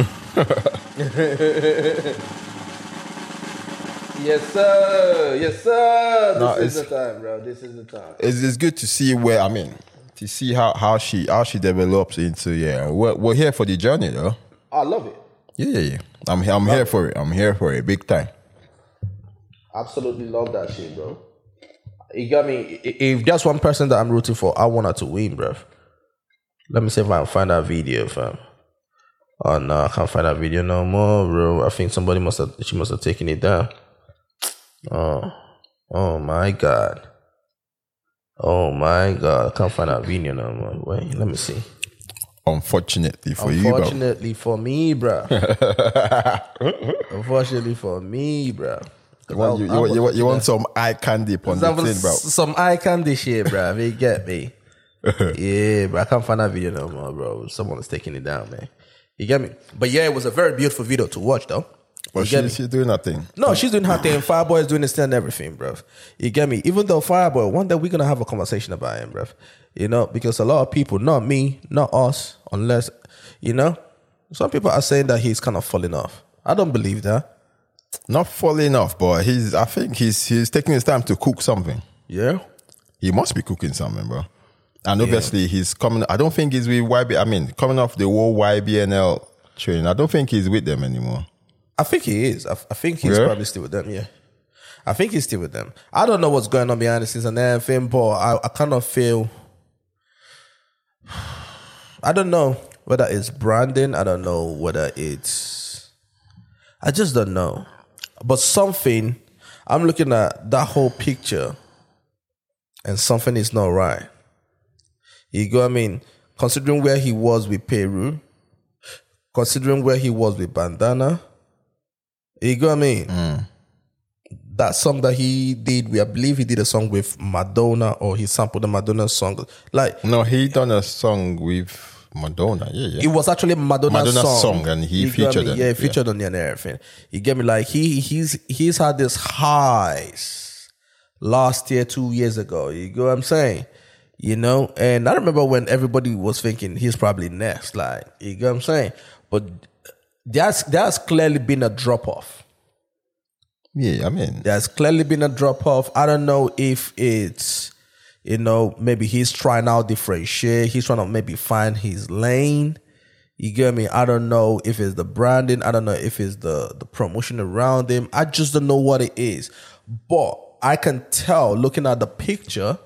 Yes, sir. Yes, sir. No, This is the time, bro. This is the time. It's good to see to see how she develops into We're here for the journey though. I love it. Yeah. I'm here for it. I'm here for it big time. Absolutely love that shit, bro. You got me. If there's one person that I'm rooting for, I want her to win, bro. Let me see if I can find that video, fam. Oh no, I can't find that video no more, bro. I think she must have taken it down. Oh my god. I can't find that video no more. Wait, let me see. Unfortunately for me, bro. Unfortunately for me, bro. You want some eye candy upon the thing, bro. Some eye candy shit, bro. You get me? Yeah, bro. I can't find that video no more, bro. Someone is taking it down, man. You get me? But yeah, it was a very beautiful video to watch, though. But she's doing her thing. No, she's doing her thing. Fireboy is doing his thing and everything, bro. You get me? Even though Fireboy, one day we're going to have a conversation about him, bro. You know, because a lot of people, not me, not us, unless, you know, some people are saying that he's kind of falling off. I don't believe that. Not falling off, but I think he's taking his time to cook something. Yeah? He must be cooking something, bro. And obviously he's coming, I don't think he's with coming off the whole YBNL train. I don't think he's with them anymore. I think he is. I think he's probably still with them, yeah. I think he's still with them. I don't know what's going on behind the scenes and everything, but I kind of feel, I don't know whether it's branding. I don't know whether I just don't know. But something, I'm looking at that whole picture and something is not right. You go, I mean, considering where he was with Peru, considering where he was with Bandana, you go, I mean, that song that he did, I believe he did a song with Madonna, or he sampled the Madonna song. No, he done a song with Madonna. Yeah. It was actually Madonna's song, and he featured it. Yeah, he featured on it and everything. You get me? Like he's had this highs last year, 2 years ago. You go, what I'm saying? You know, and I remember when everybody was thinking he's probably next. Like, you get what I'm saying? But there's clearly been a drop off. Yeah, I mean, there's clearly been a drop off. I don't know if it's, you know, maybe he's trying out different shit. He's trying to maybe find his lane. You get me? I don't know if it's the branding. I don't know if it's the promotion around him. I just don't know what it is. But I can tell looking at the picture,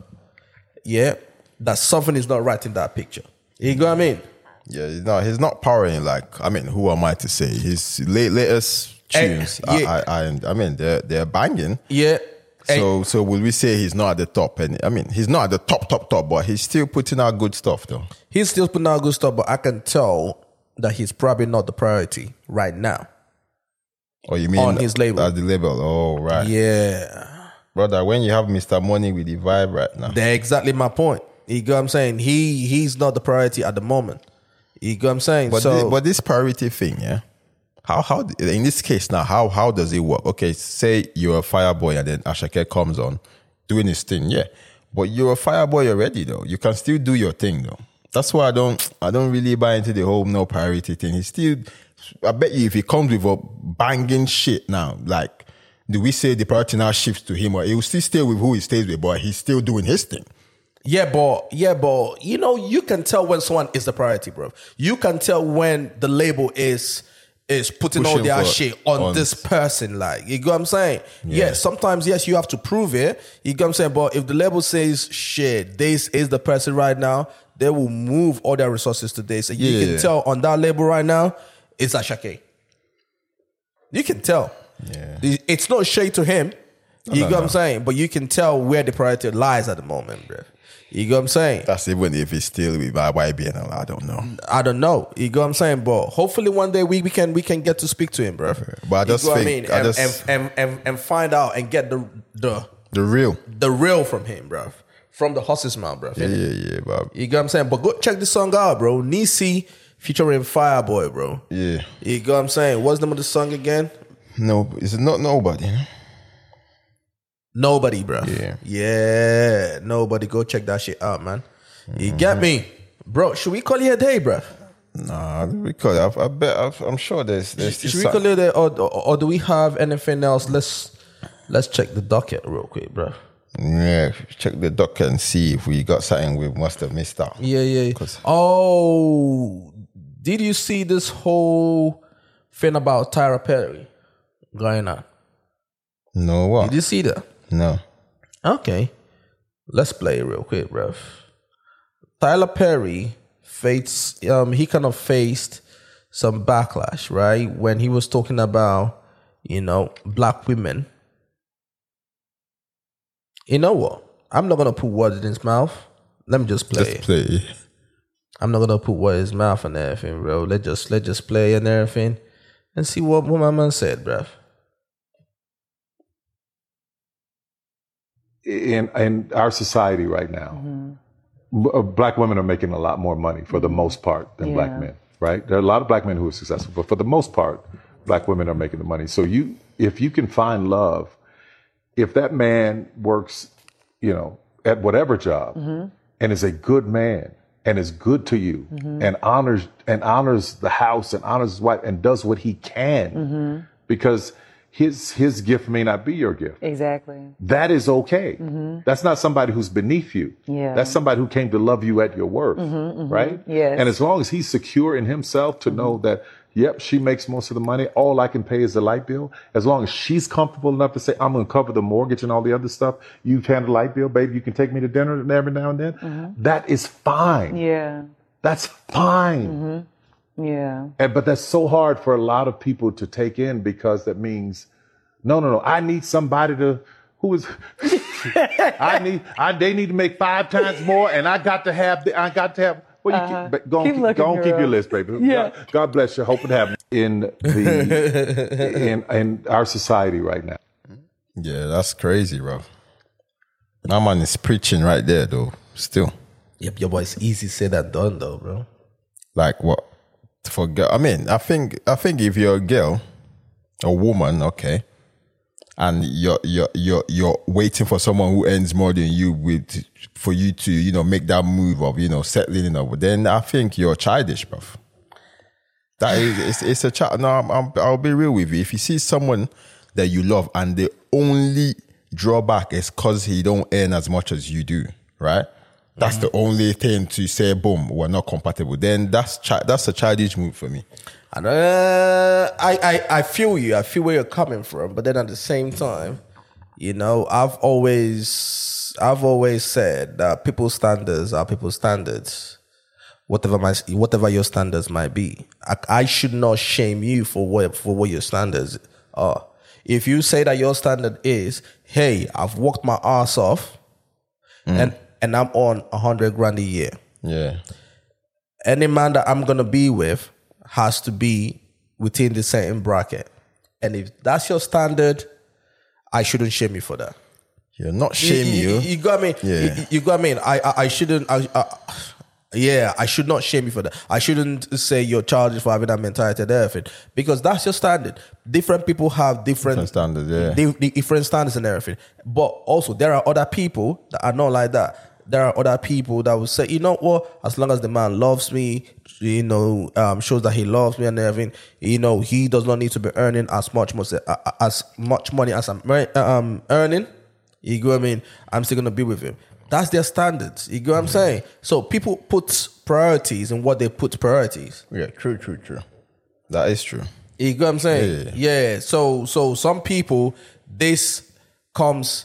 that something is not right in that picture. You know what I mean? Yeah, no, he's not powering who am I to say? His latest tunes, I mean, they're banging. Yeah. So will we say he's not at the top? And I mean, he's not at the top, but he's still putting out good stuff, though. He's still putting out good stuff, but I can tell that he's probably not the priority right now. Oh, you mean on his label? At the label? Oh, right. Yeah, brother. When you have Mr. Money with the vibe right now, that's exactly my point. You know what I'm saying? He's not the priority at the moment. You know what I'm saying? But this priority thing, yeah. How in this case now, how does it work? Okay, say you're a Fireboy and then Ashake comes on doing his thing, yeah. But you're a Fireboy already though. You can still do your thing though. That's why I don't really buy into the whole no priority thing. He's still, I bet you if he comes with a banging shit now, like, do we say the priority now shifts to him, or he will still stay with who he stays with, but he's still doing his thing? Yeah, but you know, you can tell when someone is the priority, bro. You can tell when the label is putting all their shit on this person, like, you know what I'm saying? Yeah. Yes, sometimes, yes, you have to prove it, you know what I'm saying? But if the label says, shit, this is the person right now, they will move all their resources to this. And you can tell on that label right now, it's Ashake. You can tell. Yeah. It's not shade to him, you know what I'm saying? But you can tell where the priority lies at the moment, bro. You know what I'm saying? That's even if it's still with YBNL. I don't know. You know what I'm saying? But hopefully one day we can get to speak to him, bro. But I just think, and find out and get the real from him, bro. From the horse's mouth, bro. Yeah, bro. You know what I'm saying? But go check this song out, bro. Nisi featuring Fireboy, bro. Yeah. You know what I'm saying? What's the name of the song again? No, it's not Nobody. Nobody, bro. Yeah. Nobody. Go check that shit out, man. You get me, bro? Should we call it a day, bro? Nah, because I'm sure there's Should we call it a day, or do we have anything else? Let's check the docket real quick, bro. Yeah, check the docket and see if we got something we must have missed out. Yeah. Oh, did you see this whole thing about Tyler Perry going on? No, what? Did you see that? No. Okay. Let's play it real quick, bro. Tyler Perry faced some backlash, right? When he was talking about, black women. You know what? I'm not gonna put words in his mouth. Let me just play it. Play it. I'm not gonna put words in his mouth and everything, bro. Let's just play and everything and see what my man said, bro. In our society right now, black women are making a lot more money for the most part than black men, right? There are a lot of black men who are successful, but for the most part, black women are making the money. So if you can find love, if that man works, at whatever job and is a good man and is good to you and honors the house and honors his wife and does what he can because his gift may not be your gift. Exactly. That is okay. That's not somebody who's beneath you. Yeah. That's somebody who came to love you at your worth, right? Yes. And as long as he's secure in himself to know that, yep, she makes most of the money. All I can pay is the light bill. As long as she's comfortable enough to say, I'm going to cover the mortgage and all the other stuff. You've handled the light bill, baby. You can take me to dinner every now and then. That is fine. Yeah. That's fine. Yeah. But that's so hard for a lot of people to take in because that means, no. I need somebody they need to make 5 times more and I got to have. Well, go on, keep your list, baby. Yeah. God bless you. Hope it happens in our society right now. Yeah, that's crazy, bro. My man is preaching right there, though. Still. Yep, your boy, it's easy said and done, though, bro. Like what? For girl, I mean, I think if you're a girl, a woman, okay, and you're waiting for someone who earns more than you for you to make that move of settling in over, then I think you're childish, bro. That is it's a child. No, I'll be real with you. If you see someone that you love and the only drawback is because he don't earn as much as you do, right? That's the only thing to say, boom, we're not compatible. Then that's a childish move for me. And I feel you. I feel where you're coming from. But then at the same time, I've always said that people's standards are people's standards. Whatever your standards might be, I should not shame you for what your standards are. If you say that your standard is, hey, I've worked my ass off, and I'm on 100 grand a year. Yeah. Any man that I'm gonna be with has to be within the same bracket. And if that's your standard, I shouldn't shame you for that. You're not shaming you. You got me. Yeah. You got me. I shouldn't. I should not shame you for that. I shouldn't say you're charged for having that mentality and everything because that's your standard. Different people have different standards. Yeah. Different standards and everything. But also, there are other people that are not like that. There are other people that will say, you know what, as long as the man loves me, shows that he loves me and everything, he does not need to be earning as much money as I'm earning. You go, I'm still going to be with him. That's their standards. You get what I'm saying? So people put priorities in what they put priorities. Yeah, true. That is true. You get what I'm saying? Yeah. So some people, this comes,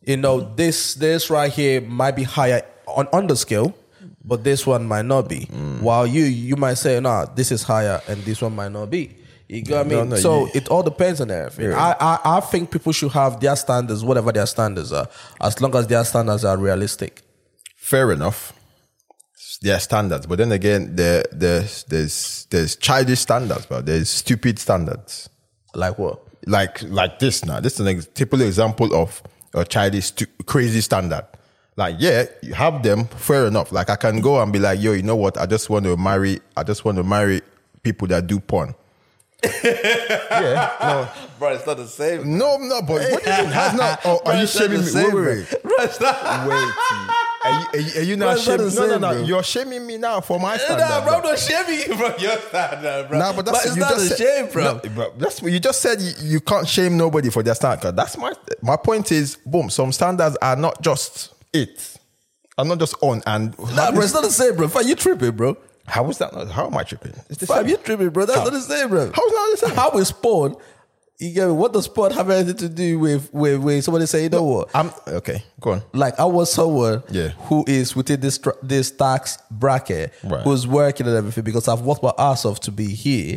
this right here might be higher on the scale, but this one might not be. While you might say, nah, this is higher and this one might not be. You get what I mean? No, so it all depends on everything. Yeah. I think people should have their standards, whatever their standards are, as long as their standards are realistic. Fair enough. Their standards, but then again, there's childish standards, but there's stupid standards. Like what? Like this now. This is a typical example of a childish, crazy standard. Like, yeah, you have them. Fair enough. Like I can go and be like, yo, you know what? I just want to marry people that do porn. Yeah, no. Bro, it's not the same. No, but what do you mean? Has not? Oh, are you shaming me? Wait. Bro, it's not. Wait. Are you not Bro, it's not shaming? the same, No. bro. You're shaming me now for my standard. Nah, bro, I'm not shaming you from your standard, bro. Nah, but that's it's you not just a said- shame, bro. No, but that's what you just said. You can't shame nobody for their standard. That's my point. Is boom. Some standards are not just it. Are not just on and. Nah, bro, it's not the same, bro. Fam, you tripping, bro. How is that not? How am I tripping? It's the Fam, same. you tripping, bro. That's How? not the same, bro. How is that not the same? How we spawn? You get me? What does sport have anything to do with somebody say, you know what? I'm okay. Go on. Like I was someone Yeah. who is within this tax bracket, Right. who's working and everything because I've worked my ass off to be here.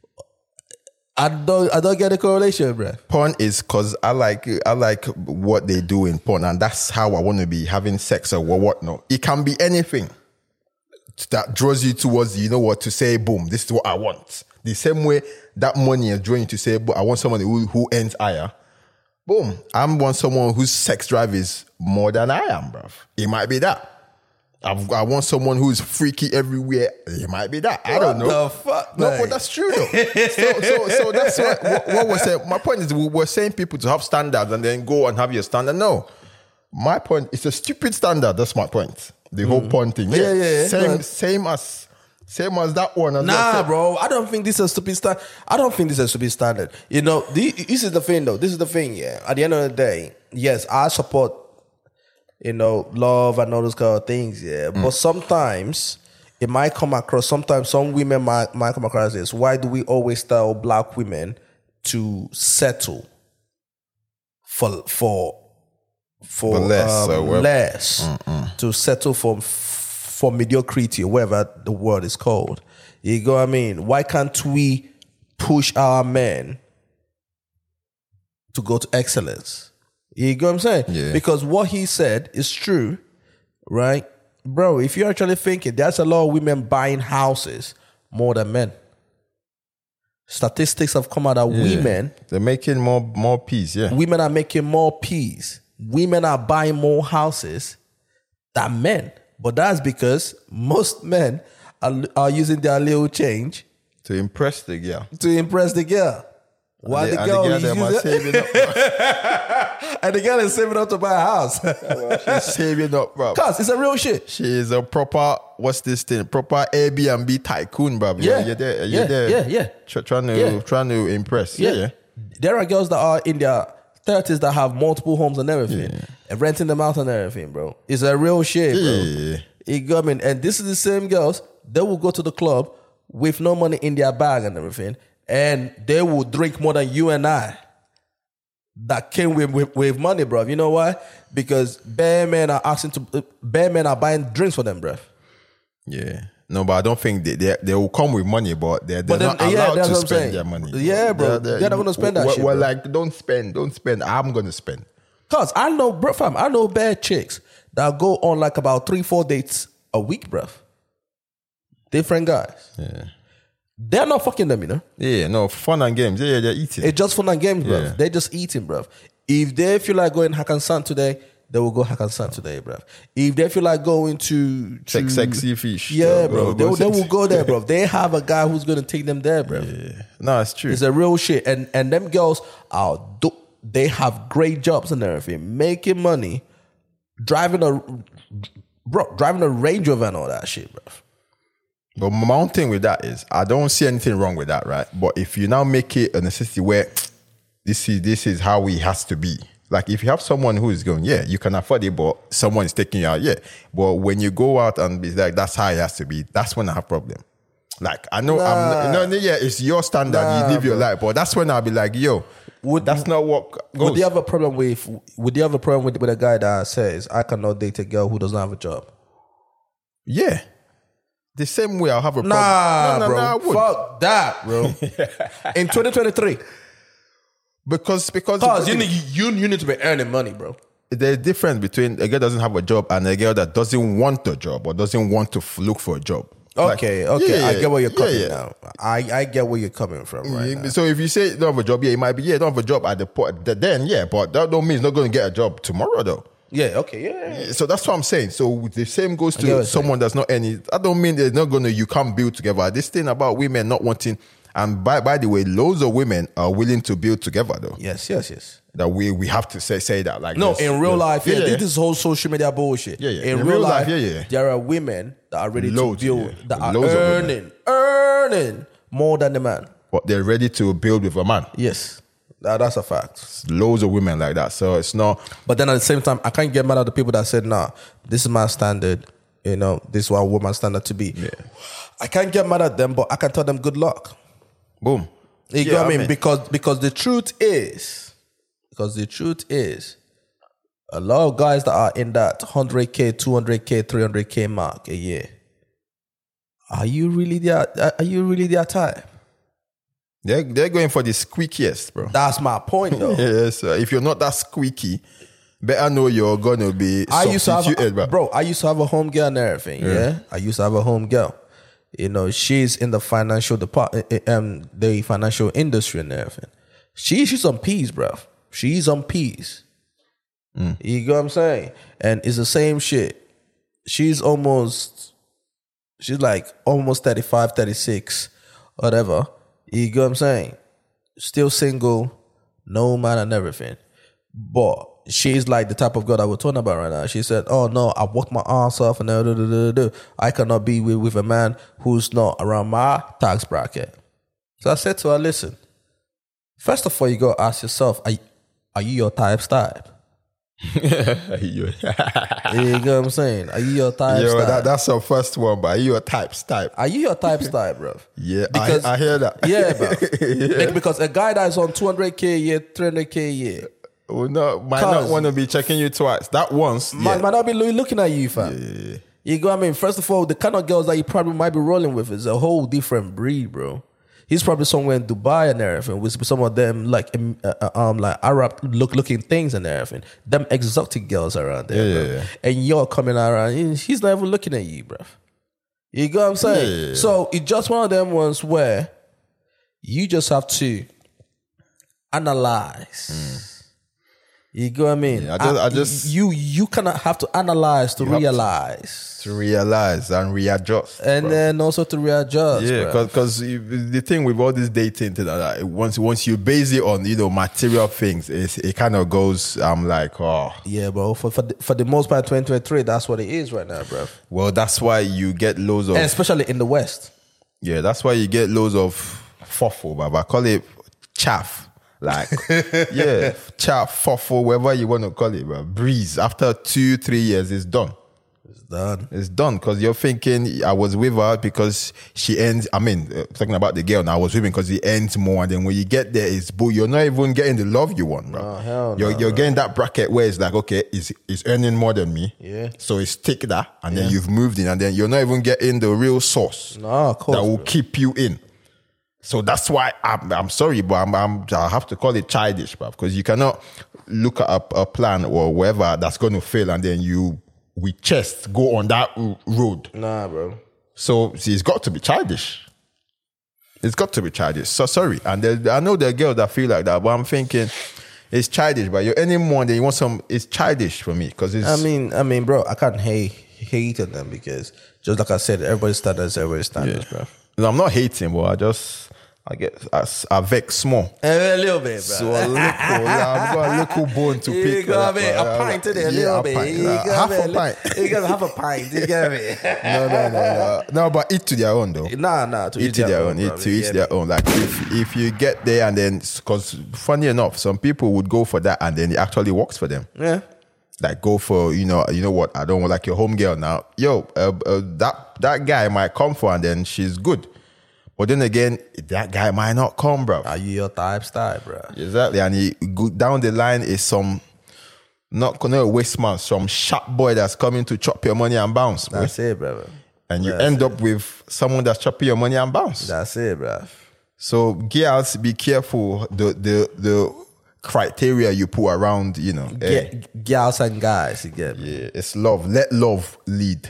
I don't get the correlation, bro. Porn is because I like what they do in porn, and that's how I want to be having sex or whatnot. It can be anything that draws you towards, you know what, to say, boom, this is what I want. The same way that money is drawing you to say, but I want someone who earns higher. Boom, I want someone whose sex drive is more than I am, bruv. It might be that. I want someone who's freaky everywhere. It might be that. I don't know. What the fuck, No, man? but that's true though. So that's what we're saying. My point is we're saying people to have standards and then go and have your standard. No. My point, it's a stupid standard. That's my point. The whole porn thing. Yeah. Same as that one. As Nah, well. bro. I don't think this is a stupid standard. I don't think this is a stupid standard. You know, this is the thing, though. This is the thing, yeah. At the end of the day, yes, I support, you know, love and all those kind of things, yeah. But sometimes it might come across, sometimes some women might come across this. Why do we always tell black women to settle for less, less to settle for mediocrity or whatever the word is called? You go, what I mean, why can't we push our men to go to excellence? You go what I'm saying? Yeah. Because what he said is true, right? Bro, if you're actually thinking, there's a lot of women buying houses more than men. Statistics have come out that women, they're making more peace. Yeah. women are making more peas. Women are buying more houses than men. But that's because most men are using their little change To impress the girl. to impress the girl. While the girl is them are using saving up. and the girl is saving up to buy a house. She's saving up, bro. Cause it's a real shit. She is a proper, what's this thing? Proper Airbnb tycoon, bro. Yeah. You're there. Yeah, You're there. yeah. Trying to impress. Yeah. There are girls that are in their 30s that have multiple homes and everything, and renting them out and everything, bro. It's a real shit, bro. Yeah. You got me? And this is the same girls. They will go to the club with no money in their bag and everything, and they will drink more than you and I. That came with money, bro. You know why? Because bare men are buying drinks for them, bro. Yeah. No, but I don't think they will come with money, but they're But then- not allowed that's to what I'm spend saying. their money. Yeah, bro. They're not gonna spend that shit, Well, bro. like, don't spend. I'm going to spend. Cause I know, bro, fam, I know bad chicks that go on like about 3-4 dates a week, bro. Different guys. Yeah. They're not fucking them, you know. Yeah, no, fun and games. Yeah, they're eating. It's just fun and games, bro. Yeah. They're just eating, bro. If they feel like going Hackensack today, they will go Hackensack today, bro. If they feel like going to sexy fish. yeah, They'll bro, they will sexy. go there, bro. They have a guy who's gonna take them there, bro. Yeah. No, it's true. It's a real shit, and them girls they have great jobs and everything, making money, driving a Range Rover and all that shit, bro. But my own thing with that is I don't see anything wrong with that, right? But if you now make it a necessity where this is how it has to be. Like if you have someone who is going, yeah, you can afford it, but someone is taking you out, yeah. But when you go out and be like, that's how it has to be, that's when I have problem. Like I know it's your standard, you live your life, but that's when I'll be like, yo, that's not what goes. Would you have a problem with a guy that says I cannot date a girl who doesn't have a job? Yeah. The same way I'll have a problem. Nah, bro. I would. Fuck that, bro. In 2023. Because you need to be earning money, bro. there's a difference between a girl that doesn't have a job and a girl that doesn't want a job or doesn't want to look for a job. Okay. I get where you're coming now. I get where you're coming from right now. So if you say you don't have a job, it might be, you don't have a job at the point, then, but that don't mean it's not going to get a job tomorrow, though. Yeah, okay, yeah. So that's what I'm saying. So the same goes I get what to you're someone that's not any, I don't mean they're not going to, you can't build together. This thing about women not wanting, And by the way, loads of women are willing to build together though. Yes. That we have to say that like No, this. in real life, Yeah. this is whole social media bullshit. Yeah. In real life, yeah. there are women that are ready Loads, to build, yeah. that are Loads of women. earning more than the man. But they're ready to build with a man. Yes, that's a fact. Loads of women like that. So it's not. But then at the same time, I can't get mad at the people that said, "Nah, this is my standard. You know, this is what I want my standard to be." Yeah. I can't get mad at them, but I can tell them good luck. Boom. You know what I mean? Because the truth is, a lot of guys that are in that 100K, 200K, 300K mark a year. Are you really their type? They're going for the squeakiest, bro. That's my point, though. Yes. If you're not that squeaky, better know you're gonna be substituted, bro. I used to have a home girl and everything. Yeah, I used to have a home girl. You know, she's in the financial department, the financial industry and everything. She's on peas, bro. She's on peas. You know what I'm saying? And it's the same shit. She's like almost 35, 36, whatever. You know what I'm saying? Still single, no man and everything. But she's like the type of girl that we're talking about right now. She said, "Oh no, I worked my ass off and I cannot be with a man who's not around my tax bracket." So I said to her, "Listen, first of all, you go ask yourself, are you your type's type?" You know what I'm saying? Are you your type's type? That's your first one, but are you your type's type? Are you your type's type, bro? Yeah, because, I hear that. Yeah, bro. Yeah. Because a guy that's on 200K a year, 300K a year, might not want to be checking you twice. That once, might not be looking at you, fam. Yeah. You know what I mean? First of all, the kind of girls that you probably might be rolling with is a whole different breed, bro. He's probably somewhere in Dubai and everything with some of them like Arab looking things and everything. Them exotic girls around there, bro. And you're coming around, he's not even looking at you, bro. You know what I'm saying? Yeah. So it's just one of them ones where you just have to analyze. You know what I mean? I just you cannot have to analyze to realize. To realize and readjust. And then also to readjust. Yeah, because the thing with all this dating thing, once you base it on, material things, it kind of goes, I'm like, oh. Yeah, bro. For the most part, 2023, that's what it is right now, bro. Well, that's why you get loads of... And especially in the West. Yeah, that's why you get loads of fofo, but I call it chaff. Like, yeah, chaff, fofo, whatever you want to call it, bro. Breeze. After 2-3 years, it's done. It's done because you're thinking I was with her because she earns. Talking about the girl now, I was with him because he earns more. And then when you get there, it's bull. You're not even getting the love you want, bro. Oh, hell you're getting that bracket where it's like, okay, he's earning more than me. Yeah. So it's take that, and then you've moved in, and then you're not even getting the real source of course, that will keep you in. So that's why I'm sorry, but I have to call it childish, bro, because you cannot look at a plan or whatever that's going to fail, and then you. With chest go on that road. Nah, bro. So it's got to be childish. It's got to be childish. So sorry. And I know there are girls that feel like that, but I'm thinking it's childish. But you're any more than you want some. It's childish for me because it's. I mean, bro. I can't hate on them because just like I said, everybody's standards, bro. No, I'm not hating, but I get I vex small. A little bit, bro. So I've got a little bone to pick. You got me a pint today, a little bit. Half a pint. You got half a pint. You got me. No, but eat to their own though. Nah. To eat to their own. Eat their own. Like if you get there and then, because funny enough, some people would go for that and then it actually works for them. Yeah. Like go for you know what, I don't want like your home girl now. That guy might come for and then she's good. But then again, that guy might not come, bro. Are you your type, bro? Exactly. And he go down the line is some not a waste man, some sharp boy that's coming to chop your money and bounce. Bro. That's it, brother. And you end up with someone that's chopping your money and bounce. That's it, bro. So girls, be careful the criteria you put around, girls and guys, you get me? Yeah, it's love. Let love lead.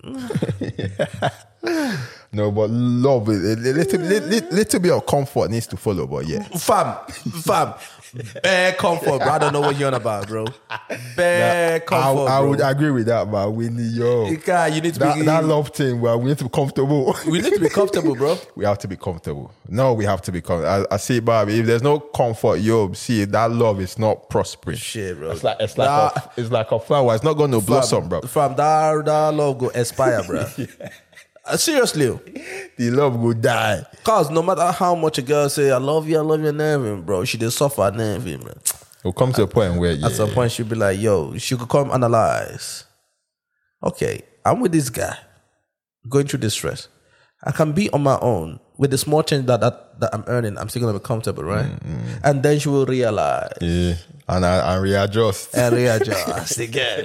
No, but love, a little bit of comfort needs to follow, but yeah. Fam, Bare comfort, bro. I don't know what you're on about, bro. Bare comfort, I bro. would agree with that, man. We need You need to be that love thing, bro. We need to be comfortable. We need to be comfortable, bro. We have to be comfortable. No, we have to be comfortable. I see, Bobby. If there's no comfort, see that love is not prospering. Shit, bro. It's like a flower. It's not going to blossom, bro. From that love go expire, bro. Seriously, the love will die. Cause no matter how much a girl say I love you, and everything, bro, she just suffer and everything, man. It'll come to a point where at some point she'll be like, yo, she could come analyze. Okay, I'm with this guy, going through this stress. I can be on my own with the small change that I'm earning. I'm still gonna be comfortable, right? And then she will realize, and readjust, You get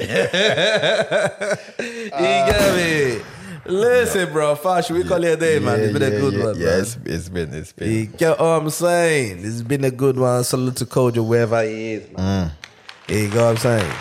me? You get me? Listen, bro, should we call it a day, man? It's been a good one, yeah, man. It's been. You get what I'm saying? It's been a good one. Salute to Kojo wherever he is, man. You get what I'm saying?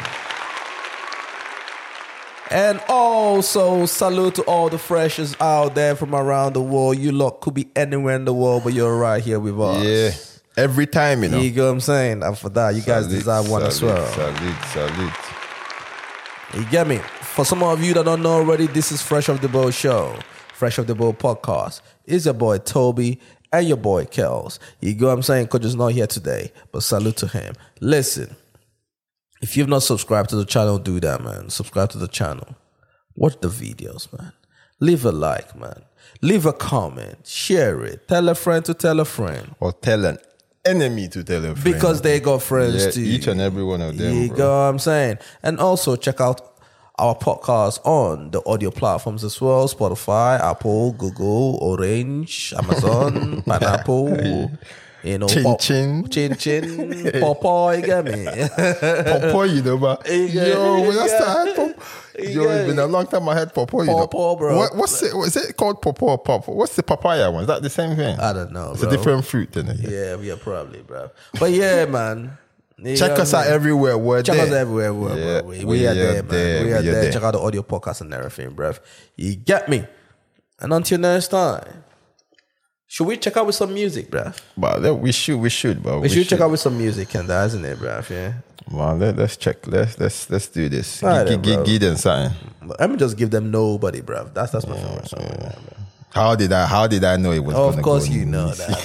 And also, salute to all the freshers out there from around the world. You lot could be anywhere in the world, but you're right here with us. Yeah. Every time, You get what I'm saying? And for that, you guys deserve one as well. Salute. You get me? For some of you that don't know already, this is Fresh Off the Boat Show. Fresh Off the Boat Podcast. It's your boy Toby and your boy Kels. You get what I'm saying? Coach is not here today, but salute to him. Listen, if you've not subscribed to the channel, do that, man. Subscribe to the channel. Watch the videos, man. Leave a like, man. Leave a comment. Share it. Tell a friend to tell a friend. Or tell an enemy to tell a friend. Because they got friends too. Each and every one of them. You know what I'm saying? And also check out our podcast on the audio platforms as well. Spotify, Apple, Google, Orange, Amazon, Pineapple. You know, Chin. Pawpaw, you get me? Pawpaw, you know, but when I started, it's been a long time I had pawpaw, you know. Pawpaw, bro. What's it? Is it called pawpaw or pawpaw? What's the papaya one? Is that the same thing? I don't know, It's bro. a different fruit, isn't it? Yeah, probably, bro. But yeah, man. Check us out everywhere. Check us everywhere, bro. We are there, man. We are there. there. Check out the audio podcast and everything, bro. You get me? And until next time, should we check out with some music, bro? But we should, bro. We should check out with some music, and that, isn't it, bro? Yeah. Well, let's check. Let's do this. All right, bro. Give them something. Let me just give them Nobody, bro. That's my favorite song. Bro. How did I know it was? Of course, you know that,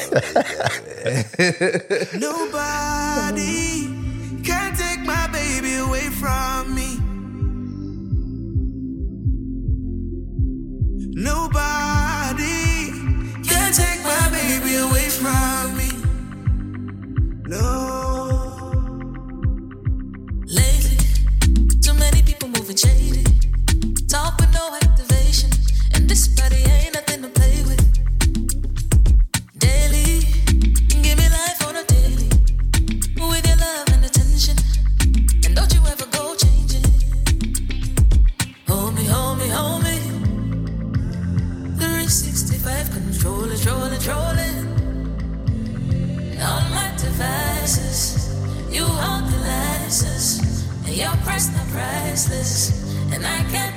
bro. Nobody can take my baby away from me. Nobody can take my baby away from me. No. Lately, too many people moving shady. Talk with no activation. And this body ain't nothing to play with. Daily, give me life on a daily. With your love and attention. And don't you ever go changing. Hold me, hold me, hold me. 365 controlling. All my devices. You hold the license. And your personal priceless. And I can't